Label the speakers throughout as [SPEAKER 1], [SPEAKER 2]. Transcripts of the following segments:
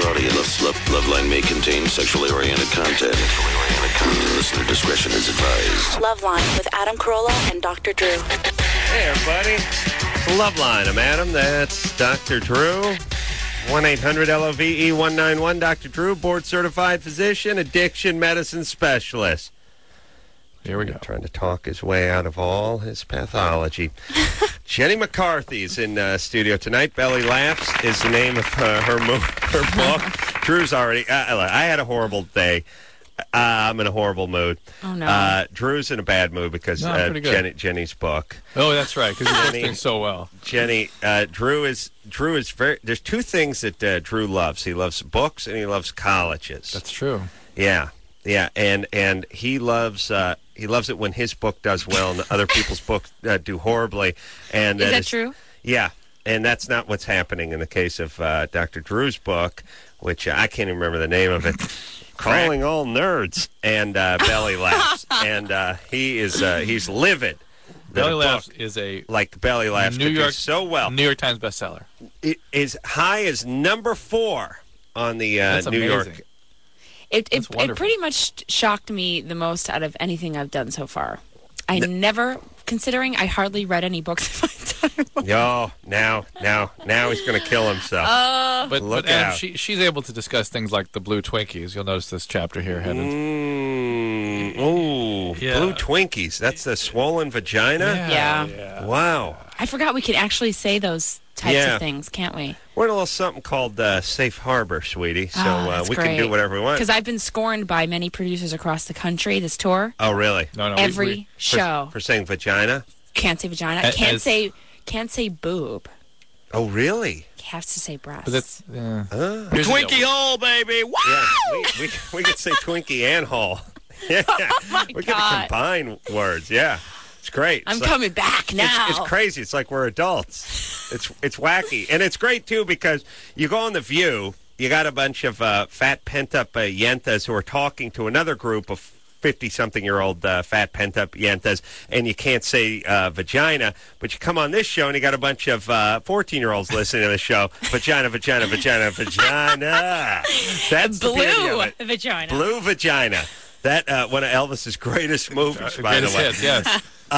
[SPEAKER 1] audio. Loveline may contain sexually oriented content. Listener discretion is advised.
[SPEAKER 2] Loveline with Adam Carolla and Dr. Drew.
[SPEAKER 3] Hey, everybody. It's Loveline. I'm Adam. That's Dr. Drew. 1-800-LOVE-191. Dr. Drew, board-certified physician, addiction medicine specialist.
[SPEAKER 4] Here we go.
[SPEAKER 3] Trying to talk his way out of all his pathology. Jenny McCarthy's in studio tonight. Belly Laughs is the name of her book. Drew's already... I had a horrible day. I'm in a horrible mood.
[SPEAKER 2] Oh, no.
[SPEAKER 3] Drew's in a bad mood because Jenny's book.
[SPEAKER 4] Oh, that's right, because you're doing so well.
[SPEAKER 3] Jenny, Drew is very... There's two things that Drew loves. He loves books and he loves colleges.
[SPEAKER 4] That's true.
[SPEAKER 3] Yeah, and he loves it when his book does well and other people's books do horribly. And
[SPEAKER 2] is that true?
[SPEAKER 3] Yeah, and that's not what's happening in the case of Dr. Drew's book, which I can't even remember the name of it. Calling all nerds and Belly Laughs, and he's livid.
[SPEAKER 4] Belly Laughs is a
[SPEAKER 3] Belly Laughs
[SPEAKER 4] New York
[SPEAKER 3] so well.
[SPEAKER 4] New York Times bestseller.
[SPEAKER 3] It is high as number 4 on the New York.
[SPEAKER 2] It pretty much shocked me the most out of anything I've done so far. Considering I hardly read any books in my time.
[SPEAKER 3] Oh, now he's going to kill himself.
[SPEAKER 4] But
[SPEAKER 3] look
[SPEAKER 4] Adam,
[SPEAKER 3] out.
[SPEAKER 4] she's able to discuss things like the blue Twinkies. You'll notice this chapter here headed.
[SPEAKER 3] Blue Twinkies. That's the swollen vagina?
[SPEAKER 2] Yeah.
[SPEAKER 3] Wow.
[SPEAKER 2] I forgot we could actually say those types of things, can't we?
[SPEAKER 3] We're in a little something called Safe Harbor, sweetie. So we
[SPEAKER 2] great.
[SPEAKER 3] can do whatever we want.
[SPEAKER 2] Because I've been scorned by many producers across the country this tour.
[SPEAKER 3] Oh, really?
[SPEAKER 4] No.
[SPEAKER 2] Every show.
[SPEAKER 3] For saying vagina?
[SPEAKER 2] Can't say vagina. Can't say boob.
[SPEAKER 3] Oh, really?
[SPEAKER 2] Has to say breast.
[SPEAKER 4] But that's
[SPEAKER 3] Twinkie hole, baby! Wow! Yeah, we could say Twinkie and hole. Yeah.
[SPEAKER 2] Oh my
[SPEAKER 3] we
[SPEAKER 2] God.
[SPEAKER 3] could combine words. Yeah. It's great.
[SPEAKER 2] I'm coming back now.
[SPEAKER 3] It's crazy. It's like we're adults. It's wacky. And it's great, too, because you go on The View, you got a bunch of fat, pent-up yentas who are talking to another group of 50-something-year-old fat, pent-up yentas, and you can't say vagina. But you come on this show, and you got a bunch of 14-year-olds listening to the show. Vagina, vagina, vagina, vagina. That's the beauty of it.
[SPEAKER 2] Vagina.
[SPEAKER 3] Blue vagina. That one of Elvis's greatest movies, by the way.
[SPEAKER 4] Hits, yes.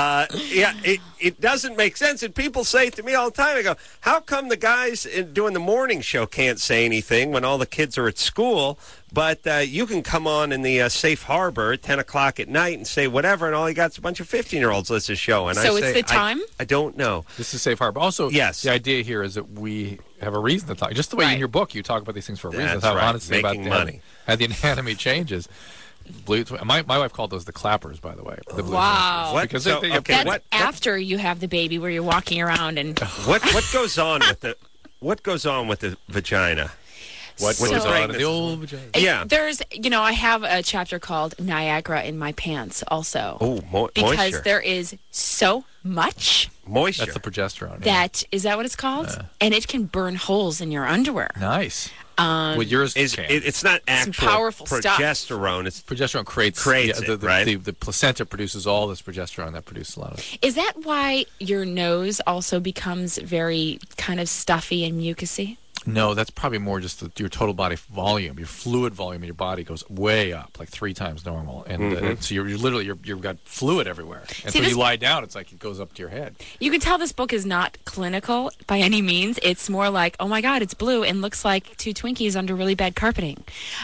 [SPEAKER 3] It doesn't make sense. And people say to me all the time, I go, how come the guys doing the morning show can't say anything when all the kids are at school, but you can come on in the Safe Harbor at 10 o'clock at night and say whatever, and all you got is a bunch of 15-year-olds listen to the show. And
[SPEAKER 2] so
[SPEAKER 3] I
[SPEAKER 2] it's
[SPEAKER 3] say,
[SPEAKER 2] the time?
[SPEAKER 3] I don't know.
[SPEAKER 4] This is Safe Harbor. Also,
[SPEAKER 3] yes.
[SPEAKER 4] The idea here is that we have a reason to talk. Just the way in your book you talk about these things for a reason.
[SPEAKER 3] That's
[SPEAKER 4] how
[SPEAKER 3] right.
[SPEAKER 4] honestly
[SPEAKER 3] Making
[SPEAKER 4] about
[SPEAKER 3] money.
[SPEAKER 4] how the anatomy changes. My wife called those the clappers, by the way. The blue
[SPEAKER 2] Wow.
[SPEAKER 3] What?
[SPEAKER 4] Because
[SPEAKER 3] So,
[SPEAKER 4] they
[SPEAKER 3] okay,
[SPEAKER 2] That's after you have the baby where you're walking around and...
[SPEAKER 3] What goes on with the vagina?
[SPEAKER 4] What
[SPEAKER 2] So-
[SPEAKER 4] goes on in
[SPEAKER 3] pregnancy?
[SPEAKER 4] the old vagina?
[SPEAKER 3] Yeah.
[SPEAKER 2] There's, I have a chapter called Niagara in my pants also.
[SPEAKER 3] Oh,
[SPEAKER 2] because
[SPEAKER 3] moisture.
[SPEAKER 2] there is so much
[SPEAKER 3] Moisture.
[SPEAKER 4] That's the progesterone.
[SPEAKER 2] is that what it's called? And it can burn holes in your underwear.
[SPEAKER 4] Nice. Well, yours can.
[SPEAKER 3] It's not actual
[SPEAKER 2] powerful stuff.
[SPEAKER 3] progesterone. It's
[SPEAKER 4] Progesterone creates
[SPEAKER 3] it, right?
[SPEAKER 4] The placenta produces all this progesterone that produces a lot of it.
[SPEAKER 2] Is that why your nose also becomes very kind of stuffy and mucusy?
[SPEAKER 4] No, that's probably more just your total body volume. Your fluid volume in your body goes way up, like 3 times normal, and so you're literally you've got fluid everywhere. And
[SPEAKER 2] See,
[SPEAKER 4] so you lie down, it's like it goes up to your head.
[SPEAKER 2] You can tell this book is not clinical by any means. It's more like, oh my God, it's blue and looks like 2 Twinkies under really bad carpeting.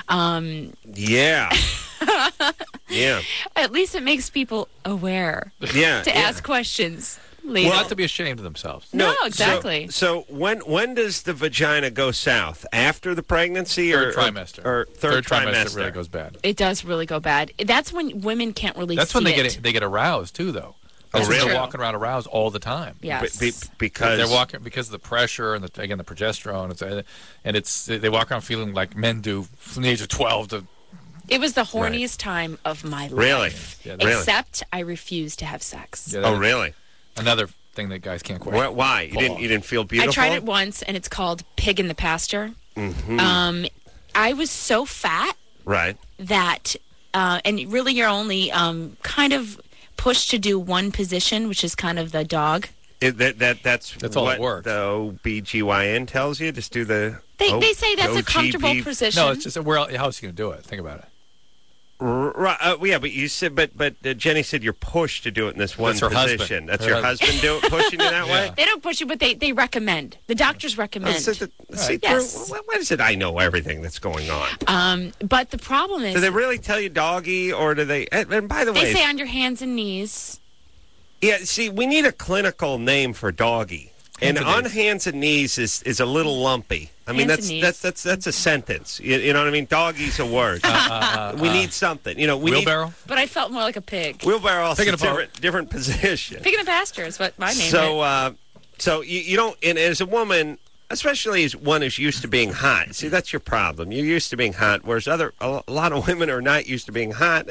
[SPEAKER 3] Yeah. Yeah.
[SPEAKER 2] At least it makes people aware to ask questions later.
[SPEAKER 4] Well, not to be ashamed of themselves.
[SPEAKER 2] No, exactly.
[SPEAKER 3] So when does the vagina go south? After the pregnancy
[SPEAKER 4] Third trimester.
[SPEAKER 3] or third trimester?
[SPEAKER 4] really goes bad.
[SPEAKER 2] It does really go bad. That's when women can't really
[SPEAKER 4] That's
[SPEAKER 2] see
[SPEAKER 4] when
[SPEAKER 2] it.
[SPEAKER 4] they get aroused too, though. That's when
[SPEAKER 3] really?
[SPEAKER 4] they're walking around aroused all the time.
[SPEAKER 2] Yes.
[SPEAKER 3] Because
[SPEAKER 4] they're walking because of the pressure and the progesterone, and they walk around feeling like men do from the age of 12 to.
[SPEAKER 2] It was the horniest time of my life.
[SPEAKER 3] Really?
[SPEAKER 4] Yeah,
[SPEAKER 3] really?
[SPEAKER 2] Except I refused to have sex.
[SPEAKER 4] Yeah,
[SPEAKER 3] really?
[SPEAKER 4] Another thing that guys can't quite.
[SPEAKER 3] Why? You didn't feel beautiful?
[SPEAKER 2] I tried it once, and it's called Pig in the Pasture.
[SPEAKER 3] Mm-hmm.
[SPEAKER 2] I was so fat
[SPEAKER 3] Right.
[SPEAKER 2] that, and really you're only kind of pushed to do one position, which is kind of the dog
[SPEAKER 3] That's
[SPEAKER 4] all
[SPEAKER 3] what
[SPEAKER 4] it works.
[SPEAKER 3] the OBGYN tells you. Just do the.
[SPEAKER 2] They say that's a comfortable
[SPEAKER 3] OGB.
[SPEAKER 2] position.
[SPEAKER 4] No, it's just how else are you going to do it? Think about it.
[SPEAKER 3] Right, yeah, but you said, but Jenny said you're pushed to do it in this one
[SPEAKER 4] That's her
[SPEAKER 3] position.
[SPEAKER 4] husband.
[SPEAKER 3] That's
[SPEAKER 4] Her
[SPEAKER 3] your husband pushing you that way.
[SPEAKER 2] They don't push you, but they recommend. The doctors recommend.
[SPEAKER 3] See,
[SPEAKER 2] Yes.
[SPEAKER 3] why is it I know everything that's going on?
[SPEAKER 2] But the problem is,
[SPEAKER 3] Do they really tell you doggy, or do they? And by the
[SPEAKER 2] they
[SPEAKER 3] way,
[SPEAKER 2] say on your hands and knees.
[SPEAKER 3] yeah. See, we need a clinical name for doggy. And
[SPEAKER 4] and
[SPEAKER 3] on
[SPEAKER 4] knees.
[SPEAKER 3] hands and knees is a little lumpy. I mean,
[SPEAKER 2] Hands and knees.
[SPEAKER 3] that's a sentence. You know what I mean? Doggy's a word. We need something. You know, we
[SPEAKER 4] Wheelbarrow?
[SPEAKER 2] But I felt more like a pig.
[SPEAKER 3] Wheelbarrow also
[SPEAKER 4] Pig in a boat.
[SPEAKER 3] different position.
[SPEAKER 2] Pig in a pasture is what my name is.
[SPEAKER 3] So you don't. And as a woman, especially as one who's used to being hot. See, that's your problem. You're used to being hot, whereas a lot of women are not used to being hot.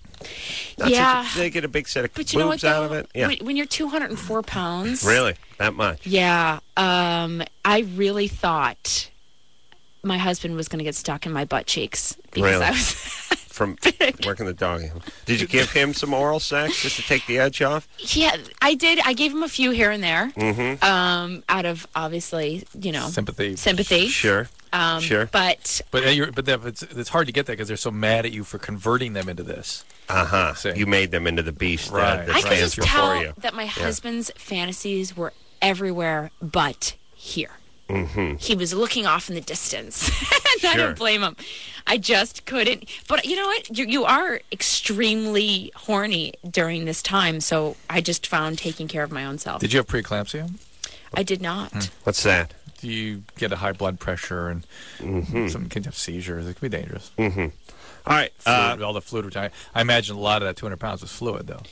[SPEAKER 2] Yeah.
[SPEAKER 3] They get a big set of
[SPEAKER 2] But you know what,
[SPEAKER 3] boobs out of
[SPEAKER 2] though?
[SPEAKER 3] it. Yeah.
[SPEAKER 2] When you're 204 pounds.
[SPEAKER 3] Really? That much?
[SPEAKER 2] Yeah. I really thought my husband was going to get stuck in my butt cheeks. Because
[SPEAKER 3] Really?
[SPEAKER 2] I was
[SPEAKER 3] From working the doggy. Did you give him some oral sex just to take the edge off?
[SPEAKER 2] Yeah, I did. I gave him a few here and there.
[SPEAKER 3] Mm-hmm.
[SPEAKER 2] Out of, obviously,
[SPEAKER 4] Sympathy.
[SPEAKER 3] Sure. Sure.
[SPEAKER 2] But
[SPEAKER 4] It's hard to get that because they're so mad at you for converting them into this.
[SPEAKER 3] Uh-huh. You made them into the beast
[SPEAKER 4] Right.
[SPEAKER 3] that
[SPEAKER 2] I could
[SPEAKER 3] stands
[SPEAKER 2] just
[SPEAKER 3] before
[SPEAKER 2] tell
[SPEAKER 3] you.
[SPEAKER 2] that my husband's fantasies were everywhere but here.
[SPEAKER 3] Mm-hmm.
[SPEAKER 2] He was looking off in the distance. And I
[SPEAKER 3] Sure.
[SPEAKER 2] don't blame him. I just couldn't. But you know what? You are extremely horny during this time, so I just found taking care of my own self.
[SPEAKER 4] Did you have preeclampsia?
[SPEAKER 2] I did not.
[SPEAKER 3] What's that?
[SPEAKER 4] Do you get a high blood pressure and some kids have seizures? It can be dangerous.
[SPEAKER 3] Mm-hmm. All right.
[SPEAKER 4] All the fluid return. I imagine a lot of that 200 pounds was fluid, though.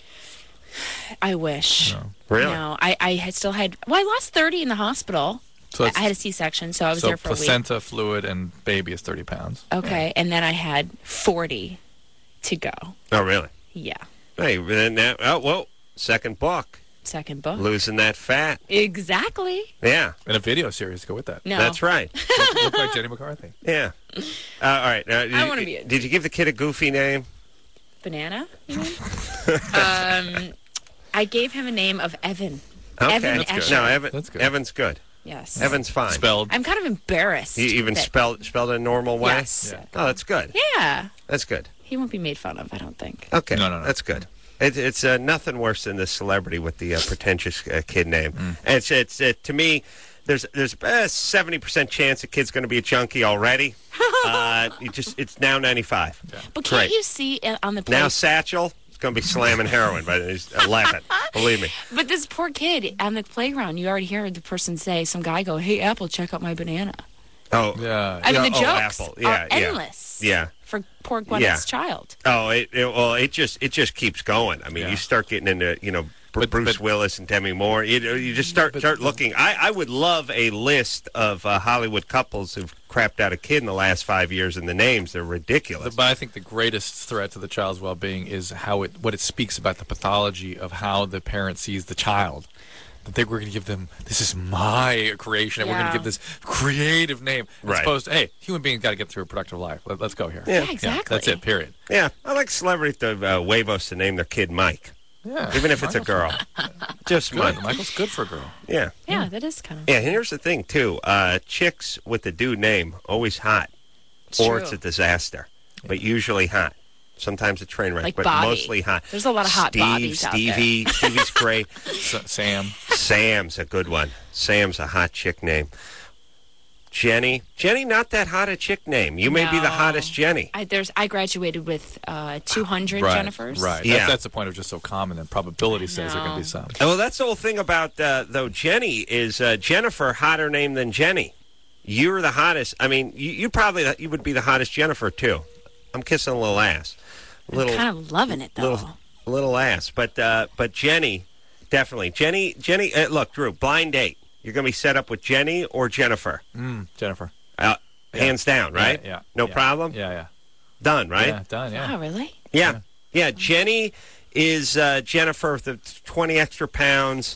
[SPEAKER 2] I wish.
[SPEAKER 4] No.
[SPEAKER 3] Really?
[SPEAKER 2] No, I had still had. Well, I lost 30 in the hospital.
[SPEAKER 4] So
[SPEAKER 2] I had a C-section, so I was there for a week.
[SPEAKER 4] placenta, fluid, and baby is 30 pounds.
[SPEAKER 2] Okay, and then I had 40 to go.
[SPEAKER 3] Oh, really?
[SPEAKER 2] Yeah.
[SPEAKER 3] Hey, then now, second book.
[SPEAKER 2] Second book.
[SPEAKER 3] Losing that fat.
[SPEAKER 2] Exactly.
[SPEAKER 3] Yeah,
[SPEAKER 4] And a video series to go with that.
[SPEAKER 2] No.
[SPEAKER 3] that's right.
[SPEAKER 4] Look like Jenny McCarthy.
[SPEAKER 3] Yeah. All right.
[SPEAKER 2] I wanna be a-
[SPEAKER 3] Did you give the kid a goofy name?
[SPEAKER 2] Banana? I gave him a name of Evan.
[SPEAKER 3] Okay.
[SPEAKER 2] Evan
[SPEAKER 3] That's good.
[SPEAKER 2] Escher.
[SPEAKER 3] No, Evan.
[SPEAKER 4] That's good.
[SPEAKER 3] Evan's good.
[SPEAKER 2] Yes.
[SPEAKER 3] Evan's fine.
[SPEAKER 4] Spelled.
[SPEAKER 2] I'm kind of embarrassed.
[SPEAKER 3] You even
[SPEAKER 2] that-
[SPEAKER 3] spelled it a normal way?
[SPEAKER 2] Yes.
[SPEAKER 4] Yeah.
[SPEAKER 3] Oh, that's good.
[SPEAKER 2] Yeah.
[SPEAKER 3] That's good.
[SPEAKER 2] He won't be made fun of, I don't think.
[SPEAKER 3] Okay.
[SPEAKER 4] No.
[SPEAKER 3] That's good. It's nothing worse than the celebrity with the pretentious kid name. It's to me, there's a 70% chance the kid's going to be a junkie already. It's now 95.
[SPEAKER 4] Yeah.
[SPEAKER 2] But can't
[SPEAKER 3] Great.
[SPEAKER 2] you see on the
[SPEAKER 3] Now
[SPEAKER 2] place?
[SPEAKER 3] Satchel is going to be slamming heroin by he's 11. Believe me.
[SPEAKER 2] But this poor kid on the playground, you already hear the person say, some guy go, "Hey, Apple, check out my banana."
[SPEAKER 3] Oh,
[SPEAKER 4] Yeah.
[SPEAKER 2] I mean, the
[SPEAKER 3] oh,
[SPEAKER 2] jokes
[SPEAKER 3] Apple.
[SPEAKER 2] are
[SPEAKER 3] Yeah, yeah.
[SPEAKER 2] endless.
[SPEAKER 3] Yeah.
[SPEAKER 2] For poor Gwyneth's
[SPEAKER 3] Yeah.
[SPEAKER 2] child.
[SPEAKER 3] Oh, it just keeps going. I mean,
[SPEAKER 4] Yeah.
[SPEAKER 3] you start getting into
[SPEAKER 4] But-
[SPEAKER 3] Bruce Willis and Demi Moore. You just start looking. I would love a list of Hollywood couples who've crapped out a kid in the last 5 years, and the names they're ridiculous.
[SPEAKER 4] But I think the greatest threat to the child's well-being is what it speaks about the pathology of how the parent sees the child. That we're going to give them, this is my creation, and we're going
[SPEAKER 2] Yeah.
[SPEAKER 4] to give this creative name.
[SPEAKER 3] Right.
[SPEAKER 4] As opposed to, hey, human beings got to get through a productive life. Let's go here.
[SPEAKER 3] Yeah.
[SPEAKER 2] Yeah, exactly.
[SPEAKER 4] That's it, period.
[SPEAKER 3] Yeah, I like celebrities to Huevos to name their kid Mike,
[SPEAKER 4] Yeah.
[SPEAKER 3] even if it's a girl. Just
[SPEAKER 4] Good.
[SPEAKER 3] Mike.
[SPEAKER 4] Michael's good for a girl.
[SPEAKER 3] Yeah.
[SPEAKER 2] Yeah, that is kind of.
[SPEAKER 3] Yeah, and here's the thing, too. Chicks with the dude name, always hot. Or
[SPEAKER 2] true.
[SPEAKER 3] it's a disaster, but usually hot. Sometimes a train wreck,
[SPEAKER 2] Like
[SPEAKER 3] but
[SPEAKER 2] Bobby.
[SPEAKER 3] mostly hot.
[SPEAKER 2] There's a lot of hot Bobbies out there.
[SPEAKER 3] Stevie's great.
[SPEAKER 4] Sam.
[SPEAKER 3] Sam's a good one. Sam's a hot chick name. Jenny, not that hot a chick name. You may be the
[SPEAKER 2] No.
[SPEAKER 3] hottest Jenny.
[SPEAKER 2] I graduated with 200
[SPEAKER 4] Right.
[SPEAKER 2] Jennifers.
[SPEAKER 4] Right.
[SPEAKER 3] Yeah.
[SPEAKER 4] That's the point of just so common, and probability says there are going to be some.
[SPEAKER 3] Well, that's the whole thing about, though, Jenny is Jennifer, hotter name than Jenny. You're the hottest. I mean, you would be the hottest Jennifer, too. I'm kissing a little ass.
[SPEAKER 2] I'm kind of loving it, though.
[SPEAKER 3] Little ass. But Jenny, definitely. Jenny, look, Drew, blind date. You're going to be set up with Jenny or Jennifer.
[SPEAKER 4] Jennifer.
[SPEAKER 3] Hands down, right?
[SPEAKER 4] Yeah.
[SPEAKER 3] No
[SPEAKER 4] yeah.
[SPEAKER 3] problem?
[SPEAKER 4] Yeah.
[SPEAKER 3] Done, right?
[SPEAKER 4] Yeah, done, yeah.
[SPEAKER 2] Oh, really?
[SPEAKER 3] Yeah. Jenny is Jennifer with the 20 extra pounds.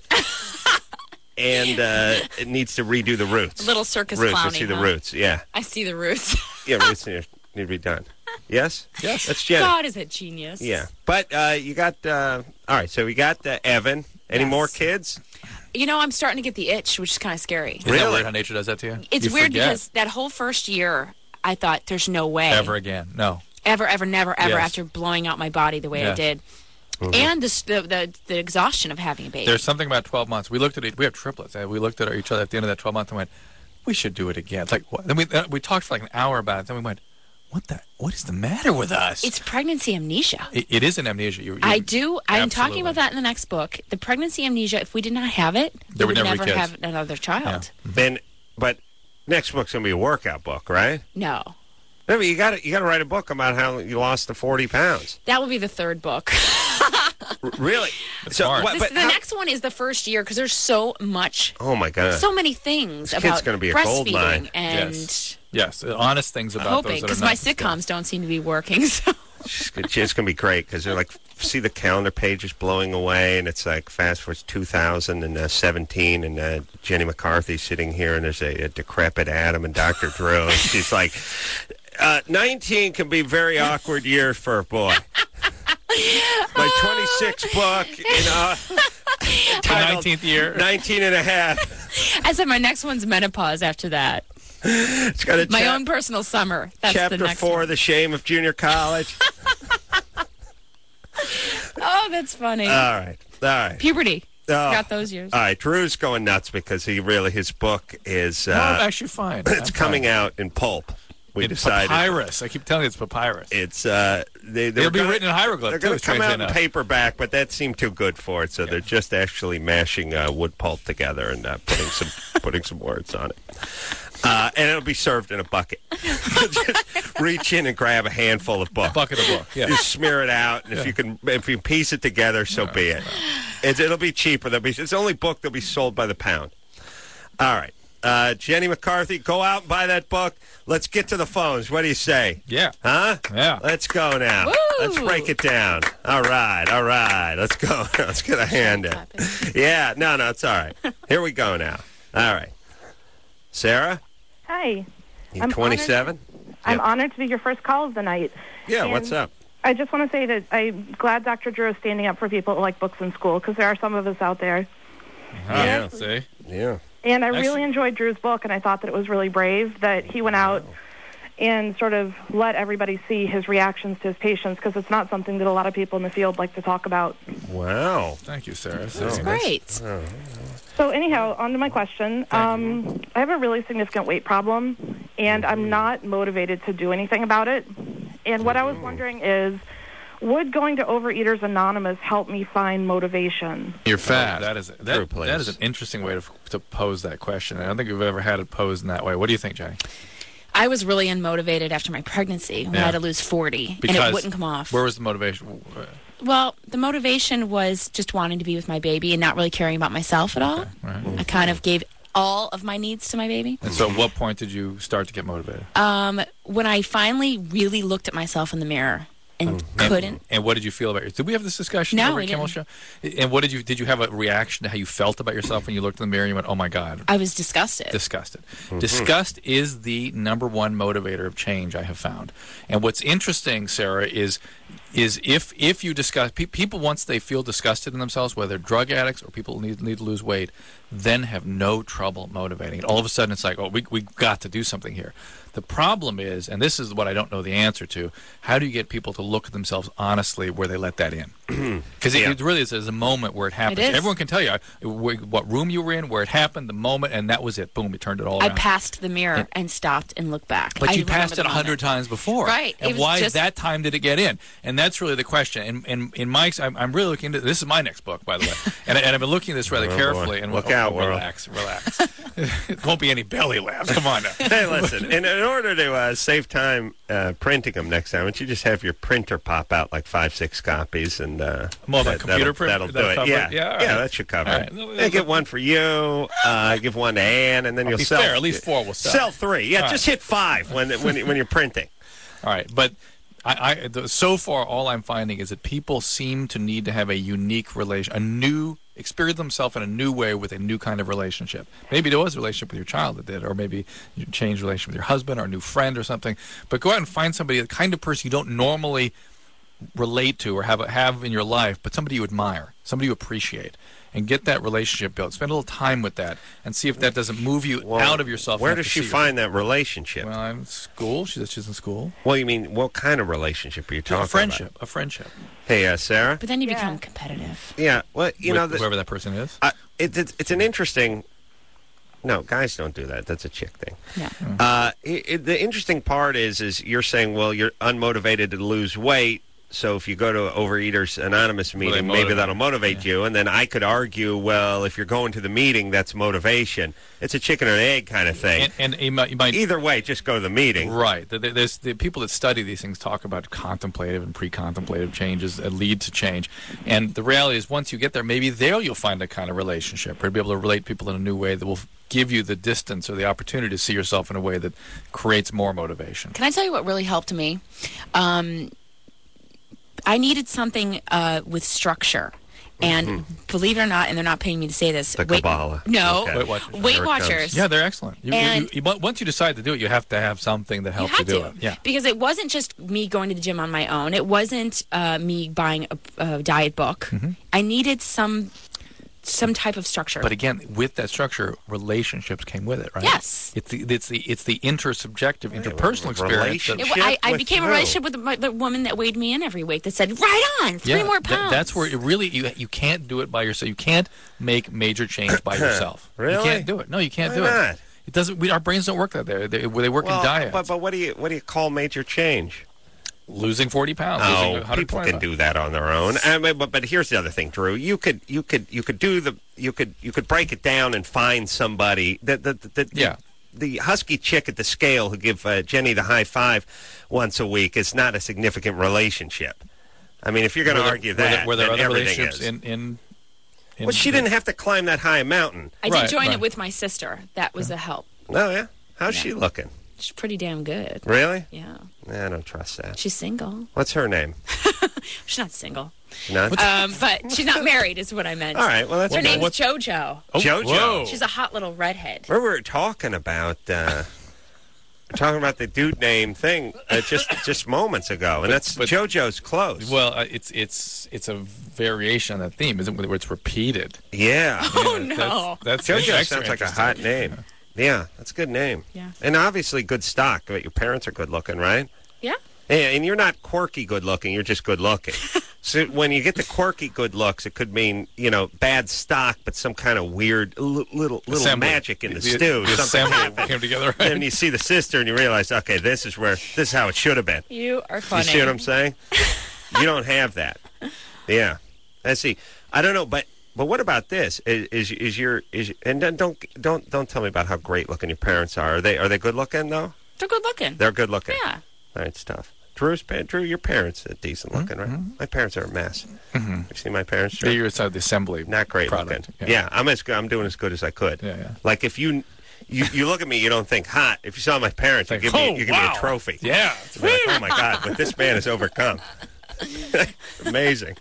[SPEAKER 3] And it needs to redo the roots.
[SPEAKER 2] Little circus
[SPEAKER 3] roots.
[SPEAKER 2] clowning,
[SPEAKER 3] Let's see the
[SPEAKER 2] huh?
[SPEAKER 3] roots. Yeah.
[SPEAKER 2] I see the roots.
[SPEAKER 3] Yeah, roots need to be done. Yes?
[SPEAKER 4] Yes.
[SPEAKER 3] That's Jenny.
[SPEAKER 2] God, is it genius?
[SPEAKER 3] Yeah. But you got, all right, so we got Evan. Any
[SPEAKER 2] Yes.
[SPEAKER 3] more kids?
[SPEAKER 2] I'm starting to get the itch, which is kind of scary.
[SPEAKER 4] Isn't that weird how nature does that to you?
[SPEAKER 2] It's
[SPEAKER 4] You
[SPEAKER 2] weird
[SPEAKER 4] forget.
[SPEAKER 2] because that whole first year, I thought there's no way.
[SPEAKER 4] Ever again. No.
[SPEAKER 2] Ever, never, ever
[SPEAKER 4] Yes.
[SPEAKER 2] after blowing out my body the way I
[SPEAKER 4] Yes.
[SPEAKER 2] did. And the exhaustion of having a baby.
[SPEAKER 4] There's something about 12 months. We looked at it. We have triplets. And we looked at each other at the end of that 12 months and went, we should do it again. It's like, what? Then we talked for like an hour about it. Then we went, what is the matter with us?
[SPEAKER 2] It's pregnancy amnesia.
[SPEAKER 4] It is an amnesia.
[SPEAKER 2] I'm talking
[SPEAKER 4] Absolutely.
[SPEAKER 2] about that in the next book. The pregnancy amnesia, if we did not have it, we
[SPEAKER 4] There would
[SPEAKER 2] would
[SPEAKER 4] never be
[SPEAKER 2] never
[SPEAKER 4] kids.
[SPEAKER 2] have another child.
[SPEAKER 3] But next book's going to be a workout book, right?
[SPEAKER 2] No.
[SPEAKER 3] No, but you got to write a book about how you lost the 40 pounds.
[SPEAKER 2] That will be the third book.
[SPEAKER 3] Really?
[SPEAKER 4] smart.
[SPEAKER 2] The next one is the first year because there's so much,
[SPEAKER 3] Oh my God!
[SPEAKER 2] so many things
[SPEAKER 3] This
[SPEAKER 2] about
[SPEAKER 3] kid's gonna be a gold mine.
[SPEAKER 2] breastfeeding and
[SPEAKER 4] Yes, honest things about
[SPEAKER 2] hoping
[SPEAKER 4] those that
[SPEAKER 2] because
[SPEAKER 4] are
[SPEAKER 2] my
[SPEAKER 4] not
[SPEAKER 2] sitcoms don't seem to be working. So
[SPEAKER 3] It's going to be great because they're like, see the calendar pages blowing away, and it's like fast forward 2017, and Jenny McCarthy sitting here, and there's a decrepit Adam and Dr. Drew, and she's like, 19 can be a very awkward year for a boy. My 26th book,
[SPEAKER 4] the
[SPEAKER 3] titled
[SPEAKER 4] 19th year.
[SPEAKER 3] 19 and a half.
[SPEAKER 2] I said my next one's menopause. After that,
[SPEAKER 3] It's got a
[SPEAKER 2] my own personal summer. That's
[SPEAKER 3] chapter
[SPEAKER 2] the next
[SPEAKER 3] 4,
[SPEAKER 2] one.
[SPEAKER 3] The Shame of Junior College.
[SPEAKER 2] Oh, that's funny.
[SPEAKER 3] All right.
[SPEAKER 2] Puberty.
[SPEAKER 3] Oh.
[SPEAKER 2] Got those years.
[SPEAKER 3] All right, Drew's going nuts because his book is
[SPEAKER 4] No, I'm actually fine.
[SPEAKER 3] it's
[SPEAKER 4] I'm
[SPEAKER 3] coming
[SPEAKER 4] fine.
[SPEAKER 3] out in pulp. We
[SPEAKER 4] It's
[SPEAKER 3] decided
[SPEAKER 4] papyrus. I keep telling you it's papyrus.
[SPEAKER 3] it's they
[SPEAKER 4] It'll
[SPEAKER 3] were
[SPEAKER 4] be
[SPEAKER 3] gonna-
[SPEAKER 4] written in hieroglyphs.
[SPEAKER 3] They're
[SPEAKER 4] too,
[SPEAKER 3] going to come
[SPEAKER 4] strangely
[SPEAKER 3] out in
[SPEAKER 4] enough.
[SPEAKER 3] paperback, but that seemed too good for it, so they're just actually mashing wood pulp together and putting some words on it. And it'll be served in a bucket. Just reach in and grab a handful of book.
[SPEAKER 4] Bucket of book. Yeah.
[SPEAKER 3] Just smear it out, and if you can piece it together, so be it. It'll be cheaper. It's the only book that'll be sold by the pound. All right. Jenny McCarthy, go out and buy that book. Let's get to the phones. What do you say?
[SPEAKER 4] Yeah.
[SPEAKER 3] Huh?
[SPEAKER 4] Yeah.
[SPEAKER 3] Let's go now.
[SPEAKER 2] Woo!
[SPEAKER 3] Let's break it down. All right. Let's go. Let's get a hand in. Yeah, no, it's all right. Here we go now. All right. Sarah,
[SPEAKER 5] Hi.
[SPEAKER 3] you
[SPEAKER 5] I'm
[SPEAKER 3] 27?
[SPEAKER 5] I'm honored to be your first call of the night.
[SPEAKER 3] Yeah,
[SPEAKER 5] And
[SPEAKER 3] what's up?
[SPEAKER 5] I just want to say that I'm glad Dr. Drew is standing up for people that like books in school because there are some of us out there.
[SPEAKER 4] Yeah. See?
[SPEAKER 3] Yeah.
[SPEAKER 5] And I
[SPEAKER 4] Actually-
[SPEAKER 5] really enjoyed Drew's book, and I thought that it was really brave that he went out and sort of let everybody see his reactions to his patients because it's not something that a lot of people in the field like to talk about.
[SPEAKER 3] Wow.
[SPEAKER 4] Thank you, Sarah.
[SPEAKER 2] That's great.
[SPEAKER 5] So anyhow, on to my question. I have a really significant weight problem, and I'm not motivated to do anything about it. And what I was wondering is, would going to Overeaters Anonymous help me find motivation?
[SPEAKER 4] You're fat. That
[SPEAKER 3] Drew, please.
[SPEAKER 4] is an interesting way to pose that question. I don't think we've ever had it posed in that way. What do you think, Jenny?
[SPEAKER 2] I was really unmotivated after my pregnancy when I had to lose 40, and it wouldn't come off.
[SPEAKER 4] Where was the motivation?
[SPEAKER 2] Well, the motivation was just wanting to be with my baby and not really caring about myself at all.
[SPEAKER 4] Right.
[SPEAKER 2] I kind of gave all of my needs to my baby.
[SPEAKER 4] And so at what point did you start to get motivated?
[SPEAKER 2] When I finally really looked at myself in the mirror and couldn't.
[SPEAKER 4] And what did you feel about yourself? Did we have this discussion
[SPEAKER 2] No,
[SPEAKER 4] over
[SPEAKER 2] we
[SPEAKER 4] at Kimmel
[SPEAKER 2] didn't.
[SPEAKER 4] Show? And what did you have a reaction to how you felt about yourself when you looked in the mirror and you went, oh my God?
[SPEAKER 2] I was disgusted.
[SPEAKER 4] Disgusted. Disgust is the number one motivator of change, I have found. And what's interesting, Sarah, is if you discuss people once they feel disgusted in themselves, whether drug addicts or people need to lose weight, then have no trouble motivating. All of a sudden, it's like, oh, we've got to do something here. The problem is, and this is what I don't know the answer to, how do you get people to look at themselves honestly where they let that in? Because it really is a moment where it happens.
[SPEAKER 2] It is.
[SPEAKER 4] Everyone can tell you what room you were in, where it happened, the moment, and that was it. Boom, you turned it all
[SPEAKER 2] I
[SPEAKER 4] around.
[SPEAKER 2] passed the mirror and stopped and looked back.
[SPEAKER 4] But
[SPEAKER 2] I
[SPEAKER 4] you
[SPEAKER 2] remember
[SPEAKER 4] passed
[SPEAKER 2] the
[SPEAKER 4] it 100
[SPEAKER 2] moment.
[SPEAKER 4] times before.
[SPEAKER 2] Right. It
[SPEAKER 4] And
[SPEAKER 2] was
[SPEAKER 4] why
[SPEAKER 2] just-
[SPEAKER 4] that time did it get in? And that's really the question. And in my, I'm really looking into this. Is my next book, by the way. and I've been looking at this rather carefully.
[SPEAKER 3] boy.
[SPEAKER 4] And
[SPEAKER 3] Look out, world.
[SPEAKER 4] relax. It won't be any belly laughs. Come on now.
[SPEAKER 3] Hey, listen, in order to save time printing them next time, why don't you just have your printer pop out like 5-6 copies and
[SPEAKER 4] More of a computer print?
[SPEAKER 3] That'll do
[SPEAKER 4] That'll
[SPEAKER 3] it.
[SPEAKER 4] cover
[SPEAKER 3] Yeah,
[SPEAKER 4] it? Yeah, all right.
[SPEAKER 3] that should cover
[SPEAKER 4] All
[SPEAKER 3] it.
[SPEAKER 4] right.
[SPEAKER 3] Yeah, get one for you, give one to Ann, and then you'll
[SPEAKER 4] be
[SPEAKER 3] sell.
[SPEAKER 4] fair, at least 4 will sell.
[SPEAKER 3] Sell 3. Yeah,
[SPEAKER 4] All
[SPEAKER 3] just
[SPEAKER 4] right.
[SPEAKER 3] hit 5 when you're printing.
[SPEAKER 4] All right, but so far all I'm finding is that people seem to need to have a unique experience themselves in a new way with a new kind of relationship. Maybe there was a relationship with your child that did, or maybe you changed relationship with your husband or a new friend or something. But go out and find somebody, the kind of person you don't normally relate to or have in your life, but somebody you admire, somebody you appreciate. and get that relationship built. Spend a little time with that and see if that doesn't move you out of yourself.
[SPEAKER 3] Where does she find that relationship?
[SPEAKER 4] Well, I'm in school. She's in school.
[SPEAKER 3] Well, you mean what kind of relationship are you talking about?
[SPEAKER 4] A friendship.
[SPEAKER 3] Hey, Sarah?
[SPEAKER 2] But then you become competitive.
[SPEAKER 3] Yeah, well, you know...
[SPEAKER 4] whoever that person is?
[SPEAKER 3] It's an interesting... No, guys don't do that. That's a chick thing.
[SPEAKER 2] Yeah.
[SPEAKER 3] The interesting part is you're saying, well, you're unmotivated to lose weight, so if you go to Overeaters Anonymous meeting, maybe that'll motivate you. And then I could argue, well, if you're going to the meeting, that's motivation. It's a chicken and egg kind of thing.
[SPEAKER 4] And you might
[SPEAKER 3] either way, just go to the meeting.
[SPEAKER 4] Right. There's the people that study these things talk about contemplative and pre-contemplative changes that lead to change. And the reality is, once you get there, maybe there you'll find a kind of relationship, or be able to relate to people in a new way that will give you the distance or the opportunity to see yourself in a way that creates more motivation.
[SPEAKER 2] Can I tell you what really helped me? I needed something with structure. And believe it or not, and they're not paying me to say this.
[SPEAKER 3] The Kabbalah.
[SPEAKER 2] No.
[SPEAKER 3] Okay.
[SPEAKER 2] Weight Watchers.
[SPEAKER 4] Yeah, they're excellent. Once you decide to do it, you have to have something that helps you do it. Yeah.
[SPEAKER 2] Because it wasn't just me going to the gym on my own. It wasn't me buying a diet book. I needed some type of structure.
[SPEAKER 4] But again, with that structure, relationships came with it, right?
[SPEAKER 2] Yes.
[SPEAKER 4] It's the intersubjective, interpersonal experience.
[SPEAKER 2] I became a relationship with the woman that weighed me in every week that said, right on, 3 more pounds.
[SPEAKER 4] That's where it really, you can't do it by yourself. You can't make major change by yourself.
[SPEAKER 3] Really?
[SPEAKER 4] You can't do it. No, you can't do it. It doesn't. Our brains don't work that way. They work in diets.
[SPEAKER 3] But what do you call major change?
[SPEAKER 4] Losing 40 pounds.
[SPEAKER 3] Oh, people can do that on their own. I mean, but here's the other thing, Drew. You could break it down and find somebody the husky chick at the scale who give Jenny the high five once a week is not a significant relationship. I mean, if you're going to argue that,
[SPEAKER 4] were there
[SPEAKER 3] then
[SPEAKER 4] other
[SPEAKER 3] everything
[SPEAKER 4] relationships
[SPEAKER 3] is. Well, she didn't have to climb that high mountain.
[SPEAKER 2] I did join it with my sister. That was a help.
[SPEAKER 3] Oh yeah, how's she looking?
[SPEAKER 2] She's pretty damn good.
[SPEAKER 3] Really?
[SPEAKER 2] Yeah.
[SPEAKER 3] I don't trust that.
[SPEAKER 2] She's single.
[SPEAKER 3] What's her name?
[SPEAKER 2] She's not single.
[SPEAKER 3] Not?
[SPEAKER 2] But she's not married is what I meant.
[SPEAKER 3] All right, well, that's
[SPEAKER 2] her name is JoJo.
[SPEAKER 3] Oh, JoJo.
[SPEAKER 4] Whoa.
[SPEAKER 2] She's a hot little redhead.
[SPEAKER 3] We were talking about the dude name thing just moments ago, and that's JoJo's close.
[SPEAKER 4] Well, it's a variation on that theme, isn't it? Where it's repeated.
[SPEAKER 3] Yeah.
[SPEAKER 2] Oh no.
[SPEAKER 4] That's
[SPEAKER 3] JoJo sounds like a hot name. Yeah, that's a good name.
[SPEAKER 2] Yeah.
[SPEAKER 3] And obviously good stock. But your parents are good looking, right?
[SPEAKER 2] Yeah.
[SPEAKER 3] Yeah, and you're not quirky good looking. You're just good looking. So when you get the quirky good looks, it could mean, bad stock, but some kind of weird little magic in the stew.
[SPEAKER 4] The assembly came together, right?
[SPEAKER 3] And you see the sister and you realize, okay, this is how it should have been.
[SPEAKER 2] You are funny.
[SPEAKER 3] You see what I'm saying? You don't have that. Yeah. I see. I don't know, but what about this? And then don't tell me about how great looking your parents are. Are they good looking though?
[SPEAKER 2] They're good looking.
[SPEAKER 3] They're good looking.
[SPEAKER 2] Yeah.
[SPEAKER 3] That's tough. Drew, your parents are decent looking, right? My parents are a mess. You see my parents?
[SPEAKER 4] You're inside the assembly.
[SPEAKER 3] Not great
[SPEAKER 4] product.
[SPEAKER 3] looking. Yeah, I'm doing as good as I could.
[SPEAKER 4] Yeah.
[SPEAKER 3] Like if you look at me, you don't think hot. If you saw my parents, you give me a trophy.
[SPEAKER 4] Yeah.
[SPEAKER 3] Like, oh my God! What this man has overcome. Amazing.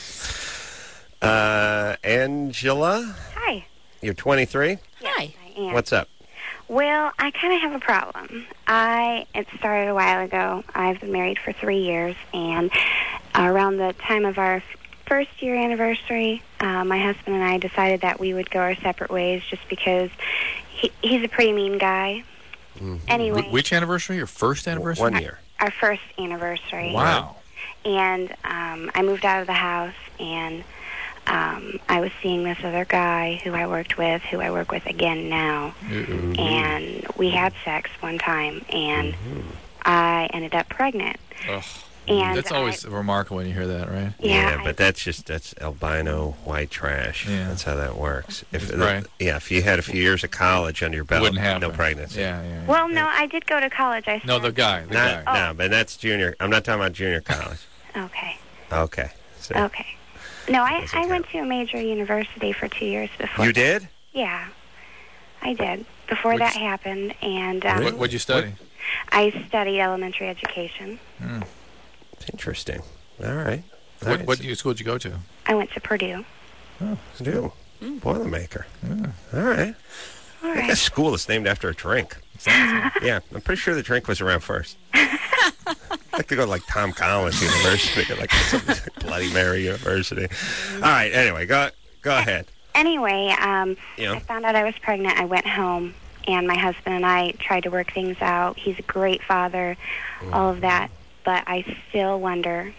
[SPEAKER 3] Angela.
[SPEAKER 6] Hi.
[SPEAKER 3] You're 23.
[SPEAKER 2] Hi.
[SPEAKER 6] I am.
[SPEAKER 3] What's up?
[SPEAKER 6] Well, I kind of have a problem. It started a while ago. I've been married for 3 years, and around the time of our first year anniversary, my husband and I decided that we would go our separate ways just because he's a pretty mean guy.
[SPEAKER 3] Mm-hmm.
[SPEAKER 6] Anyway.
[SPEAKER 4] Which anniversary? Your first anniversary?
[SPEAKER 3] 1 year.
[SPEAKER 6] Our first anniversary.
[SPEAKER 4] Wow.
[SPEAKER 6] And I moved out of the house, and I was seeing this other guy who I work with again now.
[SPEAKER 4] Mm-hmm.
[SPEAKER 6] And we had sex one time, and I ended up pregnant.
[SPEAKER 4] Ugh.
[SPEAKER 6] And
[SPEAKER 4] that's always remarkable when you hear that, right?
[SPEAKER 3] Yeah, but that's albino white trash.
[SPEAKER 4] Yeah.
[SPEAKER 3] That's how that works.
[SPEAKER 4] Right.
[SPEAKER 3] If you had a few years of college under your belt,
[SPEAKER 4] Wouldn't happen.
[SPEAKER 3] no pregnancy.
[SPEAKER 4] Yeah.
[SPEAKER 6] Well, no, I did go to college.
[SPEAKER 4] No, the guy.
[SPEAKER 3] No, but that's junior. I'm not talking about junior college.
[SPEAKER 6] Okay.
[SPEAKER 3] Okay. So
[SPEAKER 6] Okay. No, I went to a major university for 2 years before.
[SPEAKER 3] You did?
[SPEAKER 6] Yeah, I did. Before that happened, and
[SPEAKER 4] What'd you study?
[SPEAKER 6] I studied elementary education.
[SPEAKER 3] Interesting. All right.
[SPEAKER 4] What school did you go to?
[SPEAKER 6] I went to Purdue.
[SPEAKER 3] Purdue. Boilermaker. All right.
[SPEAKER 6] All
[SPEAKER 3] I think a
[SPEAKER 6] right.
[SPEAKER 3] school is named after a drink. Yeah, I'm pretty sure the drink was around first. I'd like to go to like Tom Collins University, like some Bloody Mary University. All right. Anyway, go ahead.
[SPEAKER 6] Anyway,
[SPEAKER 3] Yeah.
[SPEAKER 6] I found out I was pregnant. I went home, and my husband and I tried to work things out. He's a great father, all of that. But I still wonder,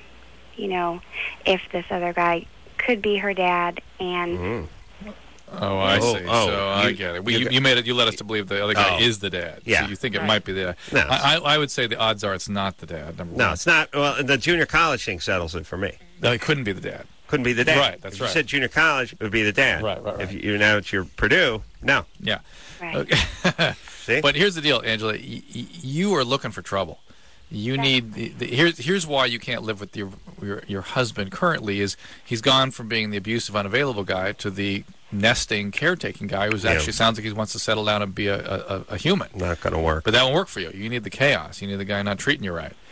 [SPEAKER 6] if this other guy could be her dad. And
[SPEAKER 4] Oh, I see. So I get it. You led us to believe the other guy is the dad.
[SPEAKER 3] Yeah.
[SPEAKER 4] So you think it might be the dad.
[SPEAKER 3] No.
[SPEAKER 4] I would say the odds are it's not the dad, number one.
[SPEAKER 3] No, it's not. Well, the junior college thing settles it for me.
[SPEAKER 4] No, it couldn't be the dad.
[SPEAKER 3] Couldn't be the dad.
[SPEAKER 4] Right, that's
[SPEAKER 3] if you
[SPEAKER 4] right.
[SPEAKER 3] said junior college, it would be the dad.
[SPEAKER 4] Right.
[SPEAKER 3] If now it's your Purdue, no.
[SPEAKER 4] Yeah.
[SPEAKER 6] right.
[SPEAKER 4] Okay.
[SPEAKER 3] See?
[SPEAKER 4] But here's the deal, Angela. You are looking for trouble. You need here's why you can't live with your husband currently is he's gone from being the abusive, unavailable guy to the nesting, caretaking guy who actually sounds like he wants to settle down and be a human.
[SPEAKER 3] Not going to work.
[SPEAKER 4] But that won't work for you. You need the chaos. You need the guy not treating you right.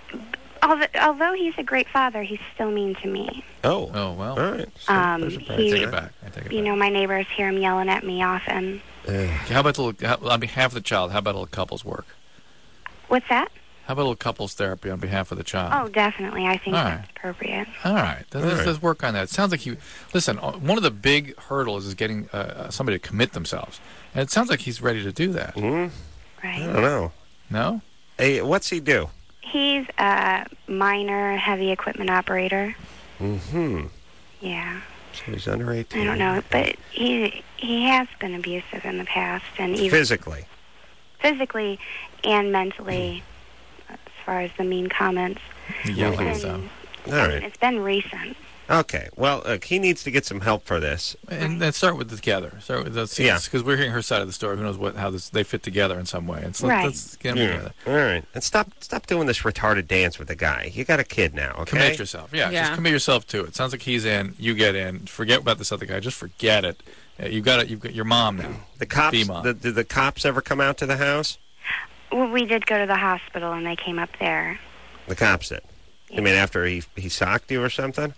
[SPEAKER 6] Although he's a great father, he's still mean to me.
[SPEAKER 3] Oh,
[SPEAKER 4] well.
[SPEAKER 3] All right.
[SPEAKER 4] I take it back.
[SPEAKER 6] My neighbors hear him yelling at me often.
[SPEAKER 4] How about on behalf of the child? How about a little couples work?
[SPEAKER 6] What's that?
[SPEAKER 4] How about a little couples therapy on behalf of the child?
[SPEAKER 6] Oh, definitely. I think
[SPEAKER 4] All
[SPEAKER 6] that's
[SPEAKER 4] right.
[SPEAKER 6] appropriate.
[SPEAKER 4] All right. Let's work on that. It sounds like listen, one of the big hurdles is getting somebody to commit themselves. And it sounds like he's ready to do that.
[SPEAKER 6] Right.
[SPEAKER 3] I don't know.
[SPEAKER 4] No?
[SPEAKER 3] Hey, what's he do?
[SPEAKER 6] He's a minor heavy equipment operator.
[SPEAKER 3] Mm-hmm.
[SPEAKER 6] Yeah.
[SPEAKER 3] So he's under 18.
[SPEAKER 6] I don't know, but he has been abusive in the past, and even physically and mentally, as far as the mean comments.
[SPEAKER 4] Yelling and stuff.
[SPEAKER 3] All right.
[SPEAKER 6] It's been recent.
[SPEAKER 3] Okay. Well, he needs to get some help for this.
[SPEAKER 4] And then start with together. Start with because we're hearing her side of the story. Who knows how they fit together in some way? Let's get them together.
[SPEAKER 3] All right. And stop doing this retarded dance with the guy. You got a kid now, okay?
[SPEAKER 4] Commit yourself. Yeah, just commit yourself to it. It sounds like he's in. You get in. Forget about this other guy. Just forget it. You've got your mom now.
[SPEAKER 3] The cops.
[SPEAKER 4] B-mom.
[SPEAKER 3] Did the cops ever come out to the house?
[SPEAKER 6] Well, we did go to the hospital, and they came up there.
[SPEAKER 3] The cops did.
[SPEAKER 6] Yeah.
[SPEAKER 3] You mean after he socked you or something?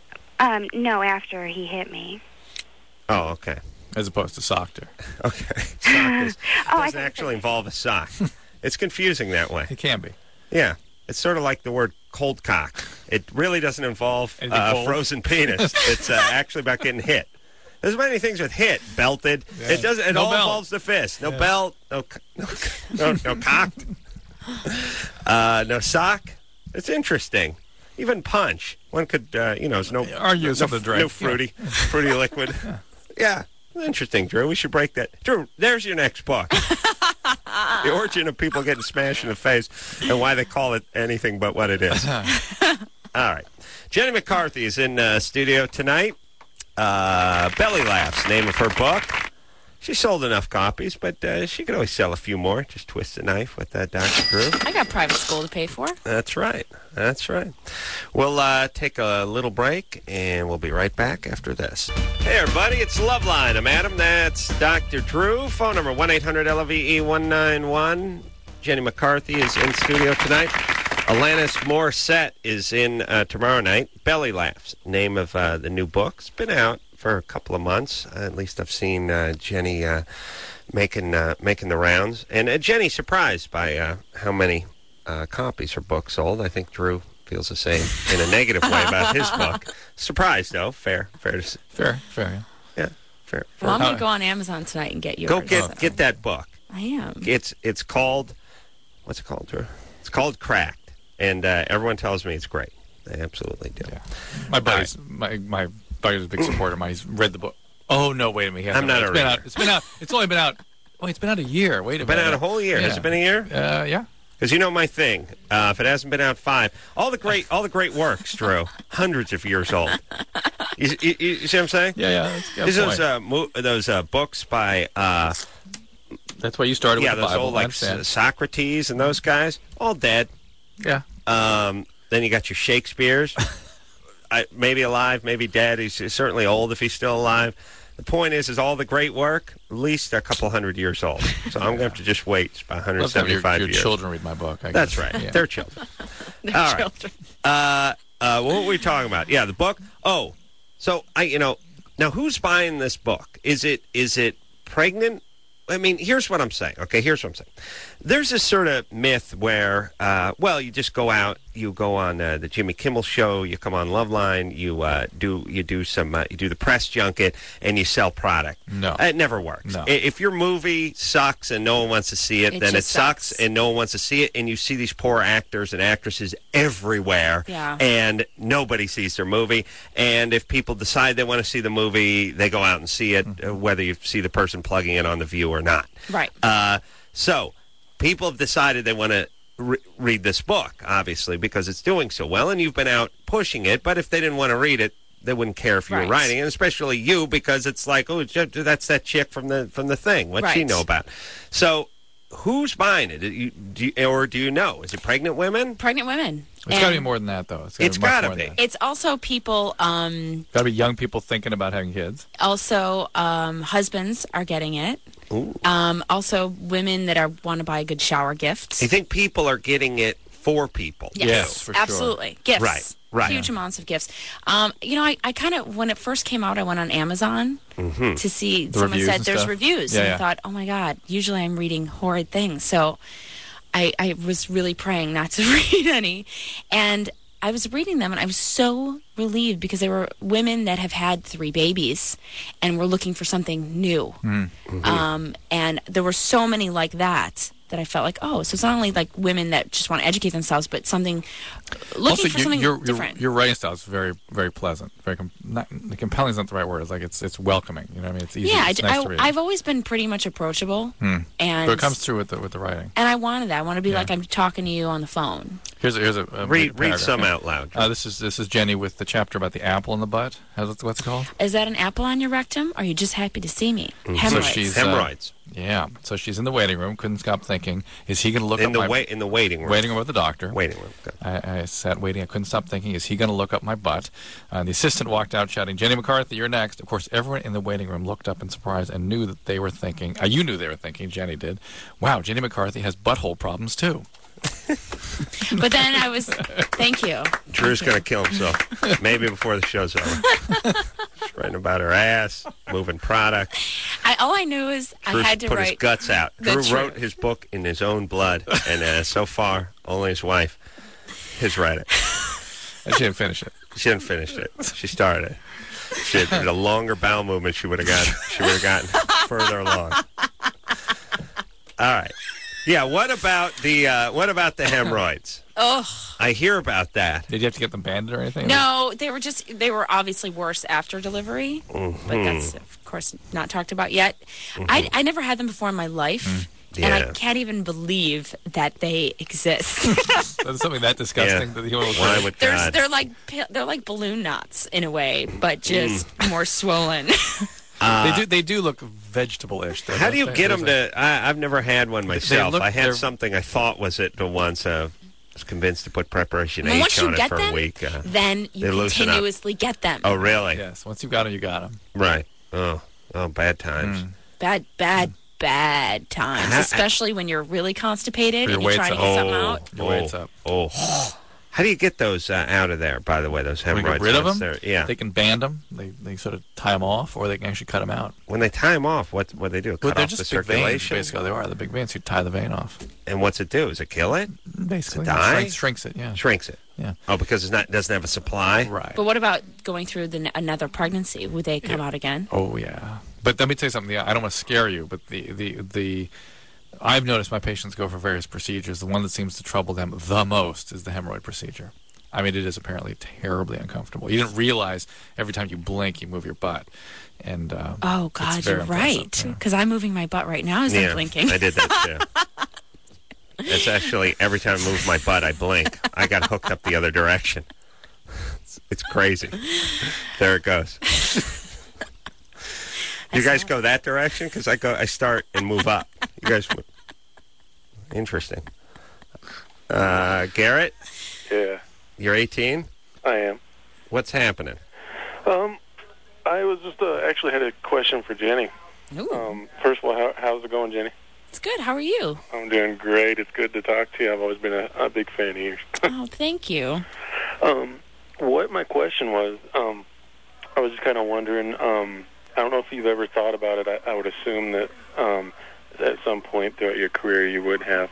[SPEAKER 6] No, after he hit me.
[SPEAKER 3] Oh, okay.
[SPEAKER 4] As opposed to socked her.
[SPEAKER 3] Okay. Sock doesn't
[SPEAKER 6] I
[SPEAKER 3] actually involve a sock. It's confusing that way.
[SPEAKER 4] It can be.
[SPEAKER 3] Yeah. It's sort of like the word cold cock. It really doesn't involve
[SPEAKER 4] Anything
[SPEAKER 3] frozen penis. It's actually about getting hit. There's many things with hit, belted.
[SPEAKER 4] Yeah.
[SPEAKER 3] It doesn't. It
[SPEAKER 4] No
[SPEAKER 3] all
[SPEAKER 4] belt.
[SPEAKER 3] involves the fist. No belt. No cocked. No sock. It's interesting. Even punch. One could, there's no
[SPEAKER 4] Argue something direct.
[SPEAKER 3] No fruity liquid. Yeah. Interesting, Drew. We should break that. Drew, there's your next book. The origin of people getting smashed in the face and why they call it anything but what it is. All right. Jenny McCarthy is in studio tonight. Belly Laughs, name of her book. She sold enough copies, but she could always sell a few more. Just twist the knife with Dr. Drew.
[SPEAKER 2] I got private school to pay for.
[SPEAKER 3] That's right. We'll take a little break, and we'll be right back after this. Hey, everybody, it's Loveline. I'm Adam. That's Dr. Drew. Phone number 1-800-LOVE-191. Jenny McCarthy is in studio tonight. Alanis Morissette is in tomorrow night. Belly Laughs, name of the new book. It's been out for a couple of months. At least I've seen Jenny making the rounds. And Jenny surprised by how many copies her book sold. I think Drew feels the same in a negative way about his book. Surprised, though. Fair to say.
[SPEAKER 4] Fair.
[SPEAKER 3] Yeah, fair.
[SPEAKER 2] Well, I'm going to go on Amazon tonight and get yours.
[SPEAKER 3] Go get that book.
[SPEAKER 2] I am.
[SPEAKER 3] It's called, what's it called, Drew? It's called Cracked. And everyone tells me it's great. They absolutely do.
[SPEAKER 4] Yeah. My buddy's my buddy's a big supporter of mine. He's read the book. Oh no! Wait a minute.
[SPEAKER 3] I'm not a reader.
[SPEAKER 4] It's been out. It's only been out. Oh, it's been out a year. Wait a minute.
[SPEAKER 3] Been out a whole year.
[SPEAKER 4] Yeah.
[SPEAKER 3] Has it been a year?
[SPEAKER 4] Yeah.
[SPEAKER 3] Because you know my thing. If it hasn't been out 5, all the great works, Drew, hundreds of years old. You see what I'm saying?
[SPEAKER 4] Yeah. That's
[SPEAKER 3] Those books by.
[SPEAKER 4] That's why you started with the
[SPEAKER 3] those
[SPEAKER 4] Bible.
[SPEAKER 3] old like Socrates and those guys, all dead.
[SPEAKER 4] Yeah.
[SPEAKER 3] Then you got your Shakespeare's. Maybe alive, maybe dead. He's certainly old if he's still alive. The point is all the great work, at least a couple hundred years old. So I'm going to have to just wait. It's about 175
[SPEAKER 4] your
[SPEAKER 3] years.
[SPEAKER 4] children read my book. I
[SPEAKER 3] That's
[SPEAKER 4] guess.
[SPEAKER 3] right.
[SPEAKER 4] Yeah.
[SPEAKER 3] They're children.
[SPEAKER 2] They're
[SPEAKER 3] all
[SPEAKER 2] children.
[SPEAKER 3] Right. What were we talking about? Yeah, the book. Oh, so now who's buying this book? Is it pregnant I mean, here's what I'm saying. Okay, here's what I'm saying. There's this sort of myth where, you just go out, you go on the Jimmy Kimmel Show, you come on Loveline, you do the press junket, and you sell product.
[SPEAKER 4] No,
[SPEAKER 3] it never works.
[SPEAKER 4] No.
[SPEAKER 3] If your movie sucks and no one wants to see it, then it sucks and no one wants to see it, and you see these poor actors and actresses everywhere, and nobody sees their movie. And if people decide they want to see the movie, they go out and see it, whether you see the person plugging it on The View or not.
[SPEAKER 2] Right.
[SPEAKER 3] So people have decided they want to read this book, obviously, because it's doing so well, and you've been out pushing it. But if they didn't want to read it, they wouldn't care if you were writing, and especially you, because it's like, oh, that's that chick from the thing. What's she know about? So who's buying it? Do you know? Is it pregnant women?
[SPEAKER 2] Pregnant women.
[SPEAKER 4] It's got to be more than that, though.
[SPEAKER 3] It's got to be.
[SPEAKER 2] It's also people...
[SPEAKER 4] got to be young people thinking about having kids.
[SPEAKER 2] Also, husbands are getting it.
[SPEAKER 3] Ooh.
[SPEAKER 2] Also, women that want to buy good shower gifts.
[SPEAKER 3] I think people are getting it for people.
[SPEAKER 2] Yes,
[SPEAKER 4] for
[SPEAKER 2] absolutely.
[SPEAKER 4] Sure.
[SPEAKER 2] Gifts. Right. Huge amounts of gifts. I kind of, when it first came out, I went on Amazon to see, someone said there's reviews. And I thought, oh my God, usually I'm reading horrid things. So I was really praying not to read any. And I was reading them, and I was so relieved because they were women that have had 3 babies and were looking for something new. And there were so many like that I felt like, oh, so it's not only like women that just want to educate themselves, but looking for something different.
[SPEAKER 4] Your writing style is very, very pleasant. Very compelling is not the right word. It's like it's welcoming. You know what I mean? It's easy. Yeah, it's nice to read.
[SPEAKER 2] I've always been pretty much approachable, and
[SPEAKER 4] but it comes through with the writing.
[SPEAKER 2] And I wanted that. I want to be like I'm talking to you on the phone.
[SPEAKER 4] Here's a
[SPEAKER 3] read some out loud.
[SPEAKER 4] This is Jenny with the chapter about the apple in the butt. What's it called?
[SPEAKER 2] Is that an apple on your rectum? Or are you just happy to see me? Hemorrhoids.
[SPEAKER 4] So she's,
[SPEAKER 3] hemorrhoids.
[SPEAKER 4] Yeah. So she's in the waiting room. Couldn't stop thinking, is he going to look
[SPEAKER 3] in
[SPEAKER 4] up
[SPEAKER 3] in the waiting room?
[SPEAKER 4] Waiting room with the doctor.
[SPEAKER 3] Waiting room. Okay.
[SPEAKER 4] I sat waiting. I couldn't stop thinking, is he going to look up my butt? The assistant walked out shouting, Jenny McCarthy, you're next. Of course, everyone in the waiting room looked up in surprise and knew that they were thinking, you knew they were thinking, Jenny did, wow, Jenny McCarthy has butthole problems too.
[SPEAKER 2] But then I was, thank you.
[SPEAKER 3] Drew's going to kill himself. Maybe before the show's over. She's writing about her ass, moving product.
[SPEAKER 2] All I knew is
[SPEAKER 3] Drew's
[SPEAKER 2] I had to
[SPEAKER 3] put
[SPEAKER 2] write
[SPEAKER 3] his guts out. Drew wrote his book in his own blood, and so far, only his wife has read it.
[SPEAKER 4] And she didn't finish it.
[SPEAKER 3] She didn't finish it. She started it. She had a longer bowel movement. She would have gotten further along. All right. Yeah, what about the hemorrhoids?
[SPEAKER 2] Oh,
[SPEAKER 3] I hear about that.
[SPEAKER 4] Did you have to get them banded or anything?
[SPEAKER 2] No, they were obviously worse after delivery, but that's of course not talked about yet. I never had them before in my life.
[SPEAKER 3] Yeah.
[SPEAKER 2] And I can't even believe that they exist.
[SPEAKER 4] That's something that disgusting. That you
[SPEAKER 3] Why would God?
[SPEAKER 2] They're like balloon knots in a way, but just more swollen.
[SPEAKER 4] They do look vegetable-ish.
[SPEAKER 3] How do you get them to? I've never had one myself. I had something I thought was it once. I was convinced to put preparation H on it for a week.
[SPEAKER 2] Then you continuously get them.
[SPEAKER 3] Oh, really?
[SPEAKER 4] Yes. Once you've got them, you got them.
[SPEAKER 3] Right. Oh, bad times.
[SPEAKER 2] Bad times, especially when you're really constipated and you're trying to get something out.
[SPEAKER 4] Your weight's up.
[SPEAKER 3] How do you get those out of there, by the way, those hemorrhoids?
[SPEAKER 4] Get rid of them?
[SPEAKER 3] Yeah.
[SPEAKER 4] They can band them. They sort of tie them off, or they can actually cut them out.
[SPEAKER 3] When they tie them off, what do they do? Cut off the circulation?
[SPEAKER 4] Veins, basically, they are. The big veins. You tie the vein off.
[SPEAKER 3] And what's it do? Does it kill it?
[SPEAKER 4] Basically.
[SPEAKER 3] Does it die?
[SPEAKER 4] Shrinks it, yeah.
[SPEAKER 3] Shrinks it.
[SPEAKER 4] Yeah.
[SPEAKER 3] Oh, because it doesn't have a supply?
[SPEAKER 4] Right.
[SPEAKER 2] But what about going through another pregnancy? Would they come out again?
[SPEAKER 4] Oh, yeah. But let me tell you something. I don't want to scare you, but the I've noticed my patients go for various procedures. The one that seems to trouble them the most is the hemorrhoid procedure. I mean, it is apparently terribly uncomfortable. You didn't realize every time you blink, you move your butt. And
[SPEAKER 2] oh, God, you're right. Because I'm moving my butt right now as I'm blinking.
[SPEAKER 3] I did that, too. It's actually, every time I move my butt, I blink. I got hooked up the other direction. It's crazy. There it goes. You guys go that direction? Because I start and move up. You guys, interesting. Garrett?
[SPEAKER 7] Yeah.
[SPEAKER 3] You're 18?
[SPEAKER 7] I am.
[SPEAKER 3] What's happening?
[SPEAKER 7] I was just actually had a question for Jenny.
[SPEAKER 2] Ooh.
[SPEAKER 7] First of all, how's it going, Jenny?
[SPEAKER 2] It's good. How are you?
[SPEAKER 7] I'm doing great. It's good to talk to you. I've always been a big fan of yours.
[SPEAKER 2] Oh, thank you.
[SPEAKER 7] What my question was, I was just kind of wondering, I don't know if you've ever thought about it. I would assume that at some point throughout your career you would have.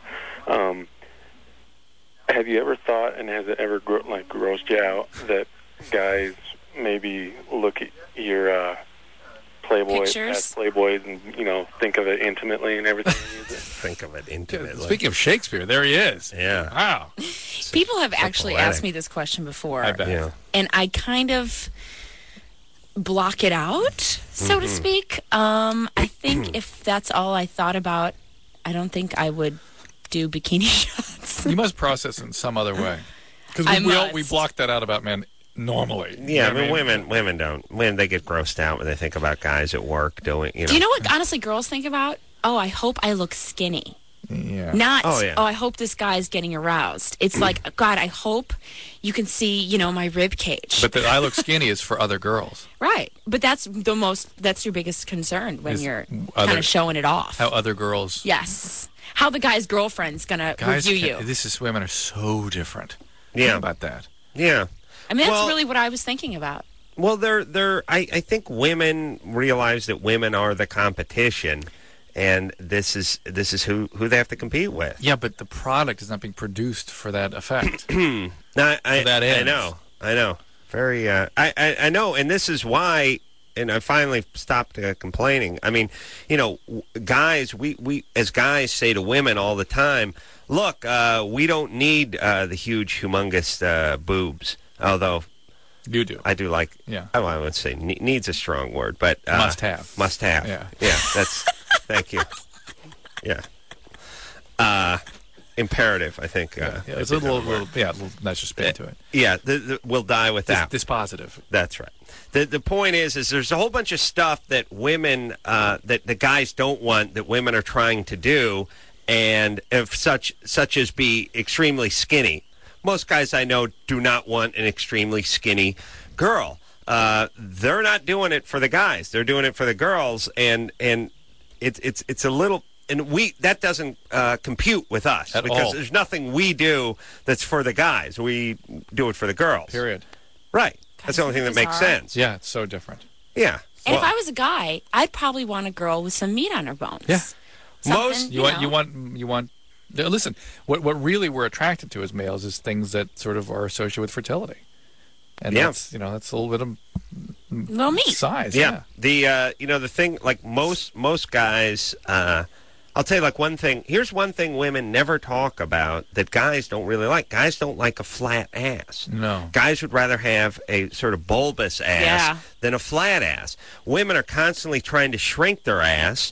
[SPEAKER 7] Have you ever thought, and has it ever grossed you out, that guys maybe look at your Playboy, past Playboys, and think of it intimately and everything?
[SPEAKER 3] Think of it intimately.
[SPEAKER 4] Speaking of Shakespeare, there he is.
[SPEAKER 3] Yeah.
[SPEAKER 4] Wow.
[SPEAKER 2] People have actually asked me this question before.
[SPEAKER 4] I bet. Yeah.
[SPEAKER 2] And I kind of block it out, so to speak. I think if that's all I thought about, I don't think I would do bikini shots.
[SPEAKER 4] You must process in some other way. Because we block that out about men normally.
[SPEAKER 3] Yeah, women don't. When they get grossed out when they think about guys at work doing,
[SPEAKER 2] Do you know what honestly girls think about? Oh, I hope I look skinny.
[SPEAKER 4] Yeah.
[SPEAKER 2] Not, I hope this guy's getting aroused. It's like, God, I hope you can see, my rib cage.
[SPEAKER 4] But that I look skinny is for other girls.
[SPEAKER 2] Right. But that's your biggest concern when you're kind of showing it off.
[SPEAKER 4] How other girls.
[SPEAKER 2] Yes. How the guy's girlfriend's going to review you.
[SPEAKER 4] Women are so different.
[SPEAKER 3] Yeah.
[SPEAKER 4] Think about that.
[SPEAKER 3] Yeah.
[SPEAKER 2] I mean, that's really what I was thinking about.
[SPEAKER 3] Well, I think women realize that women are the competition. And this is who they have to compete with.
[SPEAKER 4] Yeah, but the product is not being produced for that effect.
[SPEAKER 3] I know. Very. I know, and this is why. And I finally stopped complaining. I mean, guys, we as guys say to women all the time, "Look, we don't need the huge, humongous boobs." Although
[SPEAKER 4] you do,
[SPEAKER 3] I do like.
[SPEAKER 4] Yeah,
[SPEAKER 3] I would say needs a strong word, but
[SPEAKER 4] must have.
[SPEAKER 3] Must have.
[SPEAKER 4] Yeah.
[SPEAKER 3] That's. Thank you. Yeah. Imperative, I think.
[SPEAKER 4] It's a little nicer spin to it.
[SPEAKER 3] Yeah, we'll die with that.
[SPEAKER 4] Dispositive.
[SPEAKER 3] That's right. The point is there's a whole bunch of stuff that women, that the guys don't want, that women are trying to do, and if such as be extremely skinny. Most guys I know do not want an extremely skinny girl. They're not doing it for the guys. They're doing it for the girls, and it's a little, and that doesn't compute with us because there's nothing we do that's for the guys. We do it for the girls.
[SPEAKER 4] Period.
[SPEAKER 3] Right. That's the only thing that makes sense.
[SPEAKER 4] Yeah, it's so different.
[SPEAKER 3] Yeah.
[SPEAKER 2] And if I was a guy, I'd probably want a girl with some meat on her bones.
[SPEAKER 4] Yeah.
[SPEAKER 2] Something,
[SPEAKER 4] you want. Listen, what really we're attracted to as males is things that sort of are associated with fertility. And that's a little bit of
[SPEAKER 2] little meat
[SPEAKER 4] size.
[SPEAKER 3] Yeah. The thing, like most guys, I'll tell you, like, one thing. Here's one thing women never talk about that guys don't really like. Guys don't like a flat ass.
[SPEAKER 4] No.
[SPEAKER 3] Guys would rather have a sort of bulbous ass than a flat ass. Women are constantly trying to shrink their ass,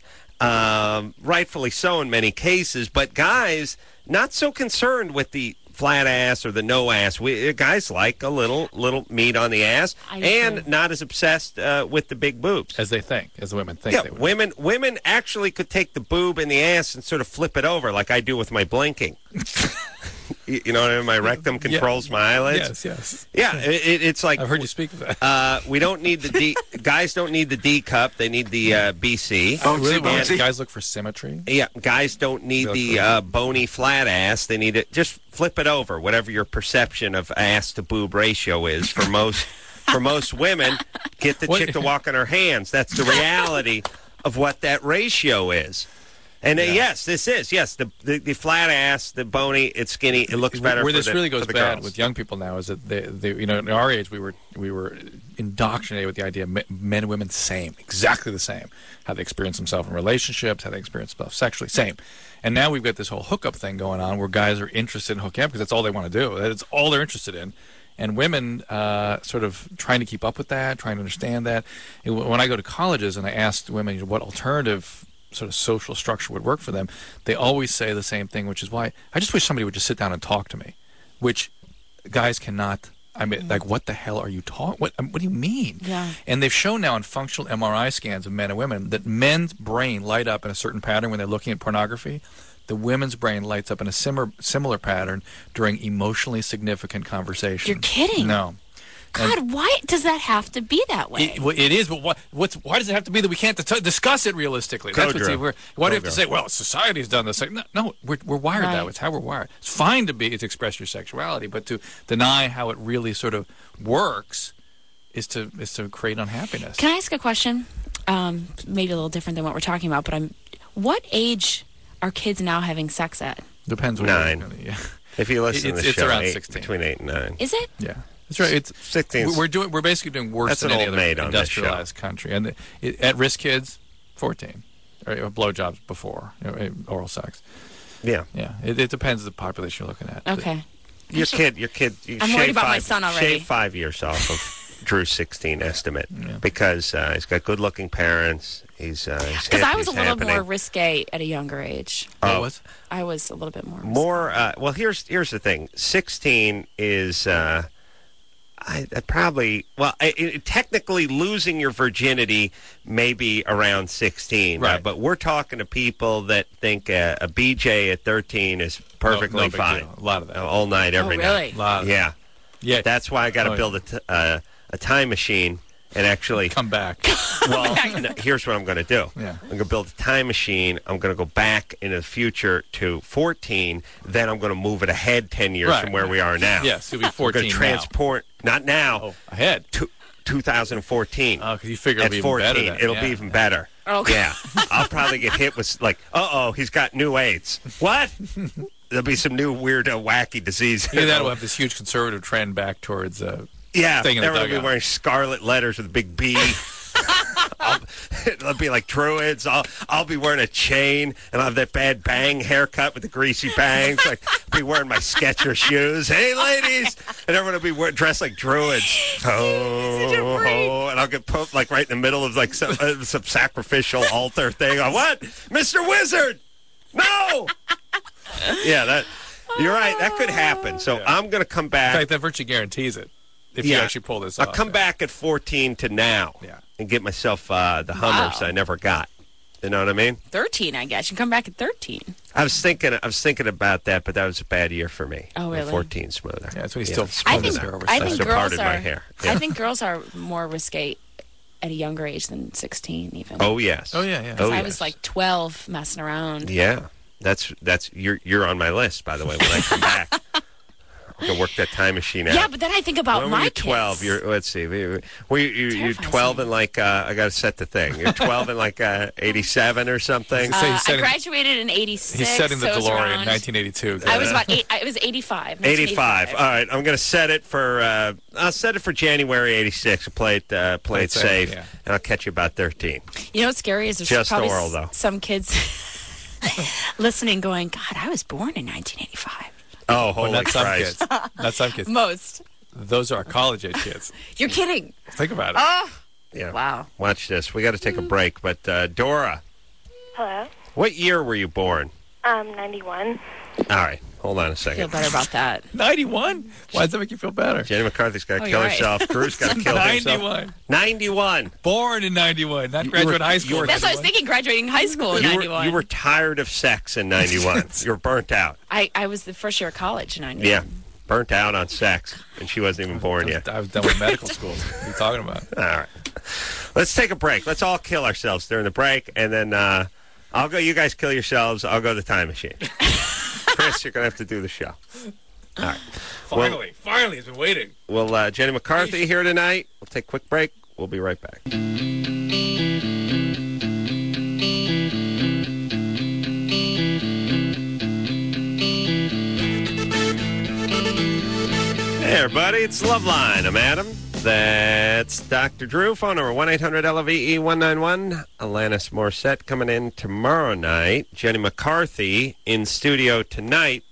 [SPEAKER 3] rightfully so in many cases, but guys not so concerned with the flat ass or the no ass. Guys like a little meat on the ass, and not as obsessed with the big boobs
[SPEAKER 4] as the women think.
[SPEAKER 3] Yeah, they would. Women actually could take the boob and the ass and sort of flip it over, like I do with my blinking. You know what I mean? My rectum controls my eyelids.
[SPEAKER 4] Yes.
[SPEAKER 3] Yeah, it's like
[SPEAKER 4] I've heard you speak of that.
[SPEAKER 3] We don't need the D. Guys don't need the D cup. They need the BC.
[SPEAKER 4] Oh, really? Guys look for symmetry.
[SPEAKER 3] Yeah, guys don't need the bony flat ass. They need it. Just flip it over, whatever your perception of ass to boob ratio is for most. For most women, get the chick to walk on her hands. That's the reality of what that ratio is. And yes, this is the flat ass, the bony, it's skinny, it looks better.
[SPEAKER 4] Where this really goes bad
[SPEAKER 3] girls.
[SPEAKER 4] with young people now is that they in our age we were indoctrinated with the idea of men and women same, exactly the same. How they experience themselves in relationships, how they experience themselves sexually, same. And now we've got this whole hookup thing going on where guys are interested in hooking up because that's all they want to do. That's all they're interested in. And women sort of trying to keep up with that, trying to understand that. When I go to colleges and I ask women what alternative sort of social structure would work for them, they always say the same thing, which is why I just wish somebody would just sit down and talk to me, which guys cannot. I mean, like, what the hell are you talking? What do you mean?
[SPEAKER 2] Yeah.
[SPEAKER 4] And they've shown now in functional MRI scans of men and women that men's brain light up in a certain pattern when they're looking at pornography. The women's brain lights up in a similar pattern during emotionally significant conversations.
[SPEAKER 2] You're kidding.
[SPEAKER 4] No.
[SPEAKER 2] God, why does that have to be that way?
[SPEAKER 4] It is, but why does it have to be that we can't discuss it realistically? That's why do you have to say, well, society's done this? No, we're wired that way. It's how we're wired. It's fine to express your sexuality, but to deny how it really sort of works is to create unhappiness.
[SPEAKER 2] Can I ask a question? Maybe a little different than what we're talking about, but What age are kids now having sex at?
[SPEAKER 4] Depends on
[SPEAKER 3] 9.
[SPEAKER 4] Yeah.
[SPEAKER 3] If you listen to the
[SPEAKER 4] it's
[SPEAKER 3] show,
[SPEAKER 4] around 16.
[SPEAKER 3] Between 8 and 9.
[SPEAKER 2] Is it?
[SPEAKER 4] Yeah. That's right. It's
[SPEAKER 3] 16.
[SPEAKER 4] We're basically doing worse than any other industrialized country. And at-risk kids, 14. Or blowjobs before oral sex.
[SPEAKER 3] Yeah.
[SPEAKER 4] Yeah. It depends on the population you're looking at.
[SPEAKER 2] Okay.
[SPEAKER 3] Your kid.
[SPEAKER 2] I'm worried about my son already.
[SPEAKER 3] Shave 5 years off of Drew's 16 estimate because he's got good-looking parents. He's
[SPEAKER 2] because I was a little more risque at a younger age.
[SPEAKER 3] Oh, was?
[SPEAKER 2] I was a little bit more.
[SPEAKER 3] Well, here's the thing. 16 is technically losing your virginity maybe around 16.
[SPEAKER 4] Right.
[SPEAKER 3] But we're talking to people that think a BJ at 13 is perfectly fine.
[SPEAKER 4] A lot of that.
[SPEAKER 3] All night, every
[SPEAKER 2] night.
[SPEAKER 3] Really? Yeah. Yeah. That's why I got to build a time machine and actually
[SPEAKER 4] come back.
[SPEAKER 3] Well, here's what I'm going to do.
[SPEAKER 4] Yeah.
[SPEAKER 3] I'm going to build a time machine. I'm going to go back into the future to 14. Then I'm going to move it ahead 10 years from where we are now.
[SPEAKER 4] Yes, it'll be 14
[SPEAKER 3] I'm going to transport, not now.
[SPEAKER 4] Oh, ahead.
[SPEAKER 3] 2014.
[SPEAKER 4] Oh, because you figure it'll be even
[SPEAKER 3] 14,
[SPEAKER 4] better then.
[SPEAKER 3] It'll be even better.
[SPEAKER 2] Okay.
[SPEAKER 3] Yeah. I'll probably get hit with, he's got new AIDS. What? There'll be some new weird, wacky disease.
[SPEAKER 4] Either that will have this huge conservative trend back towards
[SPEAKER 3] everyone will be wearing scarlet letters with a big B. It'll be like Druids. I'll be wearing a chain, and I'll have that bad bang haircut with the greasy bangs. I'll be wearing my Skechers shoes. Hey, ladies! And everyone will be dressed like Druids. And I'll get put right in the middle of some sacrificial altar thing. What? Mr. Wizard! No! Yeah, you're right. That could happen. So I'm going to come back.
[SPEAKER 4] In fact, that virtually guarantees it. If you actually pull this off.
[SPEAKER 3] I'll come back at 14 to now and get myself the Hummers I never got. You know what I mean?
[SPEAKER 2] 13, I guess. You come back at 13.
[SPEAKER 3] I was thinking about that, but that was a bad year for me.
[SPEAKER 2] Oh, really?
[SPEAKER 3] 14 smoother.
[SPEAKER 4] Yeah, so he still
[SPEAKER 2] I think girls
[SPEAKER 3] my hair.
[SPEAKER 2] I think girls are more risque at a younger age than 16 even.
[SPEAKER 3] Oh, yes.
[SPEAKER 4] Oh, yeah.
[SPEAKER 2] I was 12 messing around.
[SPEAKER 3] Yeah. That's you're on my list, by the way, when I come back. I'm going to work that time machine out.
[SPEAKER 2] Yeah, but then I think about my kids.
[SPEAKER 3] 12. Let's see. You're 12 and I got to set the thing. You're 12 and 87 or something.
[SPEAKER 2] I graduated in 86.
[SPEAKER 4] He's setting the DeLorean in 1982.
[SPEAKER 2] I was it was 85.
[SPEAKER 3] 85. All right. I'm going to set it for I'll set it for January 86. Play it safe, and I'll catch you about 13.
[SPEAKER 2] You know what's scary is there's
[SPEAKER 3] just
[SPEAKER 2] probably
[SPEAKER 3] oral, though.
[SPEAKER 2] Some kids listening going, God, I was born in 1985.
[SPEAKER 3] Oh, holy Christ.
[SPEAKER 4] Not some kids.
[SPEAKER 2] Most.
[SPEAKER 4] Those are our college-age kids.
[SPEAKER 2] You're kidding.
[SPEAKER 4] Think about it.
[SPEAKER 2] Oh.
[SPEAKER 3] Yeah.
[SPEAKER 2] Wow.
[SPEAKER 3] Watch this. We got to take a break. But, Dora.
[SPEAKER 8] Hello.
[SPEAKER 3] What year were you born?
[SPEAKER 8] 91.
[SPEAKER 3] All right. Hold on a
[SPEAKER 2] I
[SPEAKER 3] second.
[SPEAKER 2] feel better about that.
[SPEAKER 4] 91? Why does that make you feel better?
[SPEAKER 3] Jenny McCarthy's got to kill herself. Drew's got to kill himself. 91.
[SPEAKER 4] Born in 91. Not graduate high school.
[SPEAKER 2] That's what I was thinking, graduating high school in 91.
[SPEAKER 3] You were tired of sex in 91. You were burnt out.
[SPEAKER 2] I was the first year of college in 91.
[SPEAKER 3] Yeah. Burnt out on sex. And she wasn't even born yet.
[SPEAKER 4] I was done with medical school. What are you talking about?
[SPEAKER 3] All right. Let's take a break. Let's all kill ourselves during the break. And then I'll go. You guys kill yourselves. I'll go to the time machine. Chris, you're going to have to do the show. All right.
[SPEAKER 4] Finally, he's been waiting.
[SPEAKER 3] Well, Jenny McCarthy here tonight. We'll take a quick break. We'll be right back. Hey, everybody. It's Loveline. I'm Adam. That's Dr. Drew. Phone number 1-800-LOVE-191. Alanis Morissette coming in tomorrow night. Jenny McCarthy in studio tonight.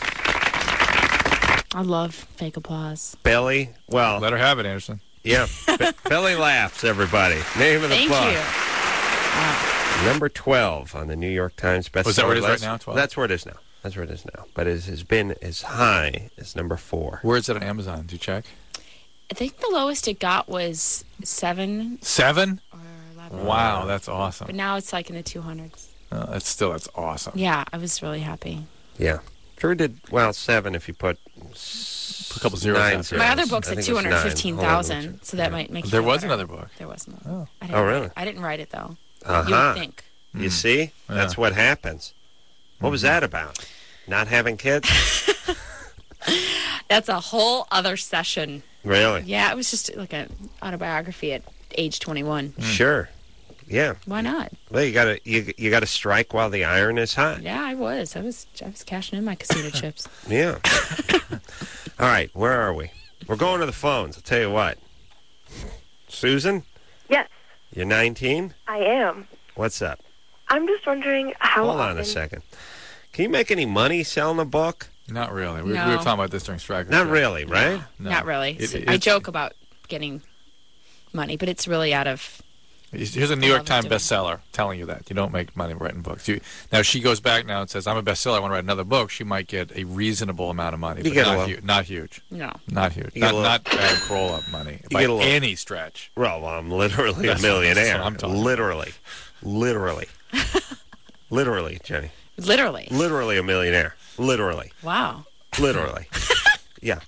[SPEAKER 2] I love fake applause.
[SPEAKER 3] Belly. Well,
[SPEAKER 4] let her have it, Anderson.
[SPEAKER 3] Yeah. Belly laughs, everybody. Name of the book.
[SPEAKER 2] Thank you. Wow.
[SPEAKER 3] Number 12 on the New York Times bestseller list.
[SPEAKER 4] Was that where it is right now, 12?
[SPEAKER 3] That's where it is now. But it has been as high as number 4.
[SPEAKER 4] Where is it on Amazon? Did you check?
[SPEAKER 2] I think the lowest it got was 7.
[SPEAKER 4] 7?
[SPEAKER 2] Or 11.
[SPEAKER 4] Wow, that's awesome.
[SPEAKER 2] But now it's in the 200s.
[SPEAKER 4] That's awesome.
[SPEAKER 2] Yeah, I was really happy.
[SPEAKER 3] Yeah. Drew did, 7 if you put
[SPEAKER 4] a couple zeros.
[SPEAKER 2] My other book's at 215,000, so that might make you
[SPEAKER 4] There was
[SPEAKER 2] better.
[SPEAKER 4] another book.
[SPEAKER 2] There was another.
[SPEAKER 3] Oh, really?
[SPEAKER 2] I didn't write it, though.
[SPEAKER 3] Uh-huh.
[SPEAKER 2] You would think.
[SPEAKER 3] You see? That's what happens. What was that about? Not having kids?
[SPEAKER 2] That's a whole other session.
[SPEAKER 3] Really?
[SPEAKER 2] Yeah, it was just like an autobiography at age 21.
[SPEAKER 3] Sure. Yeah.
[SPEAKER 2] Why not?
[SPEAKER 3] Well, you gotta strike while the iron is hot.
[SPEAKER 2] Yeah, I was cashing in my casino chips.
[SPEAKER 3] Yeah. All right, where are we? We're going to the phones. I'll tell you what. Susan?
[SPEAKER 8] Yes.
[SPEAKER 3] You're 19?
[SPEAKER 8] I am.
[SPEAKER 3] What's up?
[SPEAKER 8] I'm just wondering how
[SPEAKER 3] Hold on a second. Can you make any money selling a book?
[SPEAKER 4] Not really. We were talking about this during Strikers.
[SPEAKER 3] Not really, right?
[SPEAKER 2] No. Not really. I joke about getting money, but it's really out of...
[SPEAKER 4] Here's a New York Times bestseller telling you that. You don't make money writing books. Now, she goes back now and says, I'm a bestseller, I want to write another book. She might get a reasonable amount of money, but not huge.
[SPEAKER 2] No.
[SPEAKER 4] Not huge. Not Adam Carolla money by any stretch.
[SPEAKER 3] Well, I'm literally a millionaire.
[SPEAKER 4] I'm talking.
[SPEAKER 3] Literally. Literally, Jenny.
[SPEAKER 2] Literally.
[SPEAKER 3] Literally a millionaire. Literally.
[SPEAKER 2] Wow.
[SPEAKER 3] Literally. Yeah.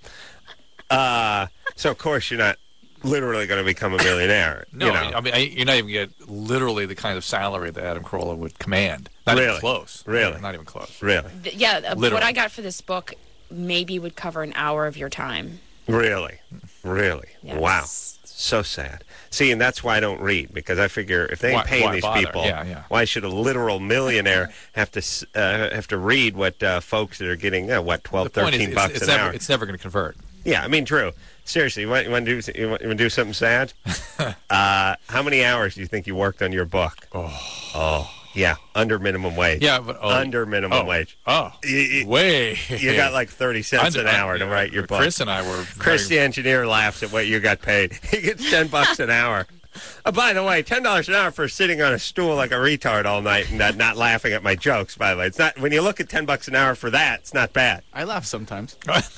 [SPEAKER 3] So, of course, you're not literally going to become a millionaire.
[SPEAKER 4] No,
[SPEAKER 3] you know.
[SPEAKER 4] I mean, you're not even going to get literally the kind of salary that Adam Carolla would command. Not even close.
[SPEAKER 3] Really?
[SPEAKER 4] Not even close.
[SPEAKER 3] Really?
[SPEAKER 2] Yeah, what I got for this book maybe would cover an hour of your time.
[SPEAKER 3] Really?
[SPEAKER 2] Yes.
[SPEAKER 3] Wow. So sad. See, and that's why I don't read, because I figure if they ain't paying these people, why should a literal millionaire have to read what folks that are getting, $12, $13 an hour?
[SPEAKER 4] It's never going to convert.
[SPEAKER 3] Yeah, I mean, true. Seriously, you want to do something sad? How many hours do you think you worked on your book? Oh, yeah, under minimum wage.
[SPEAKER 4] Yeah, but
[SPEAKER 3] under minimum wage.
[SPEAKER 4] Oh, way.
[SPEAKER 3] You got like 30 cents an hour to write your book.
[SPEAKER 4] Chris and I were.
[SPEAKER 3] Chris, the engineer, laughs at what you got paid. He gets $10 an hour. Oh, by the way, $10 an hour for sitting on a stool like a retard all night and not laughing at my jokes. By the way, it's not. When you look at $10 an hour for that, it's not bad.
[SPEAKER 9] I laugh sometimes.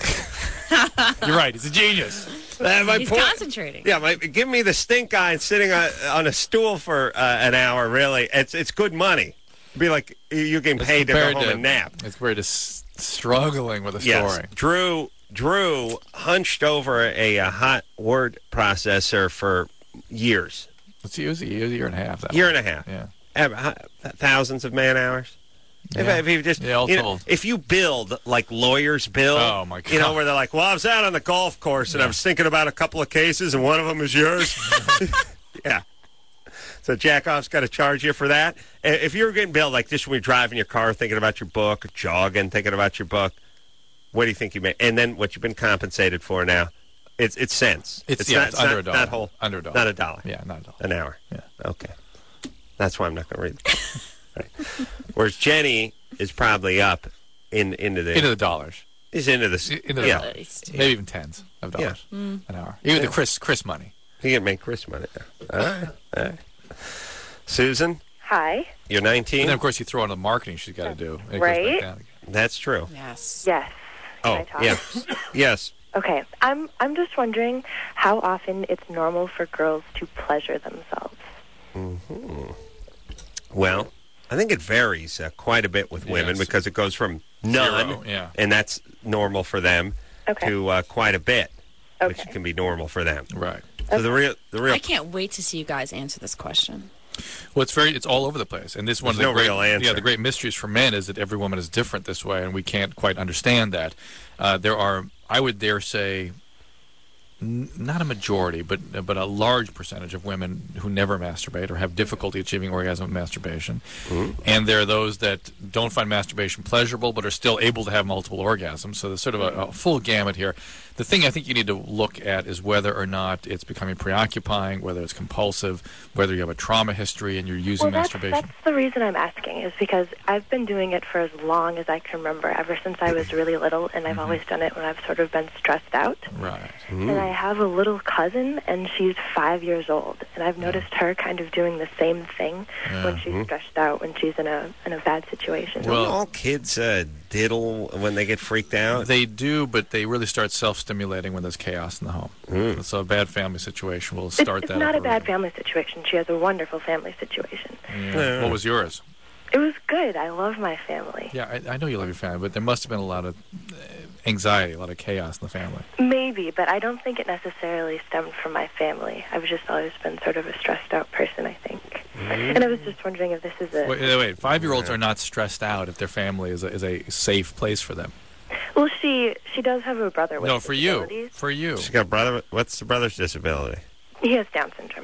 [SPEAKER 4] You're right. He's a genius.
[SPEAKER 2] He's concentrating.
[SPEAKER 3] Yeah, give me the stink eye and sitting on a stool for an hour. Really, it's good money. It'd be like you getting paid to go home and nap.
[SPEAKER 4] It's weird. Just struggling with a
[SPEAKER 3] story. Drew hunched over a hot word processor for years.
[SPEAKER 4] It was a year and a half.
[SPEAKER 3] Year and a half.
[SPEAKER 4] Yeah.
[SPEAKER 3] Thousands of man hours.
[SPEAKER 4] Yeah.
[SPEAKER 3] If you just,
[SPEAKER 4] all told.
[SPEAKER 3] If you build like lawyers build,
[SPEAKER 4] oh my God.
[SPEAKER 3] Where they're like, well, I was out on the golf course and I was thinking about a couple of cases and one of them is yours. Yeah. So Jackoff's got to charge you for that. If you're getting billed like this when you're driving your car thinking about your book, or jogging thinking about your book, what do you think you make? And then what you've been compensated for now? It's cents.
[SPEAKER 4] It's under $1.
[SPEAKER 3] Not whole.
[SPEAKER 4] Under $1.
[SPEAKER 3] Not $1.
[SPEAKER 4] Yeah, not $1.
[SPEAKER 3] An hour.
[SPEAKER 4] Yeah.
[SPEAKER 3] Okay. That's why I'm not going to read it. Right. Whereas Jenny is probably up into the
[SPEAKER 4] dollars.
[SPEAKER 3] Is into the
[SPEAKER 4] maybe even tens of dollars an hour. Even the Chris money.
[SPEAKER 3] You can make Chris money. All right. Susan.
[SPEAKER 8] Hi.
[SPEAKER 3] You're 19.
[SPEAKER 4] And then of course you throw in the marketing she's got to do.
[SPEAKER 8] And it goes back
[SPEAKER 3] down again. That's true.
[SPEAKER 2] Yes.
[SPEAKER 8] Can I talk?
[SPEAKER 3] Yes.
[SPEAKER 8] Okay. I'm just wondering how often it's normal for girls to pleasure themselves.
[SPEAKER 3] Mm-hmm. Well, I think it varies quite a bit with women because it goes from none, and that's normal for them, to quite a bit, which can be normal for them.
[SPEAKER 4] Right.
[SPEAKER 3] So the real.
[SPEAKER 2] I can't wait to see you guys answer this question.
[SPEAKER 4] Well, it's all over the place, and this is one of the
[SPEAKER 3] real answer.
[SPEAKER 4] Yeah, the great mysteries for men is that every woman is different this way, and we can't quite understand that. There are, I would dare say, not a majority, but a large percentage of women who never masturbate or have difficulty achieving orgasm with masturbation. Mm-hmm. And there are those that don't find masturbation pleasurable but are still able to have multiple orgasms. So there's sort of a full gamut here. The thing I think you need to look at is whether or not it's becoming preoccupying, whether it's compulsive, whether you have a trauma history and you're using masturbation.
[SPEAKER 8] That's the reason I'm asking, is because I've been doing it for as long as I can remember, ever since I was really little, and I've always done it when I've sort of been stressed out.
[SPEAKER 4] Right.
[SPEAKER 8] Mm-hmm. And I have a little cousin, and she's 5 years old, and I've noticed her kind of doing the same thing when she's stressed out, when she's in a bad situation.
[SPEAKER 3] Well, all kids diddle when they get freaked out?
[SPEAKER 4] They do, but they really start self-stimulating when there's chaos in the home. Mm. So a bad family situation will start that.
[SPEAKER 8] It's not a bad family situation. She has a wonderful family situation.
[SPEAKER 4] Yeah. What was yours?
[SPEAKER 8] It was good. I love my family.
[SPEAKER 4] Yeah, I know you love your family, but there must have been a lot of anxiety, a lot of chaos in the family.
[SPEAKER 8] Maybe, but I don't think it necessarily stemmed from my family. I've just always been sort of a stressed-out person, I think. Mm. And I was just wondering if this is a...
[SPEAKER 4] Wait. 5-year-olds are not stressed out if their family is a safe place for them.
[SPEAKER 8] Well, she does have a brother with disabilities.
[SPEAKER 4] For you.
[SPEAKER 3] She's got a brother. What's the brother's disability?
[SPEAKER 8] He has Down syndrome.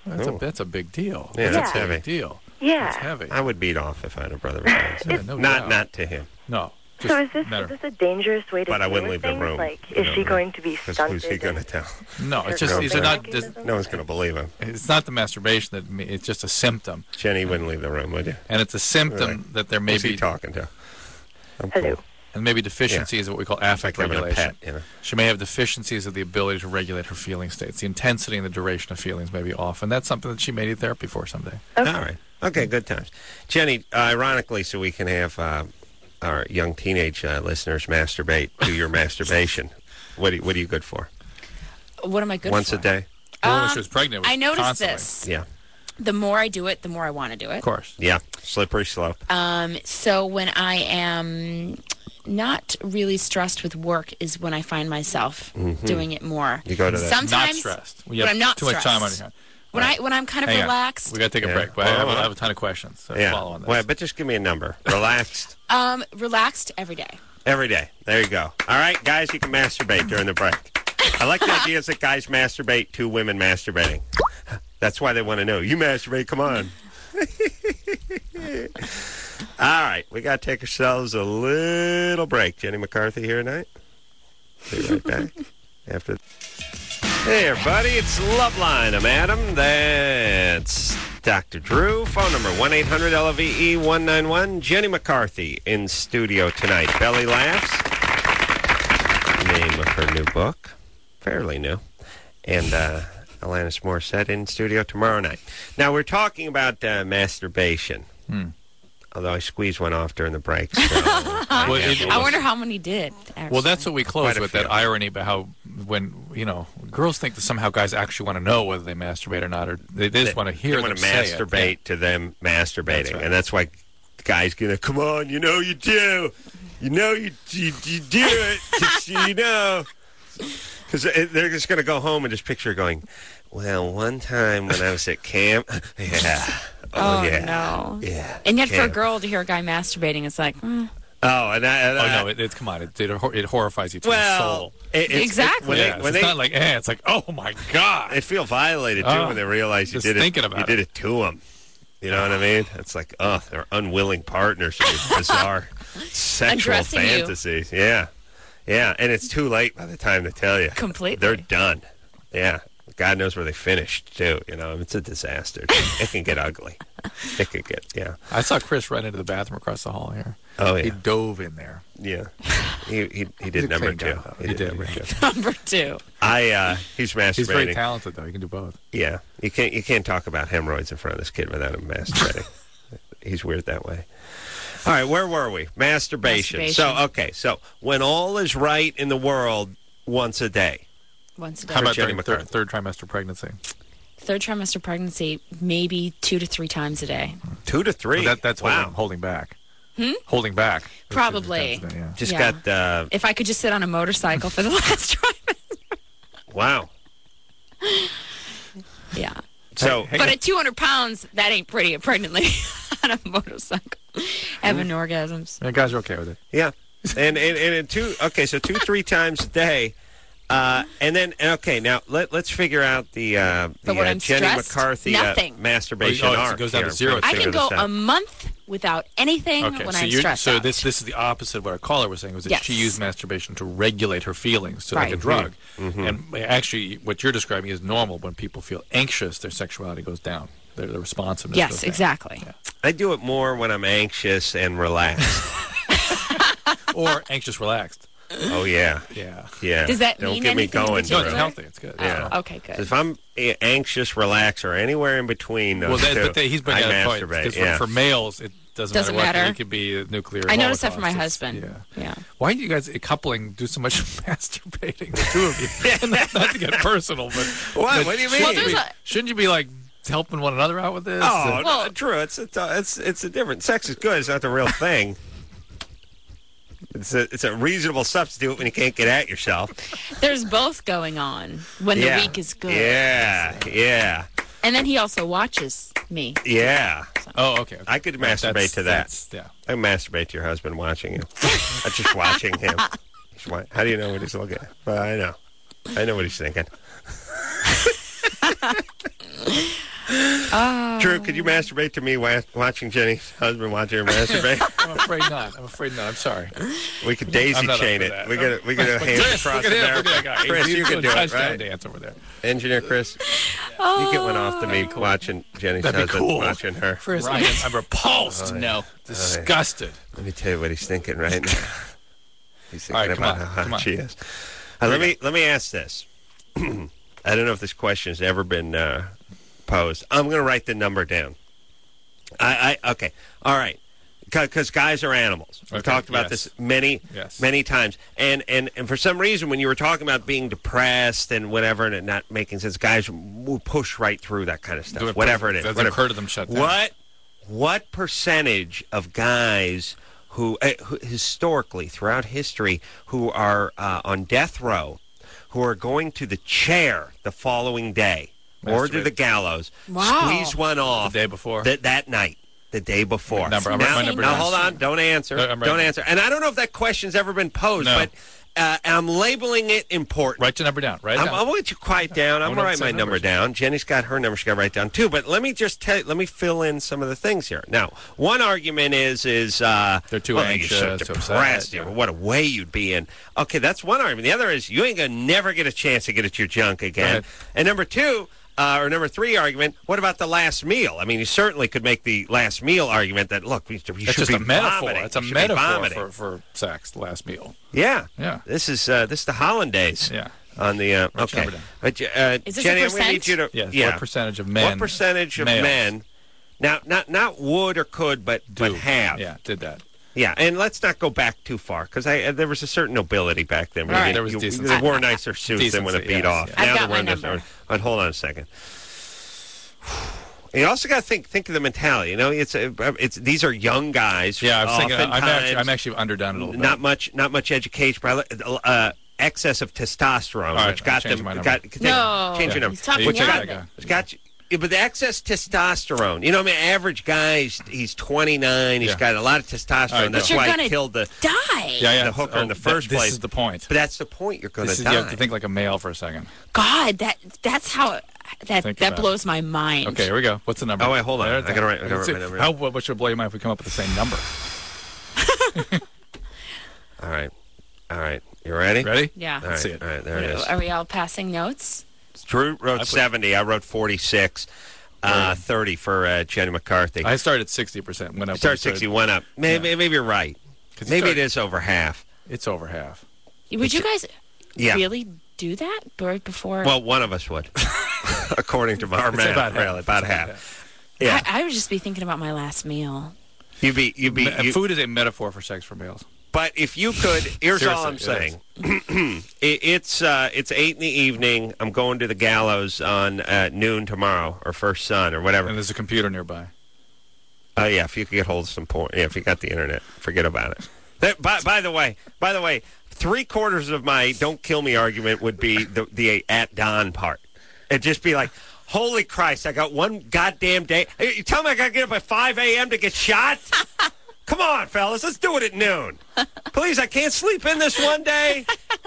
[SPEAKER 4] That's a big deal.
[SPEAKER 3] Yeah, that's
[SPEAKER 4] a
[SPEAKER 3] heavy.
[SPEAKER 4] Big deal.
[SPEAKER 8] Yeah.
[SPEAKER 4] That's heavy.
[SPEAKER 3] I would beat off if I had a brother. Not to him.
[SPEAKER 4] No.
[SPEAKER 8] So is this a dangerous way to
[SPEAKER 3] But I wouldn't
[SPEAKER 8] deal
[SPEAKER 3] leave
[SPEAKER 8] with things?
[SPEAKER 3] the room.
[SPEAKER 8] Like, is she going to be stunted?
[SPEAKER 3] Who's he going to tell?
[SPEAKER 4] No, it's just
[SPEAKER 3] no one's going to believe him.
[SPEAKER 4] It's not the masturbation it's just a symptom.
[SPEAKER 3] Jenny wouldn't leave the room, would you?
[SPEAKER 4] And it's a symptom that there may
[SPEAKER 3] Who's
[SPEAKER 4] be
[SPEAKER 3] he talking to.
[SPEAKER 8] Hello.
[SPEAKER 3] Cool.
[SPEAKER 4] And maybe deficiencies of what we call affect
[SPEAKER 3] like
[SPEAKER 4] regulation.
[SPEAKER 3] Pet,
[SPEAKER 4] She may have deficiencies of the ability to regulate her feeling states. The intensity and the duration of feelings may be off, and that's something that she may need therapy for someday.
[SPEAKER 8] Okay.
[SPEAKER 3] All right. Okay, good times. Jenny, ironically, so we can have our young teenage listeners masturbate, do your masturbation. What are you good for?
[SPEAKER 2] What am I good
[SPEAKER 3] Once
[SPEAKER 2] for?
[SPEAKER 3] a day?
[SPEAKER 4] Well, she was pregnant.
[SPEAKER 2] I noticed
[SPEAKER 4] constantly.
[SPEAKER 2] this.
[SPEAKER 3] Yeah.
[SPEAKER 2] The more I do it, the more I want to do it.
[SPEAKER 4] Of course.
[SPEAKER 3] Yeah. Slippery slope.
[SPEAKER 2] So when I am not really stressed with work is when I find myself doing it more.
[SPEAKER 3] You go to that.
[SPEAKER 2] Sometimes
[SPEAKER 4] not stressed.
[SPEAKER 2] When I'm not
[SPEAKER 4] too much time on
[SPEAKER 2] stressed.
[SPEAKER 4] your hands.
[SPEAKER 2] When I'm kind of
[SPEAKER 4] Hang on.
[SPEAKER 2] relaxed.
[SPEAKER 4] We got to take a break. But I have a ton of questions. So follow on this.
[SPEAKER 3] Well, but just give me a number. Relaxed.
[SPEAKER 2] Relaxed every day.
[SPEAKER 3] Every day. There you go. All right, guys, you can masturbate during the break. I like the idea that guys masturbate to women masturbating. That's why they want to know. You masturbate, come on. All right, we got to take ourselves a little break. Jenny McCarthy here tonight. Be right back after. Hey, everybody, it's Loveline. I'm Adam. That's Dr. Drew. Phone number 1-800-LOVE-191. Jenny McCarthy in studio tonight. Belly Laughs. Name of her new book. Fairly new. And Alanis Morissette in studio tomorrow night. Now, we're talking about masturbation. Although I squeezed one off during the break. So
[SPEAKER 2] I wonder how many did. Actually.
[SPEAKER 4] Well, that's what we close with, that irony about how when, girls think that somehow guys actually want to know whether they masturbate or not, or they just want to hear them say it.
[SPEAKER 3] They want to masturbate to them masturbating. That's right. And that's why guys gonna, come on, you know you do. You know you do it. Just, Because they're just going to go home and just picture going, well, one time when I was at camp, yeah.
[SPEAKER 2] Oh, yeah. No.
[SPEAKER 3] Yeah.
[SPEAKER 2] And yet for a girl to hear a guy masturbating, it's like,
[SPEAKER 3] no,
[SPEAKER 4] come on, it horrifies you to the soul.
[SPEAKER 2] Exactly.
[SPEAKER 4] It's not like, it's like, oh my God.
[SPEAKER 3] They feel violated, too, when they realize you did it to them. You know what I mean? It's like, they're unwilling partners in these bizarre sexual fantasies. Yeah. Yeah, and it's too late by the time they tell you.
[SPEAKER 2] Completely.
[SPEAKER 3] They're done. Yeah. God knows where they finished, too. It's a disaster. It can get ugly. It could get,
[SPEAKER 4] I saw Chris run into the bathroom across the hall here.
[SPEAKER 3] Oh, yeah.
[SPEAKER 4] He dove in there.
[SPEAKER 3] Yeah. He did number two.
[SPEAKER 4] He did number two.
[SPEAKER 2] Number two.
[SPEAKER 3] He's masturbating.
[SPEAKER 4] He's very talented, though. He can do both.
[SPEAKER 3] Yeah. You can't talk about hemorrhoids in front of this kid without him masturbating. He's weird that way. All right, where were we? Masturbation. So when all is right in the world, once a day.
[SPEAKER 2] Once a day.
[SPEAKER 4] How about during third trimester pregnancy?
[SPEAKER 2] Third trimester pregnancy, maybe 2 to 3 times a day.
[SPEAKER 3] 2 to 3?
[SPEAKER 4] Well, that's holding back. Holding back.
[SPEAKER 2] Probably.
[SPEAKER 3] Got...
[SPEAKER 2] if I could just sit on a motorcycle for the last trimester.
[SPEAKER 3] Wow.
[SPEAKER 2] Yeah.
[SPEAKER 3] So,
[SPEAKER 2] but at 200 pounds, that ain't pretty. A pregnant lady on a motorcycle having orgasms.
[SPEAKER 4] Yeah, guys are okay with it.
[SPEAKER 3] Yeah. And 2-3 times a day. And then, now let's figure out the Jenny McCarthy masturbation arc.
[SPEAKER 4] It goes down to 0.
[SPEAKER 2] I can go a month without anything when I'm stressed
[SPEAKER 4] so
[SPEAKER 2] out.
[SPEAKER 4] this is the opposite of what our caller was saying, was that she used masturbation to regulate her feelings, like a drug. And actually, what you're describing is normal. When people feel anxious, their sexuality goes down. Their responsiveness goes down.
[SPEAKER 2] Exactly.
[SPEAKER 4] Yeah.
[SPEAKER 3] I do it more when I'm anxious and relaxed.
[SPEAKER 4] Or anxious, relaxed.
[SPEAKER 3] Oh, yeah.
[SPEAKER 2] Yeah. Does that
[SPEAKER 3] Don't
[SPEAKER 2] mean
[SPEAKER 3] get me going.
[SPEAKER 4] No, it's healthy. It's good.
[SPEAKER 3] Yeah.
[SPEAKER 2] Okay, good.
[SPEAKER 3] If I'm anxious, relaxed, or anywhere in between those
[SPEAKER 4] he's bringing out a point. Because for males, it doesn't matter. It could be nuclear.
[SPEAKER 2] I noticed that for my husband. Yeah.
[SPEAKER 4] Why do you guys, coupling, do so much masturbating, the two of you? not to get personal, but...
[SPEAKER 3] What do you mean?
[SPEAKER 4] Shouldn't you be, helping one another out with this?
[SPEAKER 3] Oh, no, true. It's a different... Sex is good. It's not the real thing. It's a reasonable substitute when you can't get at yourself.
[SPEAKER 2] There's both going on when the week is good.
[SPEAKER 3] Yeah.
[SPEAKER 2] And then he also watches me.
[SPEAKER 3] Yeah.
[SPEAKER 2] So.
[SPEAKER 4] Oh, okay.
[SPEAKER 3] I could masturbate to that. I could masturbate to your husband watching you. I'm just watching him. How do you know what he's looking at? Well, I know. I know what he's thinking. Drew, could you masturbate to me watching Jenny's husband watching her masturbate?
[SPEAKER 4] I'm afraid not. I'm sorry.
[SPEAKER 3] We could daisy chain it. We could have hands across America. Chris, you could do it, right?
[SPEAKER 4] Dance over there.
[SPEAKER 3] Engineer Chris, you get one off to me watching Jenny's husband watching her.
[SPEAKER 4] Chris, I'm repulsed. No, disgusted.
[SPEAKER 3] Let me tell you what he's thinking right now. He's thinking about how hot she is. Let me ask this. I don't know if this question has ever been posed. I'm going to write the number down. Okay. All right. Because guys are animals. We've talked about this many times. And for some reason, when you were talking about being depressed and whatever and it not making sense, guys will push right through that kind of stuff. Whatever it is.
[SPEAKER 4] Doesn't occur to them shut down.
[SPEAKER 3] What percentage of guys who historically, throughout history, who are on death row, who are going to the chair the following day or to the gallows, squeeze one off
[SPEAKER 4] the day before
[SPEAKER 3] that night, the day before.
[SPEAKER 4] Now,
[SPEAKER 3] hold on, don't answer. Don't answer. And I don't know if that question's ever been posed, but I'm labeling it important.
[SPEAKER 4] Write your number down.
[SPEAKER 3] I'll let you quiet down. I'm going to write my number down. Jenny's got her number. She got to write down too. But let me just let me fill in some of the things here. Now, one argument is
[SPEAKER 4] they're too anxious,
[SPEAKER 3] you're so depressed. What a way you'd be in. Okay, that's one argument. The other is you ain't going to never get a chance to get at your junk again. And number two, or number three argument, what about the last meal? I mean, you certainly could make the last meal argument that, look, you should
[SPEAKER 4] just
[SPEAKER 3] be
[SPEAKER 4] a metaphor.
[SPEAKER 3] vomiting.
[SPEAKER 4] It's a metaphor for sex, the last meal.
[SPEAKER 3] Yeah. This is the hollandaise.
[SPEAKER 4] Yeah.
[SPEAKER 3] On the okay.
[SPEAKER 2] Is this
[SPEAKER 3] Jenny,
[SPEAKER 2] a
[SPEAKER 3] I'm going to need you to
[SPEAKER 4] what percentage of men?
[SPEAKER 3] What percentage of men? Now, not would or could, but have.
[SPEAKER 4] Yeah, did that.
[SPEAKER 3] Yeah, and let's not go back too far because there was a certain nobility back then.
[SPEAKER 2] Right.
[SPEAKER 4] There was decency.
[SPEAKER 3] They wore nicer suits than when it beat off.
[SPEAKER 2] I've
[SPEAKER 3] now
[SPEAKER 2] got my number.
[SPEAKER 3] Hold on a second. You also got to think of the mentality. You know, it's these are young guys.
[SPEAKER 4] Yeah, I was thinking. I'm actually underdone it a little bit.
[SPEAKER 3] Not much education. Excess of testosterone, which got them. Change your number. But the excess testosterone, you know, I mean, average guy, he's 29. He's got a lot of testosterone. That's why he killed the hooker in the first place.
[SPEAKER 4] This is the point.
[SPEAKER 3] But that's the point. You're going to die.
[SPEAKER 4] You have to think like a male for a second.
[SPEAKER 2] God, that's how that blows my mind.
[SPEAKER 4] Okay, here we go. What's the number?
[SPEAKER 3] Oh wait, hold on. I got to write my number.
[SPEAKER 4] What should blow your mind if we come up with the same number?
[SPEAKER 3] All right. You ready?
[SPEAKER 4] Ready?
[SPEAKER 2] Yeah.
[SPEAKER 3] All right.
[SPEAKER 4] See it.
[SPEAKER 3] All right. There it is.
[SPEAKER 2] Are we all passing notes?
[SPEAKER 3] Drew wrote 70. I wrote 46. 30 for Jenny McCarthy.
[SPEAKER 4] I started 60%. Went up.
[SPEAKER 3] Started 60. Went up. Maybe you're right. Maybe it is over half.
[SPEAKER 4] It's over half.
[SPEAKER 2] Would you guys really do that before?
[SPEAKER 3] Well, one of us would, according to our math. Really, about half. Yeah.
[SPEAKER 2] I would just be thinking about my last meal.
[SPEAKER 4] Food is a metaphor for sex for males.
[SPEAKER 3] But if you could, here's all I'm saying. It's 8 in the evening. I'm going to the gallows on noon tomorrow, or first sun, or whatever.
[SPEAKER 4] And there's a computer nearby.
[SPEAKER 3] Yeah, if you could get hold of some porn. Yeah, if you got the internet, forget about it. By the way, 3/4 of my "don't kill me" argument would be the at dawn part. It'd just be like, holy Christ, I got one goddamn day. You tell me I got to get up at 5 a.m. to get shot? Come on, fellas, let's do it at noon. Please, I can't sleep in this one day.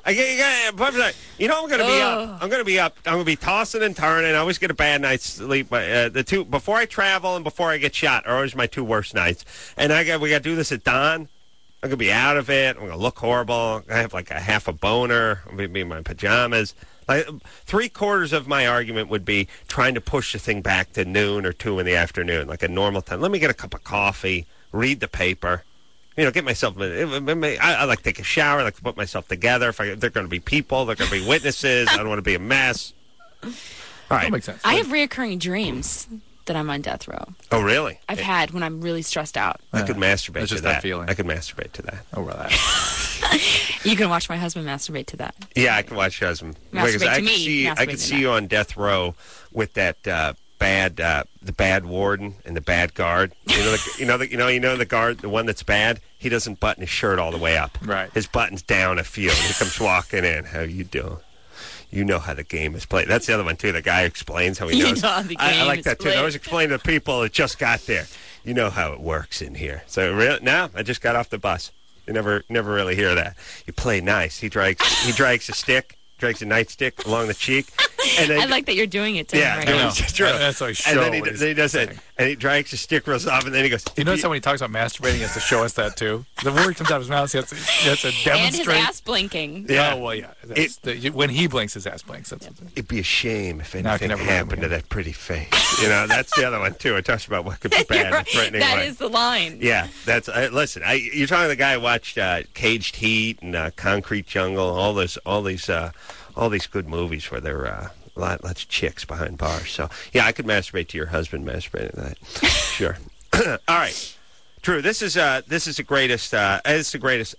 [SPEAKER 3] You know, I'm going to be up. I'm going to be up. I'm going to be tossing and turning. I always get a bad night's sleep. The two before I travel and before I get shot are always my two worst nights. And we got to do this at dawn. I'm going to be out of it. I'm going to look horrible. I have like a half a boner. I'm going to be in my pajamas. Like 3/4 of my argument would be trying to push the thing back to noon or 2 in the afternoon, like a normal time. Let me get a cup of coffee. Read the paper, get myself. I like to take a shower. I like to put myself together. If they're going to be people, they're going to be witnesses. I don't want to be a mess. All right,
[SPEAKER 4] that makes sense.
[SPEAKER 2] I have reoccurring dreams that I'm on death row.
[SPEAKER 3] Oh, really?
[SPEAKER 2] I've had when I'm really stressed out.
[SPEAKER 3] I could masturbate to that.
[SPEAKER 4] Feeling.
[SPEAKER 3] I could masturbate to that.
[SPEAKER 4] Oh, relax.
[SPEAKER 2] You can watch my husband masturbate to that.
[SPEAKER 3] Yeah, I can watch your husband.
[SPEAKER 2] Masturbate to me.
[SPEAKER 3] I could see you on death row with that. The bad warden and the bad guard. You know the guard, the one that's bad. He doesn't button his shirt all the way up.
[SPEAKER 4] Right.
[SPEAKER 3] His button's down a few. And he comes walking in. How you doing? You know how the game is played. That's the other one too. The guy explains how he knows.
[SPEAKER 2] You know how the game
[SPEAKER 3] I like that too.
[SPEAKER 2] played.
[SPEAKER 3] I always explain to people that just got there. You know how it works in here. So I just got off the bus. You never really hear that. You play nice. He drags a stick. Drags a nightstick along the cheek.
[SPEAKER 2] I like that you're doing it to him right now.
[SPEAKER 3] It's true.
[SPEAKER 4] That's like show.
[SPEAKER 3] And then he does it, and he drags his stick reels off, and then he goes.
[SPEAKER 4] You notice how when he talks about masturbating, he has to show us that too. The word comes out of his mouth, he has to demonstrate.
[SPEAKER 2] And his ass blinking.
[SPEAKER 4] Yeah. Oh well, yeah. When he blinks, his ass blinks.
[SPEAKER 3] It'd be a shame if anything happened to that pretty face. That's the other one too. It talks about what could be bad and threatening.
[SPEAKER 2] That is the line.
[SPEAKER 3] Yeah, that's. Listen, you're talking to the guy who watched Caged Heat and Concrete Jungle, all these good movies where there are lots of chicks behind bars. So yeah, I could masturbate to your husband masturbating to that. Sure. All right, Drew. This is the greatest. It's the greatest.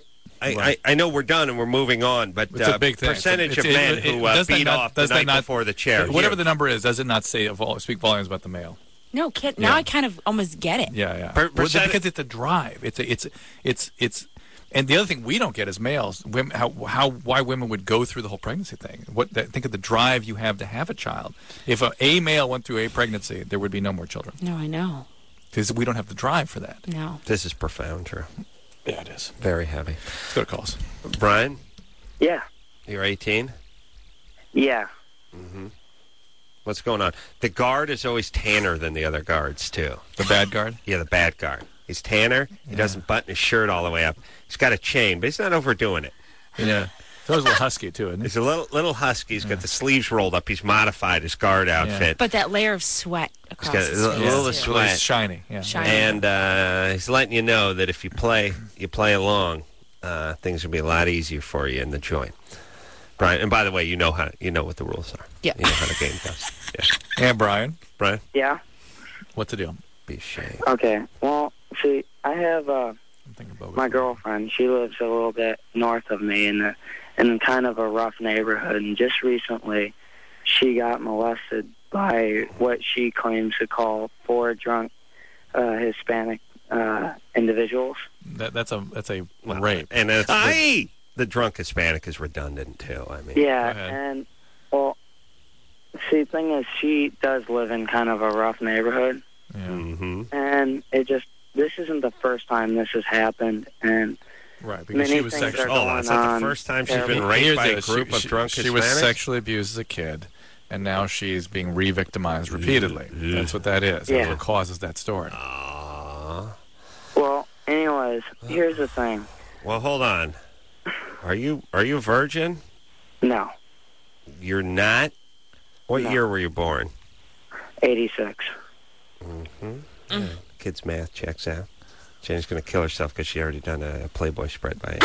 [SPEAKER 3] I know we're done and we're moving on, but
[SPEAKER 4] it's a big thing.
[SPEAKER 3] Percentage of men who beat off the night before the chair.
[SPEAKER 4] Whatever the number is, does it not speak volumes about the male?
[SPEAKER 2] No, kid. Now I kind of almost get it.
[SPEAKER 4] Yeah. Because it's a drive. It's. And the other thing we don't get as males, why women would go through the whole pregnancy thing. Think of the drive you have to have a child. If a male went through a pregnancy, there would be no more children.
[SPEAKER 2] No, I know.
[SPEAKER 4] Because we don't have the drive for that.
[SPEAKER 2] No.
[SPEAKER 3] This is profound, Drew.
[SPEAKER 4] Yeah, it is.
[SPEAKER 3] Very heavy.
[SPEAKER 4] Let's go to calls.
[SPEAKER 3] Brian?
[SPEAKER 9] Yeah.
[SPEAKER 3] You're 18?
[SPEAKER 9] Yeah.
[SPEAKER 3] Mm-hmm. What's going on? The guard is always tanner than the other guards, too.
[SPEAKER 4] The bad guard?
[SPEAKER 3] Yeah, the bad guard. He's tanner. He doesn't button his shirt all the way up. He's got a chain, but he's not overdoing it.
[SPEAKER 4] Yeah. He's always a little husky, too, isn't he?
[SPEAKER 3] He's a little husky. He's got the sleeves rolled up. He's modified his guard outfit.
[SPEAKER 2] But that layer of sweat across his face.
[SPEAKER 3] He's got a little sweat.
[SPEAKER 4] It's shiny. Yeah.
[SPEAKER 3] And he's letting you know that if you play along, things will be a lot easier for you in the joint. Brian, and by the way, you know what the rules are.
[SPEAKER 2] Yeah.
[SPEAKER 3] You know how the game goes. Yeah.
[SPEAKER 4] And Brian?
[SPEAKER 9] Yeah.
[SPEAKER 4] What's the deal?
[SPEAKER 3] Be ashamed.
[SPEAKER 9] Okay. Well, see, I have my girlfriend. She lives a little bit north of me in kind of a rough neighborhood. And just recently, she got molested by what she claims to call 4 drunk Hispanic individuals.
[SPEAKER 4] That's a rape.
[SPEAKER 3] And the drunk Hispanic is redundant too. I mean,
[SPEAKER 9] yeah, and well, see, the thing is, she does live in kind of a rough neighborhood.
[SPEAKER 4] Yeah.
[SPEAKER 3] Mm-hmm.
[SPEAKER 9] And this isn't the first time this has happened, and
[SPEAKER 4] right, because she was sexually.
[SPEAKER 3] Oh, that's not the first time she's been raped by a group of drunk Hispanics?
[SPEAKER 4] She was sexually abused as a kid, and now she's being re-victimized repeatedly. That's what that is.
[SPEAKER 9] Yeah.
[SPEAKER 4] That's what causes that story.
[SPEAKER 9] Well, anyways, here's the thing.
[SPEAKER 3] Well, hold on. Are you a virgin?
[SPEAKER 9] No.
[SPEAKER 3] You're not? What year were you born?
[SPEAKER 9] 86.
[SPEAKER 3] Mm-hmm. Kid's math checks out. Jane's going to kill herself because she already done a Playboy spread by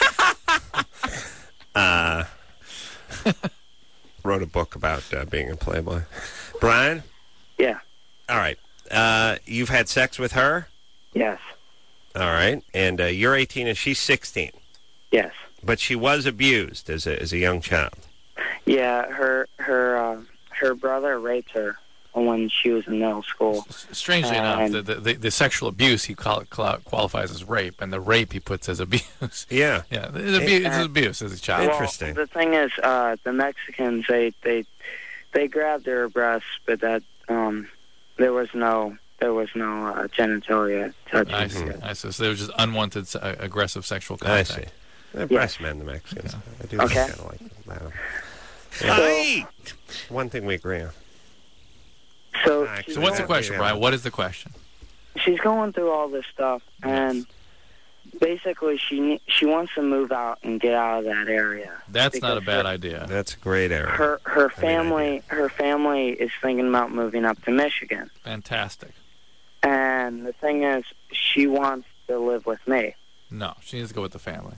[SPEAKER 3] age. Wrote a book about being a Playboy. Brian?
[SPEAKER 9] Yeah.
[SPEAKER 3] All right. You've had sex with her?
[SPEAKER 9] Yes.
[SPEAKER 3] All right. And you're 18 and she's 16?
[SPEAKER 9] Yes.
[SPEAKER 3] But she was abused as a young child?
[SPEAKER 9] Yeah, her brother raped her when she was in middle school.
[SPEAKER 4] Strangely enough, the sexual abuse he qualifies as rape, and the rape he puts as abuse.
[SPEAKER 3] Yeah.
[SPEAKER 4] Yeah, it's abuse as a child.
[SPEAKER 9] Well,
[SPEAKER 3] Interesting.
[SPEAKER 9] The thing is, the Mexicans, they grabbed her breasts, but that there was no genitalia touching.
[SPEAKER 4] I see. So there was just unwanted aggressive sexual contact.
[SPEAKER 3] I see. They're breast men, the Mexicans.
[SPEAKER 4] Yeah.
[SPEAKER 3] I do
[SPEAKER 9] kind
[SPEAKER 3] of like them. Yeah. One thing we agree on.
[SPEAKER 9] So
[SPEAKER 4] what's the question, Brian? What is the question?
[SPEAKER 9] She's going through all this stuff, and basically she wants to move out and get out of that area.
[SPEAKER 4] That's not a bad idea.
[SPEAKER 3] That's a great area.
[SPEAKER 9] Her family is thinking about moving up to Michigan.
[SPEAKER 4] Fantastic.
[SPEAKER 9] And the thing is, she wants to live with me.
[SPEAKER 4] No, she needs to go with the family.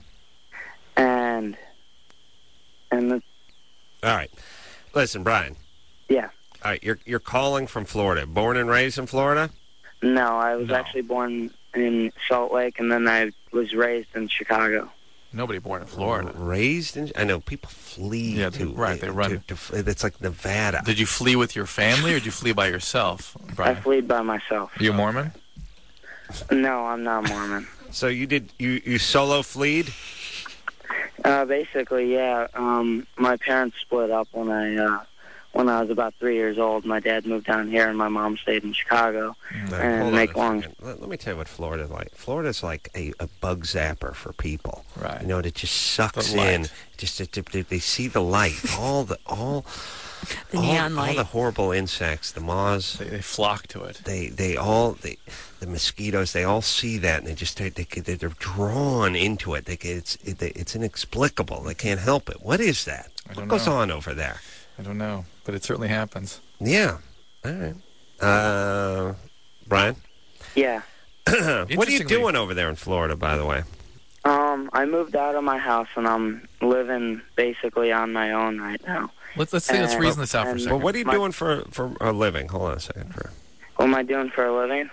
[SPEAKER 9] All
[SPEAKER 3] right. Listen, Brian.
[SPEAKER 9] Yeah.
[SPEAKER 3] All right, you're calling from Florida. Born and raised in Florida?
[SPEAKER 9] No, I was actually born in Salt Lake, and then I was raised in Chicago.
[SPEAKER 4] Nobody born in Florida.
[SPEAKER 3] Raised in... I know, people flee to...
[SPEAKER 4] Right, they run.
[SPEAKER 3] It's like Nevada.
[SPEAKER 4] Did you flee with your family, or did you flee by yourself, Brian?
[SPEAKER 9] I fled by myself.
[SPEAKER 4] Are you a Mormon?
[SPEAKER 9] No, I'm not Mormon.
[SPEAKER 3] So you solo fleed?
[SPEAKER 9] Basically, yeah. My parents split up when I was about 3 years old. My dad moved down here, and my mom stayed in Chicago.
[SPEAKER 3] Let me tell you what Florida's like. Florida's like a bug zapper for people.
[SPEAKER 4] Right.
[SPEAKER 3] You know, it just sucks in. Just they see the light.
[SPEAKER 2] The neon light.
[SPEAKER 3] All the horrible insects, the moths.
[SPEAKER 4] They flock to it.
[SPEAKER 3] The mosquitoes, they all see that, and they're drawn into it. It's inexplicable. They can't help it. What is that? What goes on over there?
[SPEAKER 4] I don't know, but it certainly happens.
[SPEAKER 3] Yeah. All right. Brian?
[SPEAKER 9] Yeah.
[SPEAKER 3] What are you doing over there in Florida, by the way?
[SPEAKER 9] I moved out of my house, and I'm living basically on my own right now.
[SPEAKER 4] Let's reason this out for a second.
[SPEAKER 3] Well, what are you doing for a living? Hold on a second.
[SPEAKER 9] What am I doing for a living?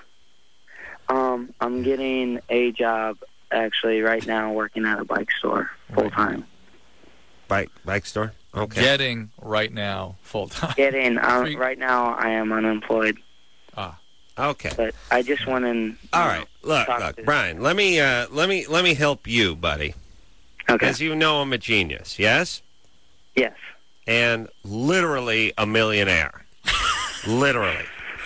[SPEAKER 9] I'm getting a job, actually, right now, working at a bike store full-time.
[SPEAKER 3] Bike store? Okay.
[SPEAKER 4] Getting right now full-time.
[SPEAKER 9] Right now, I am unemployed.
[SPEAKER 3] Okay.
[SPEAKER 9] But I just want to.
[SPEAKER 3] All right. Look, Brian. Let me help you, buddy.
[SPEAKER 9] Okay.
[SPEAKER 3] Because you know I'm a genius. Yes.
[SPEAKER 9] Yes.
[SPEAKER 3] And literally a millionaire. Literally.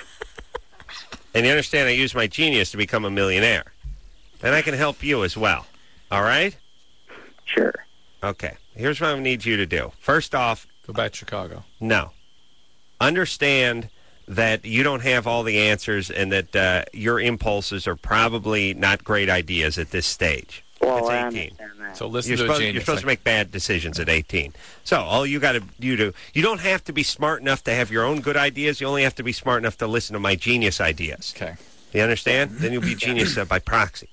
[SPEAKER 3] And you understand I use my genius to become a millionaire. And I can help you as well. All right?
[SPEAKER 9] Sure.
[SPEAKER 3] Okay. Here's what I need you to do. First off.
[SPEAKER 4] Go back to Chicago.
[SPEAKER 3] No. Understand that you don't have all the answers and that your impulses are probably not great ideas at this stage.
[SPEAKER 9] Well,
[SPEAKER 3] it's 18.
[SPEAKER 9] I understand that.
[SPEAKER 4] So listen to a genius.
[SPEAKER 3] You're supposed to make bad decisions at 18. So all you got to do, you don't have to be smart enough to have your own good ideas. You only have to be smart enough to listen to my genius ideas.
[SPEAKER 4] Okay.
[SPEAKER 3] You understand? Then you'll be genius by proxy.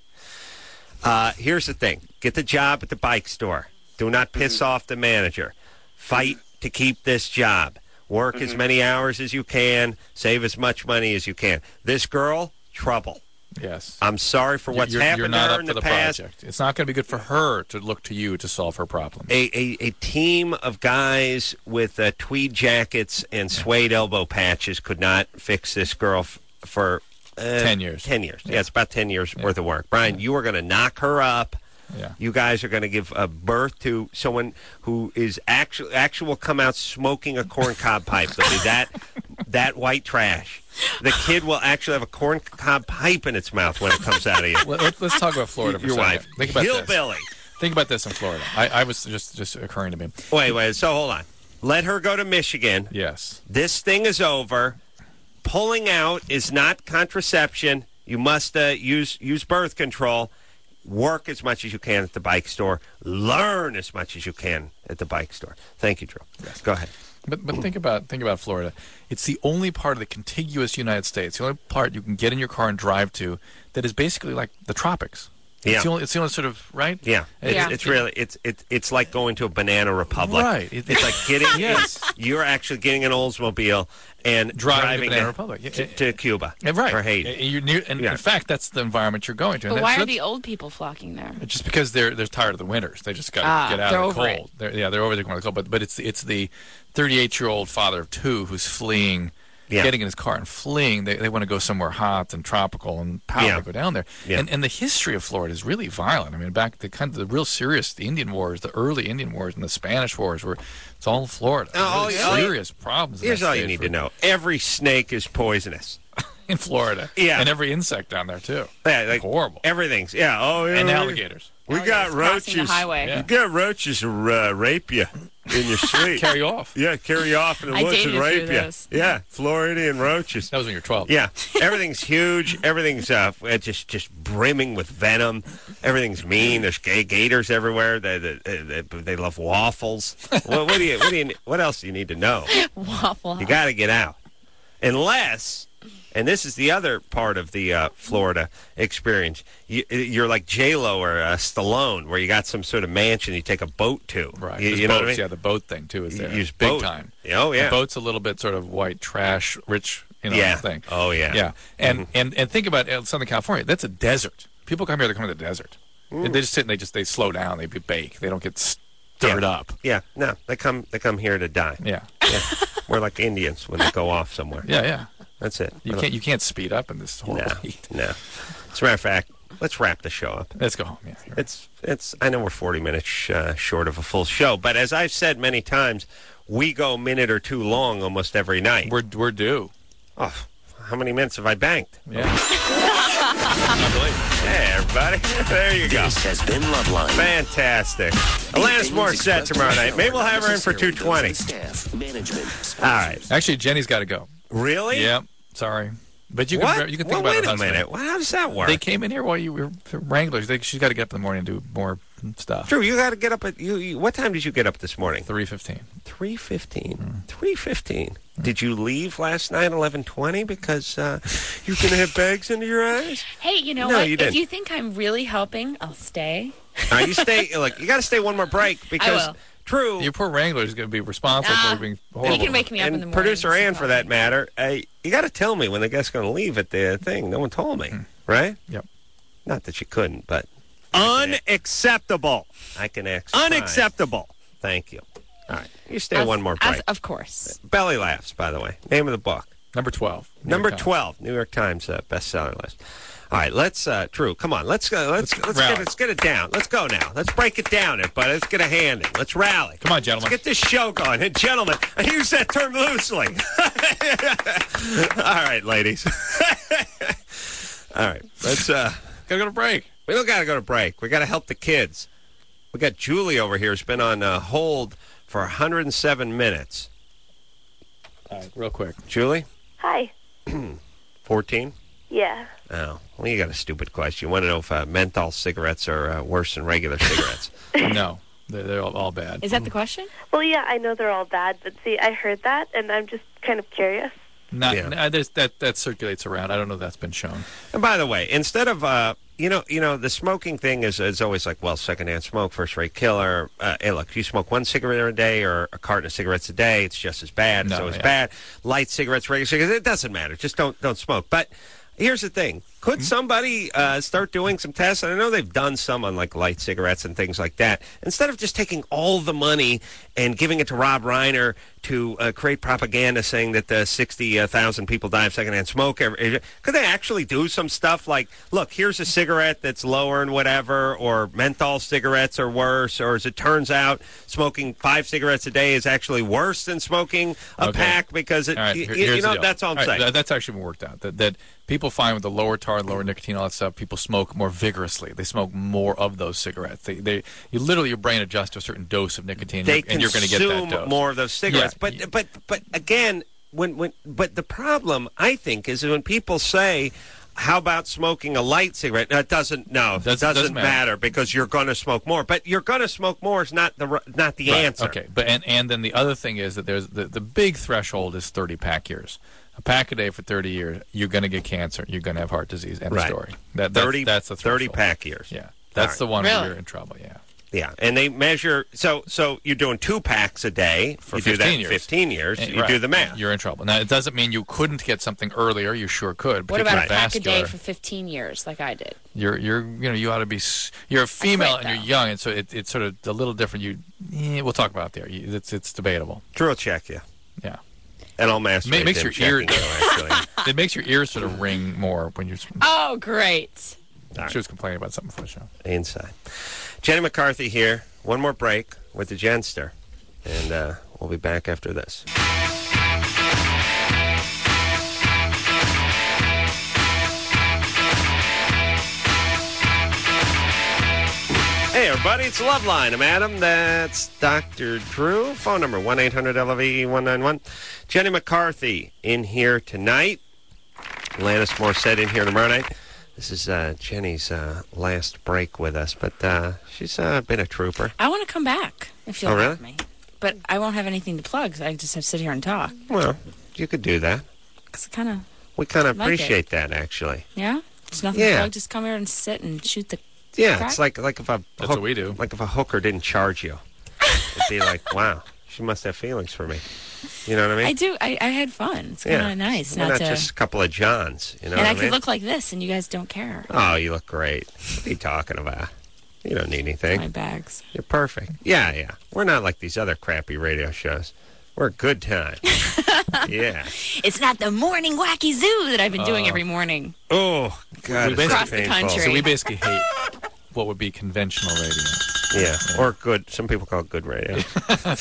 [SPEAKER 3] Here's the thing. Get the job at the bike store. Do not piss off the manager. Fight to keep this job. Work as many hours as you can. Save as much money as you can. This girl, trouble.
[SPEAKER 4] Yes.
[SPEAKER 3] I'm sorry for what's happened to her in the past.
[SPEAKER 4] Project. It's not going to be good for her to look to you to solve her problem.
[SPEAKER 3] A team of guys with tweed jackets and suede elbow patches could not fix this girl for
[SPEAKER 4] 10 years.
[SPEAKER 3] 10 years. Yeah, it's about 10 years worth of work. Brian, you are going to knock her up.
[SPEAKER 4] Yeah.
[SPEAKER 3] You guys are going to give birth to someone who is actual come out smoking a corncob pipe. They'll be that white trash. The kid will actually have a corncob pipe in its mouth when it comes out of you.
[SPEAKER 4] Let's talk about Florida for a second.
[SPEAKER 3] Your wife.
[SPEAKER 4] Think about
[SPEAKER 3] Hillbilly.
[SPEAKER 4] Think about this in Florida. I was just occurring to me.
[SPEAKER 3] Wait. So hold on. Let her go to Michigan.
[SPEAKER 4] Yes.
[SPEAKER 3] This thing is over. Pulling out is not contraception. You must use birth control. Work as much as you can at the bike store. Learn as much as you can at the bike store. Thank you, Drew. Yes. Go ahead.
[SPEAKER 4] But think about Florida. It's the only part of the contiguous United States, the only part you can get in your car and drive to that is basically like the tropics.
[SPEAKER 3] Yeah.
[SPEAKER 4] It's the only sort of, right?
[SPEAKER 3] Yeah. It's really it's like going to a banana republic.
[SPEAKER 4] Right.
[SPEAKER 3] It's like getting you're actually getting an Oldsmobile and driving
[SPEAKER 4] to Banana Republic.
[SPEAKER 3] To Cuba.
[SPEAKER 4] Right.
[SPEAKER 3] Or Haiti.
[SPEAKER 4] You're near, and in fact, that's the environment you're going to.
[SPEAKER 2] But why are the old people flocking there?
[SPEAKER 4] Just because they're tired of the winters. They just got to get out of the cold. They're over there going to the cold. But it's the 38-year-old father of two who's fleeing. Yeah. Getting in his car and fleeing, they want to go somewhere hot and tropical and power go down there. Yeah. And the history of Florida is really violent. I mean, back the real serious, the Indian Wars, the early Indian Wars, and the Spanish Wars it's all Florida. Serious problems.
[SPEAKER 3] Here's all you need to know: every snake is poisonous
[SPEAKER 4] in Florida. Yeah, and every insect down there too.
[SPEAKER 3] Yeah, like
[SPEAKER 4] horrible.
[SPEAKER 3] Everything's and
[SPEAKER 4] alligators.
[SPEAKER 3] We got roaches. We got roaches who rape you in your sleep.
[SPEAKER 4] Carry off.
[SPEAKER 3] Yeah, carry off in the woods and rape you. Yeah, Floridian roaches.
[SPEAKER 4] That was when you were 12.
[SPEAKER 3] Yeah, everything's huge. Everything's just brimming with venom. Everything's mean. There's gators everywhere. They love waffles. What else do you need to know?
[SPEAKER 2] Waffle.
[SPEAKER 3] You got to get out, unless. And this is the other part of the Florida experience. You're like J-Lo or Stallone, where you got some sort of mansion you take a boat to.
[SPEAKER 4] Right.
[SPEAKER 3] You know what I mean?
[SPEAKER 4] Yeah, the boat thing, too, is there.
[SPEAKER 3] Use
[SPEAKER 4] big
[SPEAKER 3] boat.
[SPEAKER 4] Time.
[SPEAKER 3] Oh, yeah.
[SPEAKER 4] The boat's a little bit sort of white trash, rich, thing.
[SPEAKER 3] Oh, yeah.
[SPEAKER 4] Yeah. And think about Southern California. That's a desert. People come here, they come to the desert. They just sit and they slow down. They bake. They don't get stirred up.
[SPEAKER 3] Yeah. No, they come here to die.
[SPEAKER 4] Yeah.
[SPEAKER 3] We're like Indians when they go off somewhere.
[SPEAKER 4] Yeah.
[SPEAKER 3] That's it.
[SPEAKER 4] You can't speed up in this horrible heat.
[SPEAKER 3] No. As a matter of fact, let's wrap the show up.
[SPEAKER 4] Let's go home. Yeah,
[SPEAKER 3] it's. I know we're 40 minutes short of a full show, but as I've said many times, we go a minute or two long almost every night.
[SPEAKER 4] We're due.
[SPEAKER 3] Oh, how many minutes have I banked?
[SPEAKER 4] Yeah.
[SPEAKER 3] Hey, everybody. There you go.
[SPEAKER 1] This has been Loveline.
[SPEAKER 3] Fantastic. Alanis Morissette tomorrow night. Maybe we'll have her in for 2:20.
[SPEAKER 1] Staff, management.
[SPEAKER 3] All right.
[SPEAKER 4] Actually, Jenny's got to go.
[SPEAKER 3] Really?
[SPEAKER 4] Yeah. Sorry. But you can think about it.
[SPEAKER 3] Wait a minute. How does that work?
[SPEAKER 4] They came in here while you were Wranglers. She's got to get up in the morning and do more stuff.
[SPEAKER 3] Drew, you got to get up at what time did you get up this morning?
[SPEAKER 4] 3:15.
[SPEAKER 3] 3:15. 3:15. Did you leave last night 11:20 because you're going to have bags under your eyes?
[SPEAKER 2] Hey, you know what? If you think I'm really helping, I'll stay.
[SPEAKER 3] You stay. Look, you got to stay one more break because.
[SPEAKER 2] I will.
[SPEAKER 3] True.
[SPEAKER 4] Your poor Wrangler is going to be responsible for being horrible.
[SPEAKER 2] You can wake me up in the morning.
[SPEAKER 3] Producer Ann, for that matter, you got to tell me when the guest's going to leave at the thing. No one told me, right?
[SPEAKER 4] Yep.
[SPEAKER 3] Not that you couldn't, but unacceptable. I can exercise. Unacceptable. Thank you. All right, you stay one more break.
[SPEAKER 2] Of course.
[SPEAKER 3] Belly Laughs, by the way, name of the book.
[SPEAKER 4] Number 12.
[SPEAKER 3] Number 12, New York Times bestseller list. All right, Drew, come on. Let's go. Let's get it down. Let's go now. Let's break it down, everybody. Let's get a hand in. Let's rally.
[SPEAKER 4] Come on, gentlemen.
[SPEAKER 3] Let's get this show going. And gentlemen, I use that term loosely. All right, ladies. All right, let's
[SPEAKER 4] gotta go to break.
[SPEAKER 3] We don't gotta go to break. We gotta help the kids. We got Julie over here who's been on hold for 107 minutes.
[SPEAKER 4] All right, real quick.
[SPEAKER 3] Julie?
[SPEAKER 8] Hi.
[SPEAKER 3] 14?
[SPEAKER 8] Yeah.
[SPEAKER 3] Oh, well, you got a stupid question. You want to know if menthol cigarettes are worse than regular cigarettes?
[SPEAKER 4] No, they're all bad.
[SPEAKER 2] Is that the question?
[SPEAKER 8] Well, yeah, I know they're all bad, but see, I heard that, and I'm just kind of curious.
[SPEAKER 4] That circulates around. I don't know if that's been shown.
[SPEAKER 3] And by the way, instead of you know, the smoking thing is always like, well, secondhand smoke, first-rate killer. Hey, look, if you smoke one cigarette a day or a carton of cigarettes a day, it's just as bad. It's always bad. Light cigarettes, regular cigarettes, it doesn't matter. Just don't smoke. But here's the thing. Could somebody start doing some tests? And I know they've done some on, like, light cigarettes and things like that. Instead of just taking all the money and giving it to Rob Reiner to create propaganda saying that 60,000 people die of secondhand smoke, could they actually do some stuff like, look, here's a cigarette that's lower and whatever, or menthol cigarettes are worse, or as it turns out, smoking 5 cigarettes a day is actually worse than smoking a pack because, that's all I'm saying.
[SPEAKER 4] That's actually been worked out. That people find with the lower tar, lower nicotine, all that stuff, people smoke more vigorously. They smoke more of those cigarettes. Your brain adjusts to a certain dose of nicotine, and you're going to get that dose.
[SPEAKER 3] More of those cigarettes.
[SPEAKER 4] Yeah.
[SPEAKER 3] But again, but the problem, I think, is when people say, how about smoking a light cigarette? That doesn't matter because you're going to smoke more. But you're going to smoke more is not the answer.
[SPEAKER 4] Okay, but and then the other thing is that there's the big threshold is 30 pack years. A pack a day for 30 years, you're going to get cancer. You're going to have heart disease. End of story. That's the threshold.
[SPEAKER 3] 30 pack years.
[SPEAKER 4] Yeah, that's the one where you're in trouble. Yeah.
[SPEAKER 3] Yeah, and they measure. So you're doing 2 packs a day
[SPEAKER 4] for 15 years.
[SPEAKER 3] 15 years. You do the math.
[SPEAKER 4] You're in trouble. Now it doesn't mean you couldn't get something earlier. You sure could.
[SPEAKER 2] What about a pack a day for 15 years, like I did?
[SPEAKER 4] You ought to be. You're a female and you're young, and so it's sort of a little different. We'll talk about it there. It's debatable.
[SPEAKER 3] Drew will check you.
[SPEAKER 4] Yeah.
[SPEAKER 3] And I'll masturbate.
[SPEAKER 4] Makes your ear. It makes your ears sort of ring more when you're.
[SPEAKER 2] Oh, great!
[SPEAKER 4] She was complaining about something before the show.
[SPEAKER 3] Inside. Jenny McCarthy here. One more break with the Genster, and we'll be back after this. Hey, everybody, it's Loveline. I'm Adam. That's Dr. Drew. Phone number, 1-800-LOVE-191. Jenny McCarthy in here tonight. Alanis Morissette in here tomorrow night. This is Jenny's last break with us, but she's been a trooper.
[SPEAKER 2] I want to come back if you'll have me. But I won't have anything to plug, so I just have to sit here and talk.
[SPEAKER 3] Well, you could do that. We kind of appreciate that, actually.
[SPEAKER 2] Yeah? There's nothing to plug? Just come here and sit and shoot the crack?
[SPEAKER 3] It's like if
[SPEAKER 4] that's what we do.
[SPEAKER 3] Like if a hooker didn't charge you. It'd be like, wow, she must have feelings for me. You know what I mean?
[SPEAKER 2] I do. I had fun. It's kind of nice.
[SPEAKER 3] We're not just a couple of Johns. You know
[SPEAKER 2] and
[SPEAKER 3] I
[SPEAKER 2] could look like this, and you guys don't care.
[SPEAKER 3] Oh, you look great. What are you talking about? You don't need anything.
[SPEAKER 2] My bags.
[SPEAKER 3] You're perfect. Yeah. We're not like these other crappy radio shows. We're a good time. Yeah.
[SPEAKER 2] It's not the morning wacky zoo that I've been doing every morning.
[SPEAKER 3] Oh, God.
[SPEAKER 2] Across the country.
[SPEAKER 4] So we basically hate what would be conventional radio.
[SPEAKER 3] Yeah, or good. Some people call it good radio.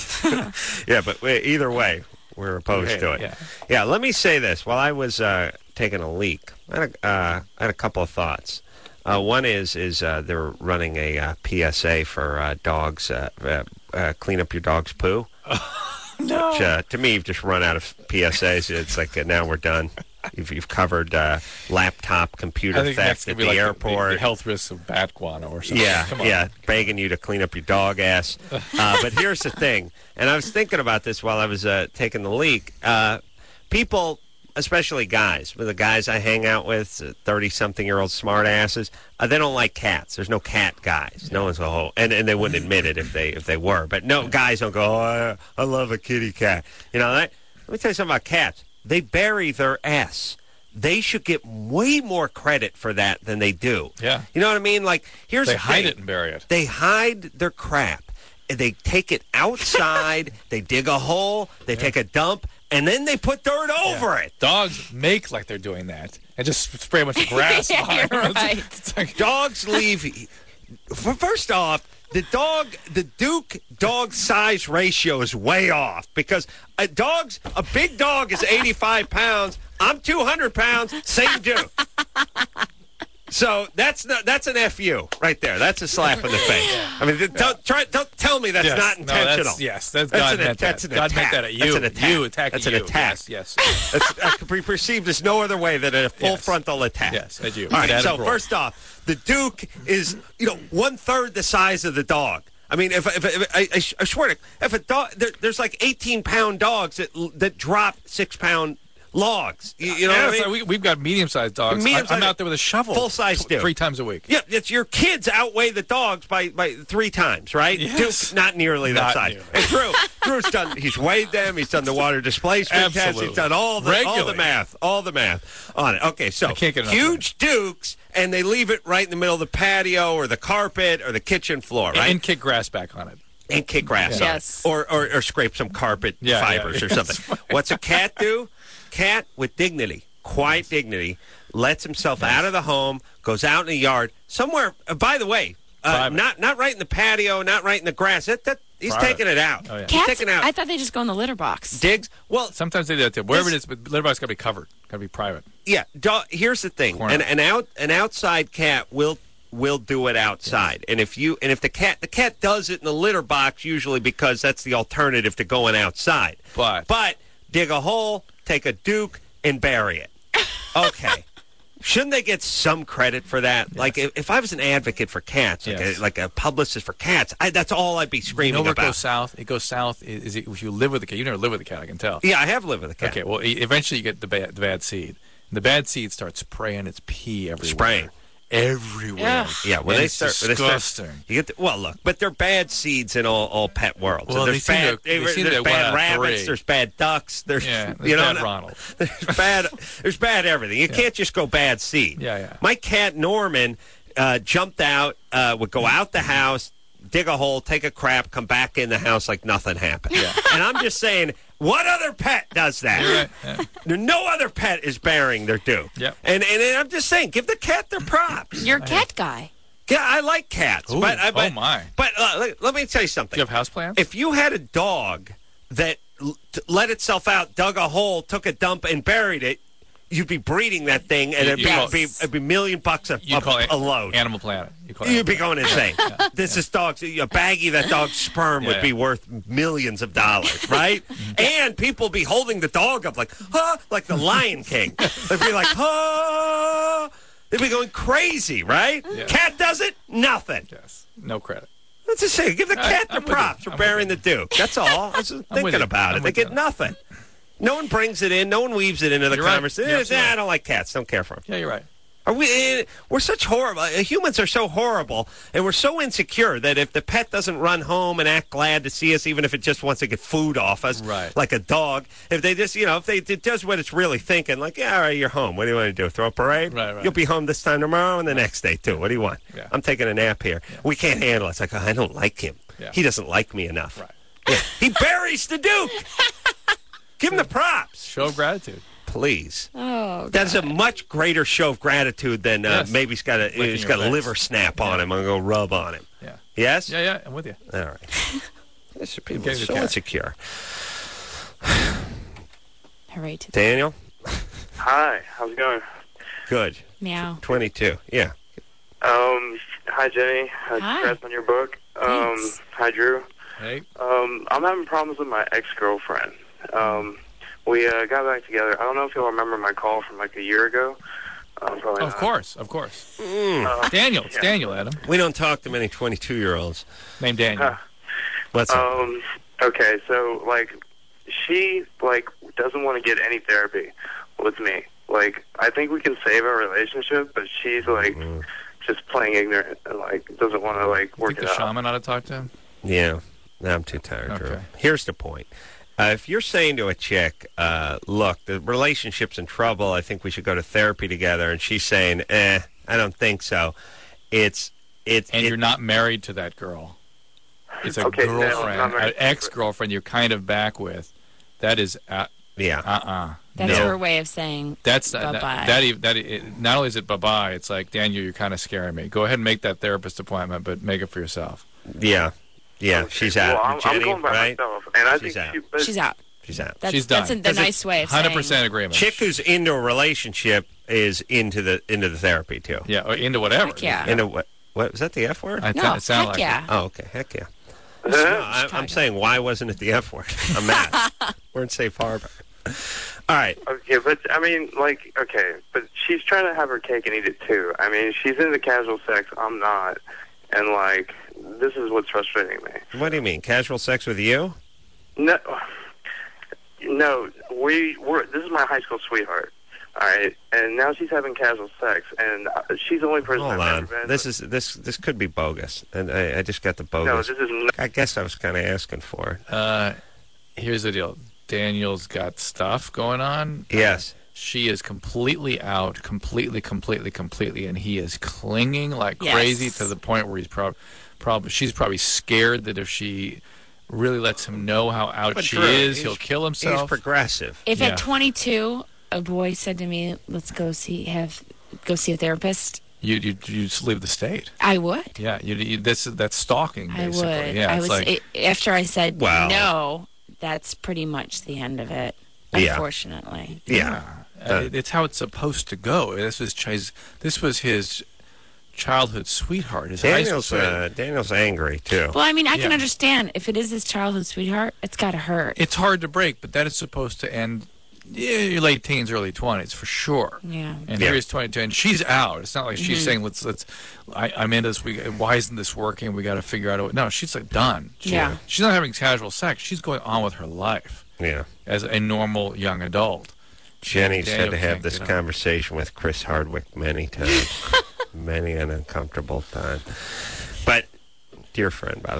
[SPEAKER 3] Yeah, but either way, we're opposed to it. Yeah, let me say this. While I was taking a leak, I had a couple of thoughts. One is they're running a PSA for dogs. Clean up your dog's poo.
[SPEAKER 4] No.
[SPEAKER 3] Which, to me, you've just run out of PSAs. It's like now we're done. You've covered laptop computer theft at the airport.
[SPEAKER 4] The health risks of bat guano or something.
[SPEAKER 3] Yeah, begging you to clean up your dog ass. But here's the thing, and I was thinking about this while I was taking the leak. People, especially guys, the guys I hang out with, 30-something-year-old smartasses, they don't like cats. There's no cat guys. No one's and they wouldn't admit it if they were. But no, guys don't go, oh, I love a kitty cat. You know, let me tell you something about cats. They bury their ass. They should get way more credit for that than they do.
[SPEAKER 4] Yeah.
[SPEAKER 3] You know what I mean? Like, here's the thing.
[SPEAKER 4] They hide it and bury it.
[SPEAKER 3] They hide their crap. They take it outside. They dig a hole. They take a dump. And then they put dirt over it.
[SPEAKER 4] Dogs make like they're doing that and just spray a bunch of grass behind them.
[SPEAKER 2] Right.
[SPEAKER 3] It's like, dogs leave. First off, the Duke dog size ratio is way off because a big dog is 85 pounds. I'm 200 pounds. Same Duke. So that's an FU right there. That's a slap in the face. I mean, don't tell me that's not intentional.
[SPEAKER 4] God meant that at you.
[SPEAKER 3] That's an attack.
[SPEAKER 4] You attacking
[SPEAKER 3] That's an attack.
[SPEAKER 4] Yes.
[SPEAKER 3] That could be perceived as no other way than a full frontal attack.
[SPEAKER 4] Yes, at you.
[SPEAKER 3] All right. So first off, the Duke is 1/3 the size of the dog. I mean, if I swear to, if a dog, there's like 18-pound dogs that drop 6-pound logs. You know what I mean?
[SPEAKER 4] We've got medium-sized dogs. I'm out there with a shovel.
[SPEAKER 3] Full-size Duke.
[SPEAKER 4] 3 times a week.
[SPEAKER 3] Yeah, it's your kids outweigh the dogs by 3 times, right?
[SPEAKER 4] Yes.
[SPEAKER 3] Duke, not nearly that size. And Drew's done, he's weighed them, he's done the water displacement test, he's done all the math on it. Okay, so huge Dukes, and they leave it right in the middle of the patio or the carpet or the kitchen floor, right?
[SPEAKER 4] And kick grass back on it.
[SPEAKER 3] And kick grass on it. Or scrape some carpet fibers or something. What's a cat do? Cat with dignity, quiet dignity, lets himself out of the home, goes out in the yard, somewhere, by the way, not right in the patio, not right in the grass. He's taking it out.
[SPEAKER 2] Oh, yeah. Cats, I thought they just go in the litter box.
[SPEAKER 3] Digs? Well,
[SPEAKER 4] sometimes they do that too. Wherever it is, but litter box got to be covered. Got to be private.
[SPEAKER 3] Yeah. Here's the thing. An outside cat will do it outside. Yes. And if the cat does it in the litter box usually because that's the alternative to going outside. But dig a hole, take a Duke, and bury it. Okay. Shouldn't they get some credit for that? Yes. Like, if I was an advocate for cats, like a publicist for cats, that's all I'd be screaming about.
[SPEAKER 4] It goes south. It goes south. If you live with the cat, you never live with a cat, I can tell.
[SPEAKER 3] Yeah, I have lived with a cat.
[SPEAKER 4] Okay, well, eventually you get the bad seed. And the bad seed starts spraying its pee everywhere.
[SPEAKER 3] Spraying.
[SPEAKER 4] Everywhere.
[SPEAKER 3] Yeah, when they start, you get look, but they're bad seeds in all pet worlds.
[SPEAKER 4] Well,
[SPEAKER 3] there's bad rabbits, there's bad ducks, there's
[SPEAKER 4] bad Ronald.
[SPEAKER 3] There's bad everything. You can't just go bad seed.
[SPEAKER 4] Yeah.
[SPEAKER 3] My cat Norman jumped out, would go out the house, dig a hole, take a crap, come back in the house like nothing happened.
[SPEAKER 4] Yeah.
[SPEAKER 3] And I'm just saying, what other pet does that?
[SPEAKER 4] You're right. Yeah.
[SPEAKER 3] No other pet is burying their Duke.
[SPEAKER 4] Yep.
[SPEAKER 3] And I'm just saying, give the cat their props.
[SPEAKER 2] You're a cat guy.
[SPEAKER 3] Yeah, I like cats.
[SPEAKER 4] Ooh,
[SPEAKER 3] but
[SPEAKER 4] oh, my.
[SPEAKER 3] But let me tell you something.
[SPEAKER 4] Do you have houseplants?
[SPEAKER 3] If you had a dog that let itself out, dug a hole, took a dump, and buried it, you'd be breeding that thing, and it'd be $1 million a load.
[SPEAKER 4] Animal Planet.
[SPEAKER 3] You'd be going insane. This is dogs. A baggie of that dog's sperm would be worth millions of dollars, right? And people be holding the dog up like the Lion King. They'd be like, they'd be going crazy, right?
[SPEAKER 4] Yeah.
[SPEAKER 3] Cat does it, nothing.
[SPEAKER 4] Yes, no credit.
[SPEAKER 3] Let's just say, give the cat their props for burying the Duke. That's all. I was thinking about it. They get nothing. No one brings it in. No one weaves it into the conversation. I don't like cats. Don't care for them.
[SPEAKER 4] Yeah, you're right.
[SPEAKER 3] We're such horrible. Humans are so horrible, and we're so insecure that if the pet doesn't run home and act glad to see us, even if it just wants to get food off us, like a dog, if they just, if it does what it's really thinking, like, all right, you're home. What do you want to do? Throw a parade?
[SPEAKER 4] Right.
[SPEAKER 3] You'll be home this time tomorrow and the next day, too. What do you want?
[SPEAKER 4] Yeah.
[SPEAKER 3] I'm taking a nap here. Yeah. We can't handle it. It's like, I don't like him.
[SPEAKER 4] Yeah.
[SPEAKER 3] He doesn't like me enough.
[SPEAKER 4] Right.
[SPEAKER 3] Yeah. He buries the Duke. Give him the props.
[SPEAKER 4] Show of gratitude.
[SPEAKER 3] Please.
[SPEAKER 2] Oh, God.
[SPEAKER 3] That's a much greater show of gratitude than maybe he's got a liver snap on him. I'm going to go rub on him.
[SPEAKER 4] Yeah.
[SPEAKER 3] Yes?
[SPEAKER 4] Yeah, I'm with you.
[SPEAKER 3] All right. People are so insecure.
[SPEAKER 2] Hooray to
[SPEAKER 3] Daniel?
[SPEAKER 7] Hi, how's it going?
[SPEAKER 3] Good.
[SPEAKER 2] Meow.
[SPEAKER 3] 22. Yeah.
[SPEAKER 7] Hi, Jenny. Congrats on your book. Hi, Drew.
[SPEAKER 4] Hey.
[SPEAKER 7] I'm having problems with my ex-girlfriend. We got back together. I don't know if you'll remember my call from like a year ago. Probably
[SPEAKER 4] of course. Daniel. It's Daniel, Adam.
[SPEAKER 3] We don't talk to many 22-year-olds.
[SPEAKER 4] Named Daniel.
[SPEAKER 3] What's up?
[SPEAKER 7] Okay, so, like, she, like, doesn't want to get any therapy with me. Like, I think we can save our relationship, but she's, like, just playing ignorant and, like, doesn't want to, like, work it out.
[SPEAKER 4] Think the shaman ought to talk to him?
[SPEAKER 3] Yeah. No, I'm too tired, Drew. Here's the point. If you're saying to a chick, look, the relationship's in trouble, I think we should go to therapy together, and she's saying, I don't think so. And
[SPEAKER 4] you're not married to that girl. It's a girlfriend, an ex-girlfriend you're kind of back with. That is,
[SPEAKER 2] That's her way of saying bye-bye.
[SPEAKER 4] Not only is it bye-bye, it's like, Daniel, you're kind of scaring me. Go ahead and make that therapist appointment, but make it for yourself.
[SPEAKER 3] Yeah. Yeah, she's out.
[SPEAKER 7] Well,
[SPEAKER 3] Jenny,
[SPEAKER 7] I'm going by
[SPEAKER 3] right?
[SPEAKER 7] myself, and I
[SPEAKER 3] she's
[SPEAKER 7] think
[SPEAKER 3] out.
[SPEAKER 2] She's out.
[SPEAKER 3] She's out.
[SPEAKER 4] She's done.
[SPEAKER 2] That's the nice way of saying.
[SPEAKER 4] 100% agreement.
[SPEAKER 3] Chick who's into a relationship is into the therapy too.
[SPEAKER 4] Yeah, or into whatever.
[SPEAKER 2] Heck yeah.
[SPEAKER 3] Into what was that the F word?
[SPEAKER 2] No,
[SPEAKER 4] it sounded like
[SPEAKER 2] yeah.
[SPEAKER 4] it.
[SPEAKER 3] Oh, okay. Heck yeah. No, I'm saying, why wasn't it the F word? I'm mad. We're in safe harbor. All right.
[SPEAKER 7] Okay, but, I mean, like, okay, but she's trying to have her cake and eat it, too. I mean, she's into casual sex. I'm not. And, like, this is what's frustrating me.
[SPEAKER 3] What do you mean? Casual sex with you?
[SPEAKER 7] No. This is my high school sweetheart. All right, and now she's having casual sex, and she's the only person
[SPEAKER 3] Hold
[SPEAKER 7] I've
[SPEAKER 3] on.
[SPEAKER 7] ever been.
[SPEAKER 3] This could be bogus, and I just got the bogus.
[SPEAKER 7] No, this is not.
[SPEAKER 3] I guess I was kind of asking for it.
[SPEAKER 4] Here's the deal. Daniel's got stuff going on.
[SPEAKER 3] Yes.
[SPEAKER 4] She is completely out, completely, and he is clinging like crazy to the point where he's she's probably scared that if she really lets him know how out she is, he'll kill himself.
[SPEAKER 3] He's progressive.
[SPEAKER 2] If at 22 a boy said to me, "Let's go see a therapist," you
[SPEAKER 4] just leave the state.
[SPEAKER 2] I would.
[SPEAKER 4] Yeah, that's stalking. Basically.
[SPEAKER 2] I would.
[SPEAKER 4] Yeah,
[SPEAKER 2] after I said no, that's pretty much the end of it. Unfortunately.
[SPEAKER 3] Yeah.
[SPEAKER 4] It's how it's supposed to go. This was his childhood sweetheart.
[SPEAKER 3] Daniel's angry too.
[SPEAKER 2] Well, I mean, I can understand if it is his childhood sweetheart, it's got to hurt.
[SPEAKER 4] It's hard to break, but that is supposed to end. Your late teens, early 20s, for sure.
[SPEAKER 2] Yeah.
[SPEAKER 4] And here he's 22, and she's out. It's not like she's saying, I'm into this. Why isn't this working? We got to figure out a way. No, she's like done. She's not having casual sex. She's going on with her life.
[SPEAKER 3] Yeah.
[SPEAKER 4] As a normal young adult.
[SPEAKER 3] Jenny's had to have this conversation with Chris Hardwick many times. Many an uncomfortable time. But, dear friend, by the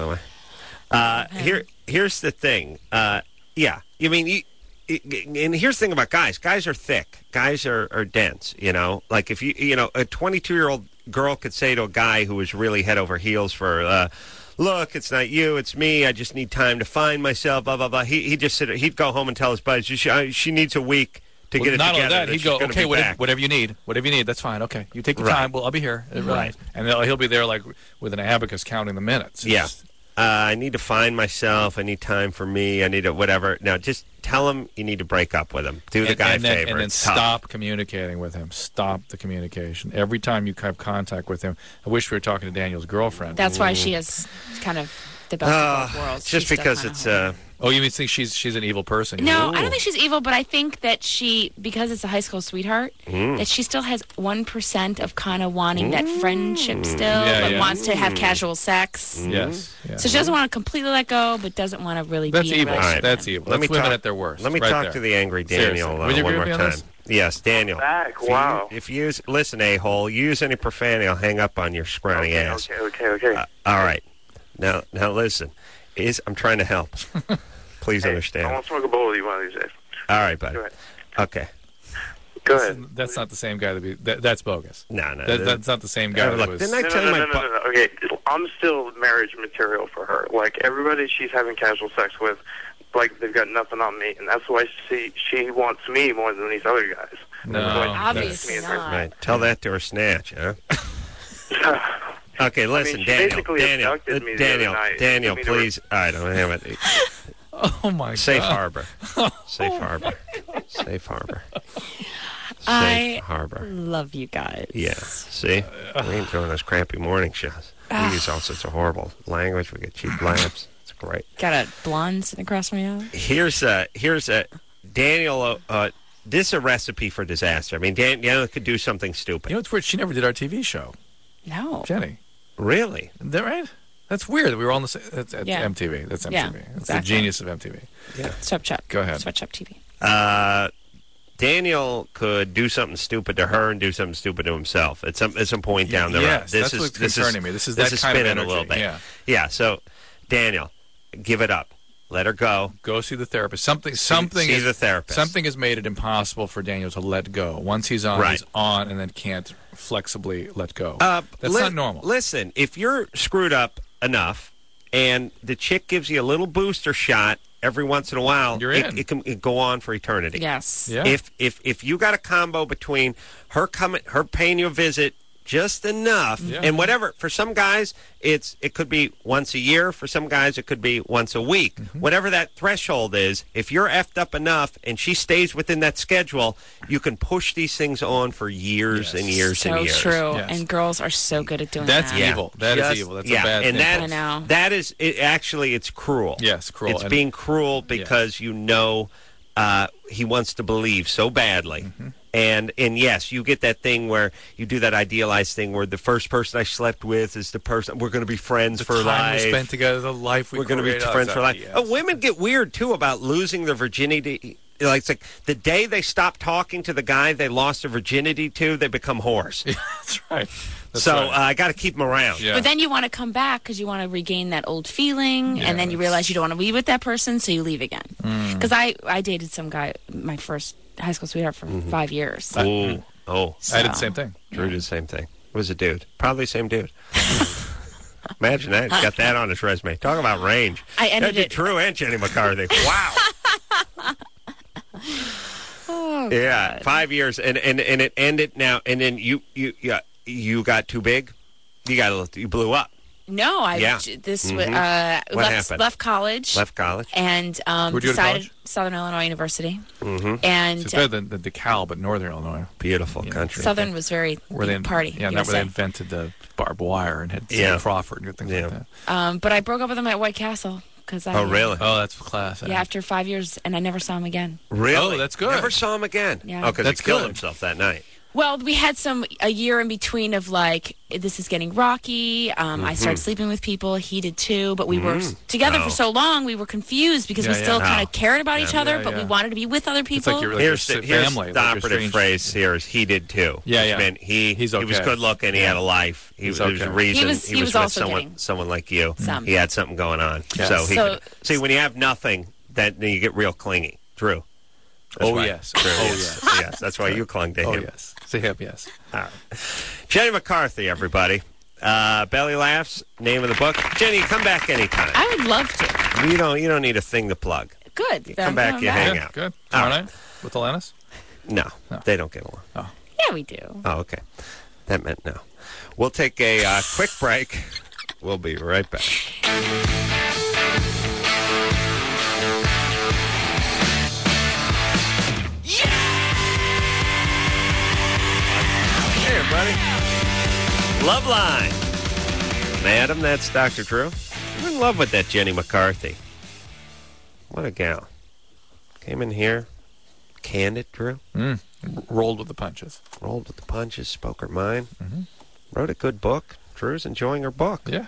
[SPEAKER 3] way. Here's the thing. I mean, and here's the thing about guys. Guys are thick. Guys are dense, you know. Like if a 22-year-old girl could say to a guy who was really head over heels for, look, it's not you, it's me. I just need time to find myself, blah, blah, blah. He'd go home and tell his buddies, she needs a week to get it together.
[SPEAKER 4] Not only that, he'd go, okay, whatever you need, that's fine. Okay, you take the time. Well, I'll be here. Right. And he'll be there like with an abacus counting the minutes.
[SPEAKER 3] Yeah. I need to find myself. I need time for me. I need to whatever. Now, just tell him you need to break up with him. Do the guy a favor.
[SPEAKER 4] And then stop communicating with him. Stop the communication. Every time you have contact with him, I wish we were talking to Daniel's girlfriend.
[SPEAKER 2] That's why she is kind of the best of both worlds.
[SPEAKER 3] Just because it's...
[SPEAKER 4] Oh, you mean think she's an evil person?
[SPEAKER 2] No, I don't think she's evil, but I think that because it's a high school sweetheart, that she still has 1% of kind of wanting that friendship still, wants to have casual sex.
[SPEAKER 4] Yes.
[SPEAKER 2] So she doesn't want to completely let go, but doesn't want to really
[SPEAKER 4] be
[SPEAKER 2] evil.
[SPEAKER 4] Right. That's evil. That's women at their worst.
[SPEAKER 3] Let me talk to the angry Daniel one more time. Yes, Daniel.
[SPEAKER 7] Back. Wow.
[SPEAKER 3] If you listen, a-hole, use any profanity, I'll hang up on your scrawny ass.
[SPEAKER 7] Okay.
[SPEAKER 3] All right. Now listen. I'm trying to help. Please understand.
[SPEAKER 7] I won't smoke a bowl with you one of these days.
[SPEAKER 3] All right, buddy.
[SPEAKER 7] Go ahead.
[SPEAKER 3] Okay.
[SPEAKER 7] Go ahead.
[SPEAKER 4] That's not the same guy. That's bogus.
[SPEAKER 3] No.
[SPEAKER 4] That's not the same guy.
[SPEAKER 3] Didn't I tell you
[SPEAKER 7] No. Okay, I'm still marriage material for her. Like, everybody she's having casual sex with, like, they've got nothing on me. And that's why she wants me more than these other guys.
[SPEAKER 4] No.
[SPEAKER 2] Obviously not.
[SPEAKER 3] Right. Tell that to her snatch, huh? Okay, listen, Daniel, please. I don't have it.
[SPEAKER 4] Oh, my God.
[SPEAKER 3] Safe harbor. Safe harbor. Safe harbor. Safe Harbor.
[SPEAKER 2] Love you guys.
[SPEAKER 3] Yeah. See? We ain't doing those crappy morning shows. We use all sorts of horrible language. We get cheap laughs. It's great.
[SPEAKER 2] Got a blonde sitting across from you.
[SPEAKER 3] Here's a Daniel. This is a recipe for disaster. I mean, Daniel could do something stupid.
[SPEAKER 4] You know, it's weird. She never did our TV show.
[SPEAKER 2] No.
[SPEAKER 4] Jenny.
[SPEAKER 3] Really?
[SPEAKER 4] Is that right? That's weird that we were all on the same. That's MTV. That's MTV.
[SPEAKER 2] Yeah,
[SPEAKER 4] That's
[SPEAKER 2] exactly.
[SPEAKER 4] the genius of MTV.
[SPEAKER 3] Yeah.
[SPEAKER 2] Sweatshop.
[SPEAKER 4] Go ahead.
[SPEAKER 2] Sweatshop TV.
[SPEAKER 3] Daniel could do something stupid to her and do something stupid to himself at some point down the road.
[SPEAKER 4] Yes, that's what's concerning me. This is that kind of energy.
[SPEAKER 3] A little bit.
[SPEAKER 4] Yeah.
[SPEAKER 3] So, Daniel, give it up. Let her go.
[SPEAKER 4] Go see the therapist. Something
[SPEAKER 3] see the therapist.
[SPEAKER 4] Something has made it impossible for Daniel to let go. Once he's on, he's on, and then can't flexibly let go. That's not normal.
[SPEAKER 3] Listen, if you're screwed up enough, and the chick gives you a little booster shot every once in a while,
[SPEAKER 4] you're in.
[SPEAKER 3] It can go on for eternity.
[SPEAKER 2] Yes.
[SPEAKER 4] Yeah.
[SPEAKER 3] If you got a combo between her paying you a visit just enough, and whatever. For some guys, it could be once a year. For some guys, it could be once a week. Mm-hmm. Whatever that threshold is, if you're effed up enough and she stays within that schedule, you can push these things on for years and years and years.
[SPEAKER 2] So true. Yes. And girls are so good at doing
[SPEAKER 4] That's
[SPEAKER 2] that.
[SPEAKER 4] evil. That is evil. That's a bad thing.
[SPEAKER 3] I know. That is, actually, it's cruel.
[SPEAKER 4] Yes, cruel.
[SPEAKER 3] It's being cruel because he wants to believe so badly. Mm-hmm. And yes, you get that thing where you do that idealized thing where the first person I slept with is the person we're going to be friends for life.
[SPEAKER 4] The time we spent together, the life we're
[SPEAKER 3] going to be friends for life.
[SPEAKER 4] Yes.
[SPEAKER 3] Women get weird too about losing their virginity. It's like the day they stop talking to the guy they lost their virginity to, they become whores.
[SPEAKER 4] That's right.
[SPEAKER 3] I got to keep them around.
[SPEAKER 2] Yeah. But then you want to come back because you want to regain that old feeling, and then you realize you don't want to be with that person, so you leave again. Because I dated some guy, my first high school sweetheart, for 5 years.
[SPEAKER 3] So.
[SPEAKER 4] I did the same thing.
[SPEAKER 3] Drew did the same thing. It was a dude. Probably the same dude. Imagine that. He's got that on his resume. Talk about range.
[SPEAKER 2] I ended it.
[SPEAKER 3] Drew and Jenny McCarthy. Wow.
[SPEAKER 2] Oh,
[SPEAKER 3] yeah,
[SPEAKER 2] God.
[SPEAKER 3] 5 years, and it ended now. And then you got too big. You blew up.
[SPEAKER 2] No, this was left college.
[SPEAKER 3] Left college.
[SPEAKER 2] And decided Southern Illinois University.
[SPEAKER 3] Mm-hmm.
[SPEAKER 2] And
[SPEAKER 4] it's better than the DeKalb, but Northern Illinois.
[SPEAKER 3] Beautiful country.
[SPEAKER 2] Southern was very party.
[SPEAKER 4] Yeah, that's where they invented the barbed wire and had Sam Crawford and things like
[SPEAKER 2] that. But I broke up with him at White Castle.
[SPEAKER 3] Really?
[SPEAKER 4] Oh, that's class.
[SPEAKER 2] Yeah, after 5 years, and I never saw him again.
[SPEAKER 3] Really?
[SPEAKER 4] Oh, that's good.
[SPEAKER 3] Never saw him again.
[SPEAKER 2] Yeah.
[SPEAKER 3] Oh, because he killed himself that night.
[SPEAKER 2] Well, we had a year in between of like, this is getting rocky. I started sleeping with people. He did too. But we were together for so long, we were confused because we still kind of cared about each other, but we wanted to be with other people.
[SPEAKER 4] It's like
[SPEAKER 3] here's
[SPEAKER 4] family.
[SPEAKER 3] The operative phrase here is he did too.
[SPEAKER 4] Yeah.
[SPEAKER 3] Meant he was good looking. He had a life. There's a reason he was with someone like you. He had something going on. Yeah. So see, when you have nothing, then you get real clingy. Drew.
[SPEAKER 4] Yes.
[SPEAKER 3] True. Yes. That's why you clung to him.
[SPEAKER 4] Oh, yes. To him, yes.
[SPEAKER 3] All right. Jenny McCarthy, everybody. Belly Laughs, name of the book. Jenny, come back anytime.
[SPEAKER 2] I would love to.
[SPEAKER 3] You don't need a thing to plug.
[SPEAKER 2] Good.
[SPEAKER 3] You come back, you hang out.
[SPEAKER 4] Good. All right. With Alanis?
[SPEAKER 3] No, they don't get along.
[SPEAKER 4] Oh.
[SPEAKER 2] Yeah, we do.
[SPEAKER 3] Oh, okay. That meant no. We'll take a quick break. We'll be right back. Hey, everybody. Loveline. Madam, that's Dr. Drew. I'm in love with that Jenny McCarthy. What a gal. Came in here, candid, Drew.
[SPEAKER 4] Rolled with the punches.
[SPEAKER 3] Rolled with the punches, spoke her mind. Mm-hmm. Wrote a good book. Drew's enjoying her book.
[SPEAKER 4] Yeah.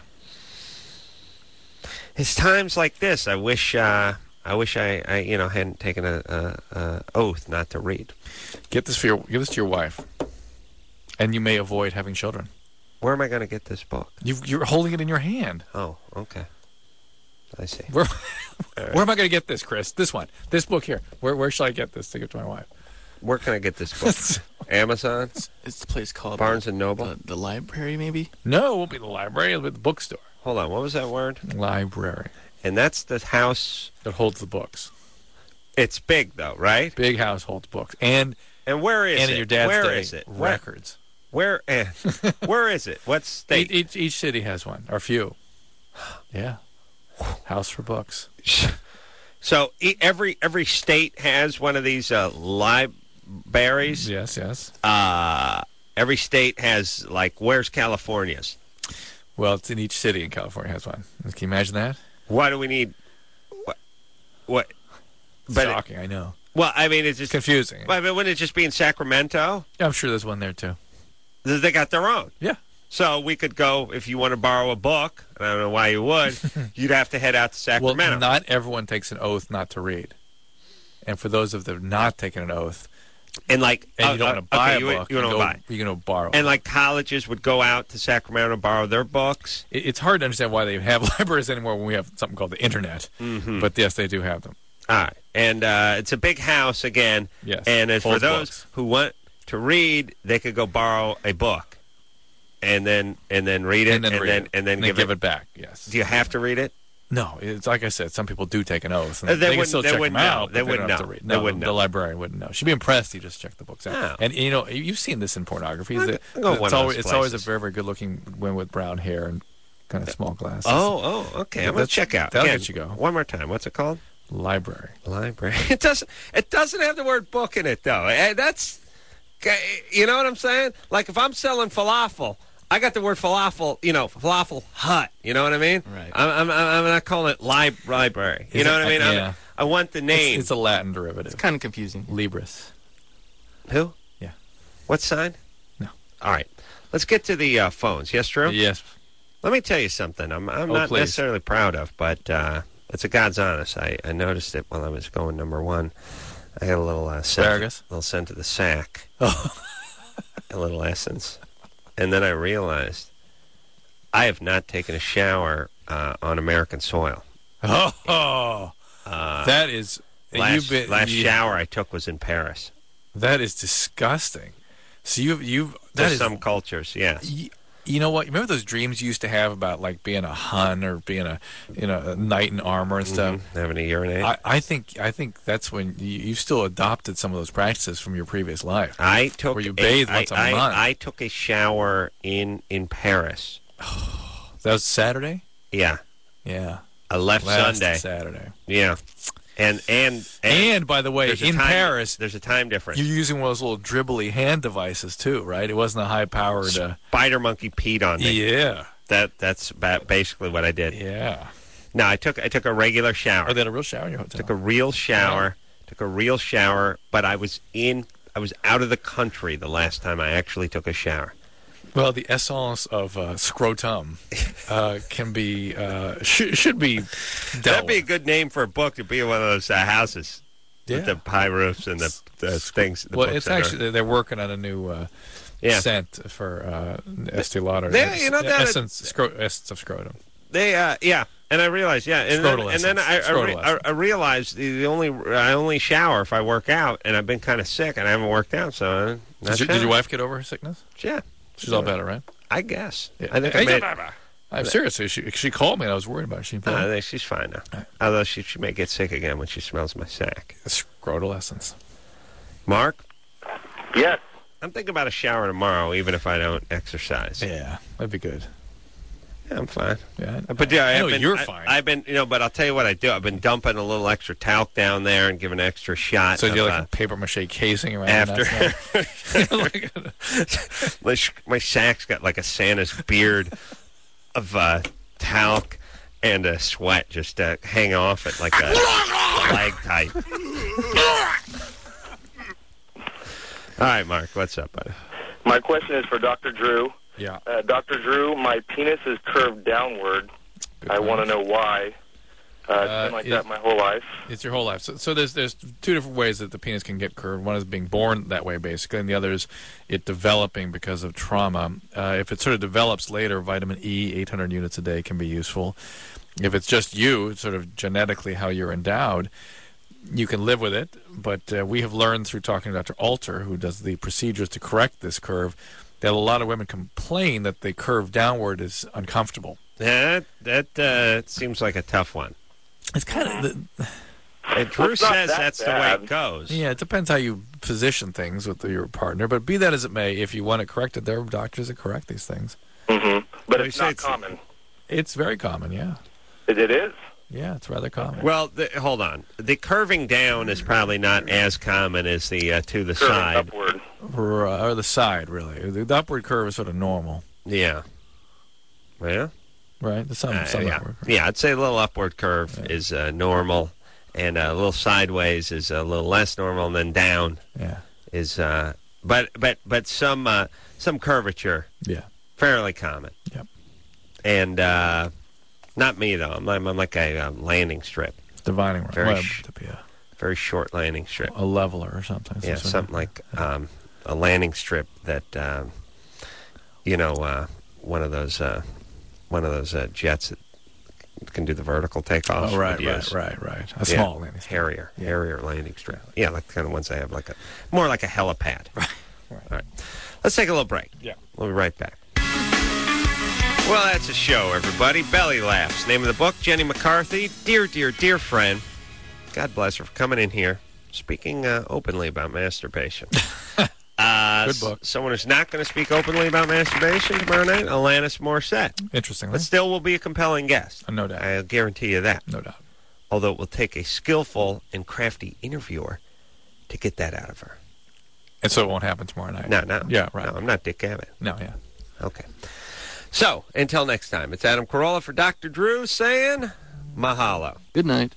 [SPEAKER 3] It's times like this. I wish I hadn't taken a oath not to read.
[SPEAKER 4] Give this to your wife, and you may avoid having children.
[SPEAKER 3] Where am I going to get this book?
[SPEAKER 4] You're holding it in your hand.
[SPEAKER 3] Oh, okay. I see.
[SPEAKER 4] Where am I going to get this, Chris? This one. This book here. Where shall I get this to give to my wife?
[SPEAKER 3] Where can I get this book? Amazon?
[SPEAKER 10] It's a place called
[SPEAKER 3] Barnes & Noble?
[SPEAKER 10] The library, maybe?
[SPEAKER 4] No, it won't be the library. It'll be the bookstore.
[SPEAKER 3] Hold on. What was that word?
[SPEAKER 4] Library.
[SPEAKER 3] And that's the house
[SPEAKER 4] that holds the books.
[SPEAKER 3] It's big, though, right?
[SPEAKER 4] Big house holds books. And
[SPEAKER 3] where is it?
[SPEAKER 4] And in your dad's
[SPEAKER 3] where
[SPEAKER 4] day,
[SPEAKER 3] is it?
[SPEAKER 4] Records.
[SPEAKER 3] Where is it? What state?
[SPEAKER 4] Each city has one, or a few. Yeah. House for books.
[SPEAKER 3] So every state has one of these libraries. berries.
[SPEAKER 4] Yes, yes.
[SPEAKER 3] Every state has, like, where's California's?
[SPEAKER 4] Well, it's in each city in California has one. Can you imagine that?
[SPEAKER 3] Why do we need... What?
[SPEAKER 4] Shocking, I know.
[SPEAKER 3] Well, I mean, it's just...
[SPEAKER 4] confusing.
[SPEAKER 3] But wouldn't it just be in Sacramento?
[SPEAKER 4] Yeah, I'm sure there's one there, too.
[SPEAKER 3] They got their own.
[SPEAKER 4] Yeah.
[SPEAKER 3] So we could go, if you want to borrow a book, I don't know why you would, you'd have to head out to Sacramento.
[SPEAKER 4] Well, not everyone takes an oath not to read. And for those of them that have not taken an oath...
[SPEAKER 3] And like,
[SPEAKER 4] you don't want to buy a book.
[SPEAKER 3] You don't buy.
[SPEAKER 4] You're going to borrow.
[SPEAKER 3] And like colleges would go out to Sacramento and borrow their books.
[SPEAKER 4] It's hard to understand why they have libraries anymore when we have something called the Internet.
[SPEAKER 3] Mm-hmm.
[SPEAKER 4] But yes, they do have them.
[SPEAKER 3] All right. And it's a big house again.
[SPEAKER 4] Yes.
[SPEAKER 3] And for those who want to read, they could go borrow a book. And then read it. And then give it
[SPEAKER 4] back. Yes.
[SPEAKER 3] Do you have to read it?
[SPEAKER 4] No, it's like I said. Some people do take an oath. And
[SPEAKER 3] they
[SPEAKER 4] can still check them out.
[SPEAKER 3] They wouldn't know.
[SPEAKER 4] They wouldn't know. The librarian wouldn't know. She'd be impressed. He just checked the books out.
[SPEAKER 3] Oh.
[SPEAKER 4] And you know, you've seen this in pornography. It's always a very, very good-looking woman with brown hair and kind of small glasses.
[SPEAKER 3] Oh, okay. I'm gonna check out.
[SPEAKER 4] That'll get you go.
[SPEAKER 3] One more time. What's it called?
[SPEAKER 4] Library.
[SPEAKER 3] It doesn't have the word book in it though. That's, you know what I'm saying? Like if I'm selling falafel. I got the word falafel, falafel hut. You know what I mean?
[SPEAKER 4] Right.
[SPEAKER 3] I'm not calling it library. You know what I mean?
[SPEAKER 4] Yeah.
[SPEAKER 3] I want the name.
[SPEAKER 4] It's a Latin derivative.
[SPEAKER 10] It's kind of confusing.
[SPEAKER 4] Libris.
[SPEAKER 3] Who?
[SPEAKER 4] Yeah.
[SPEAKER 3] What sign?
[SPEAKER 4] No.
[SPEAKER 3] All right. Let's get to the phones. Yes, Drew?
[SPEAKER 4] Yes.
[SPEAKER 3] Let me tell you something I'm not necessarily proud of, but it's a God's honest. I noticed it while I was going number one. I had a little
[SPEAKER 4] asparagus,
[SPEAKER 3] a little scent to the sack, a little essence. And then I realized I have not taken a shower on American soil.
[SPEAKER 4] Oh, that is...
[SPEAKER 3] Last shower I took was in Paris.
[SPEAKER 4] That is disgusting. So
[SPEAKER 3] there's some cultures, yes.
[SPEAKER 4] You know what? Remember those dreams you used to have about like being a Hun or being a knight in armor and stuff?
[SPEAKER 3] Having a urinate.
[SPEAKER 4] I think that's when you still adopted some of those practices from your previous life.
[SPEAKER 3] Where
[SPEAKER 4] you bathed once a month.
[SPEAKER 3] I took a shower in Paris.
[SPEAKER 4] That was Saturday?
[SPEAKER 3] Yeah.
[SPEAKER 4] Yeah.
[SPEAKER 3] I left Sunday.
[SPEAKER 4] Saturday.
[SPEAKER 3] Yeah. And
[SPEAKER 4] by the way, in Paris,
[SPEAKER 3] there's a time difference.
[SPEAKER 4] You're using one of those little dribbly hand devices too, right? It wasn't a high-powered
[SPEAKER 3] spider monkey peed on me.
[SPEAKER 4] Yeah,
[SPEAKER 3] that's basically what I did.
[SPEAKER 4] Yeah.
[SPEAKER 3] No, I took a regular shower.
[SPEAKER 4] Oh, they had a real shower in your hotel.
[SPEAKER 3] Took a real shower. Yeah. Took a real shower, but I was out of the country the last time I actually took a shower.
[SPEAKER 4] Well, the essence of scrotum can be should be dealt.
[SPEAKER 3] That'd be a good name for a book to be in one of those houses with the high roofs and the things.
[SPEAKER 4] Well, it's actually they're working on a new scent for Estee Lauder. Essence of scrotum.
[SPEAKER 3] And I realized, and then I realized I only shower if I work out, and I've been kind of sick and I haven't worked out, so
[SPEAKER 4] did your wife get over her sickness?
[SPEAKER 3] Yeah.
[SPEAKER 4] She's all better, right?
[SPEAKER 3] I guess.
[SPEAKER 4] Yeah. I think I'm seriously. She called me and I was worried about her.
[SPEAKER 3] I think she's fine now. Right. Although she may get sick again when she smells my sack.
[SPEAKER 4] Scrotal essence.
[SPEAKER 3] Mark?
[SPEAKER 7] Yes.
[SPEAKER 3] I'm thinking about a shower tomorrow, even if I don't exercise.
[SPEAKER 4] Yeah, that'd be good.
[SPEAKER 3] Yeah, I'm fine.
[SPEAKER 4] Yeah,
[SPEAKER 3] but
[SPEAKER 4] I know you're fine.
[SPEAKER 3] I've been, but I'll tell you what I do. I've been dumping a little extra talc down there and giving an extra shot.
[SPEAKER 4] So you do like a paper-mache casing around
[SPEAKER 3] after. My sack's got like a Santa's beard of talc and a sweat just hang off it like a stalactite. All right, Mark, what's up, buddy?
[SPEAKER 7] My question is for Dr. Drew.
[SPEAKER 4] Yeah.
[SPEAKER 7] Dr. Drew, my penis is curved downward. I want to know why. It's been like that my whole life.
[SPEAKER 4] It's your whole life. So there's two different ways that the penis can get curved. One is being born that way, basically, and the other is it developing because of trauma. If it sort of develops later, vitamin E, 800 units a day, can be useful. If it's just you, sort of genetically how you're endowed, you can live with it. But we have learned through talking to Dr. Alter, who does the procedures to correct this curve, that a lot of women complain that the curve downward is uncomfortable.
[SPEAKER 3] That seems like a tough one.
[SPEAKER 4] It's kind of...
[SPEAKER 3] Drew says that's the way it goes.
[SPEAKER 4] Yeah, it depends how you position things with your partner. But be that as it may, if you want it corrected, there are doctors that correct these things.
[SPEAKER 7] Mm-hmm. But it's not common.
[SPEAKER 4] It's very common, yeah.
[SPEAKER 7] It is?
[SPEAKER 4] Yeah, it's rather common.
[SPEAKER 3] Well, hold on. The curving down is probably not as common as the to the side.
[SPEAKER 7] Upward.
[SPEAKER 4] Or the side, really. The upward curve is sort of normal.
[SPEAKER 3] Yeah. Yeah.
[SPEAKER 4] Right? Some
[SPEAKER 3] yeah.
[SPEAKER 4] upward curve.
[SPEAKER 3] Yeah, I'd say a little upward curve is normal, and a little sideways is a little less normal, and then down is but some curvature.
[SPEAKER 4] Yeah.
[SPEAKER 3] Fairly common.
[SPEAKER 4] Yep.
[SPEAKER 3] And not me though. I'm like a landing strip.
[SPEAKER 4] Dividing
[SPEAKER 3] very very short landing strip.
[SPEAKER 4] A leveler or something.
[SPEAKER 3] Yeah, something like a landing strip that one of those jets that can do the vertical takeoff.
[SPEAKER 4] Oh, right. A small landing strip.
[SPEAKER 3] Harrier landing strip. Yeah, like the kind of ones they have more like a helipad.
[SPEAKER 4] Right.
[SPEAKER 3] All right. Let's take a little break.
[SPEAKER 4] Yeah.
[SPEAKER 3] We'll be right back. Well, that's a show, everybody. Belly Laughs. Name of the book, Jenny McCarthy. Dear, dear, dear friend. God bless her for coming in here, speaking openly about masturbation.
[SPEAKER 4] Good book.
[SPEAKER 3] Someone who's not going to speak openly about masturbation tomorrow night, Alanis Morissette.
[SPEAKER 4] Interestingly.
[SPEAKER 3] But still will be a compelling guest.
[SPEAKER 4] No doubt.
[SPEAKER 3] I'll guarantee you that.
[SPEAKER 4] No doubt.
[SPEAKER 3] Although it will take a skillful and crafty interviewer to get that out of her.
[SPEAKER 4] And so it won't happen tomorrow night?
[SPEAKER 3] No.
[SPEAKER 4] Yeah, right.
[SPEAKER 3] No, I'm not Dick Cavett.
[SPEAKER 4] No, yeah.
[SPEAKER 3] Okay. So, until next time, it's Adam Carolla for Dr. Drew saying mahalo.
[SPEAKER 10] Good night.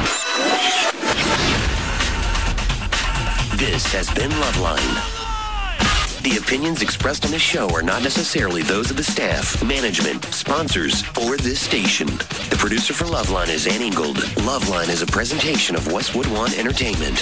[SPEAKER 1] This has been Loveline. The opinions expressed on this show are not necessarily those of the staff, management, sponsors, or this station. The producer for Loveline is Ann Ingold. Loveline is a presentation of Westwood One Entertainment.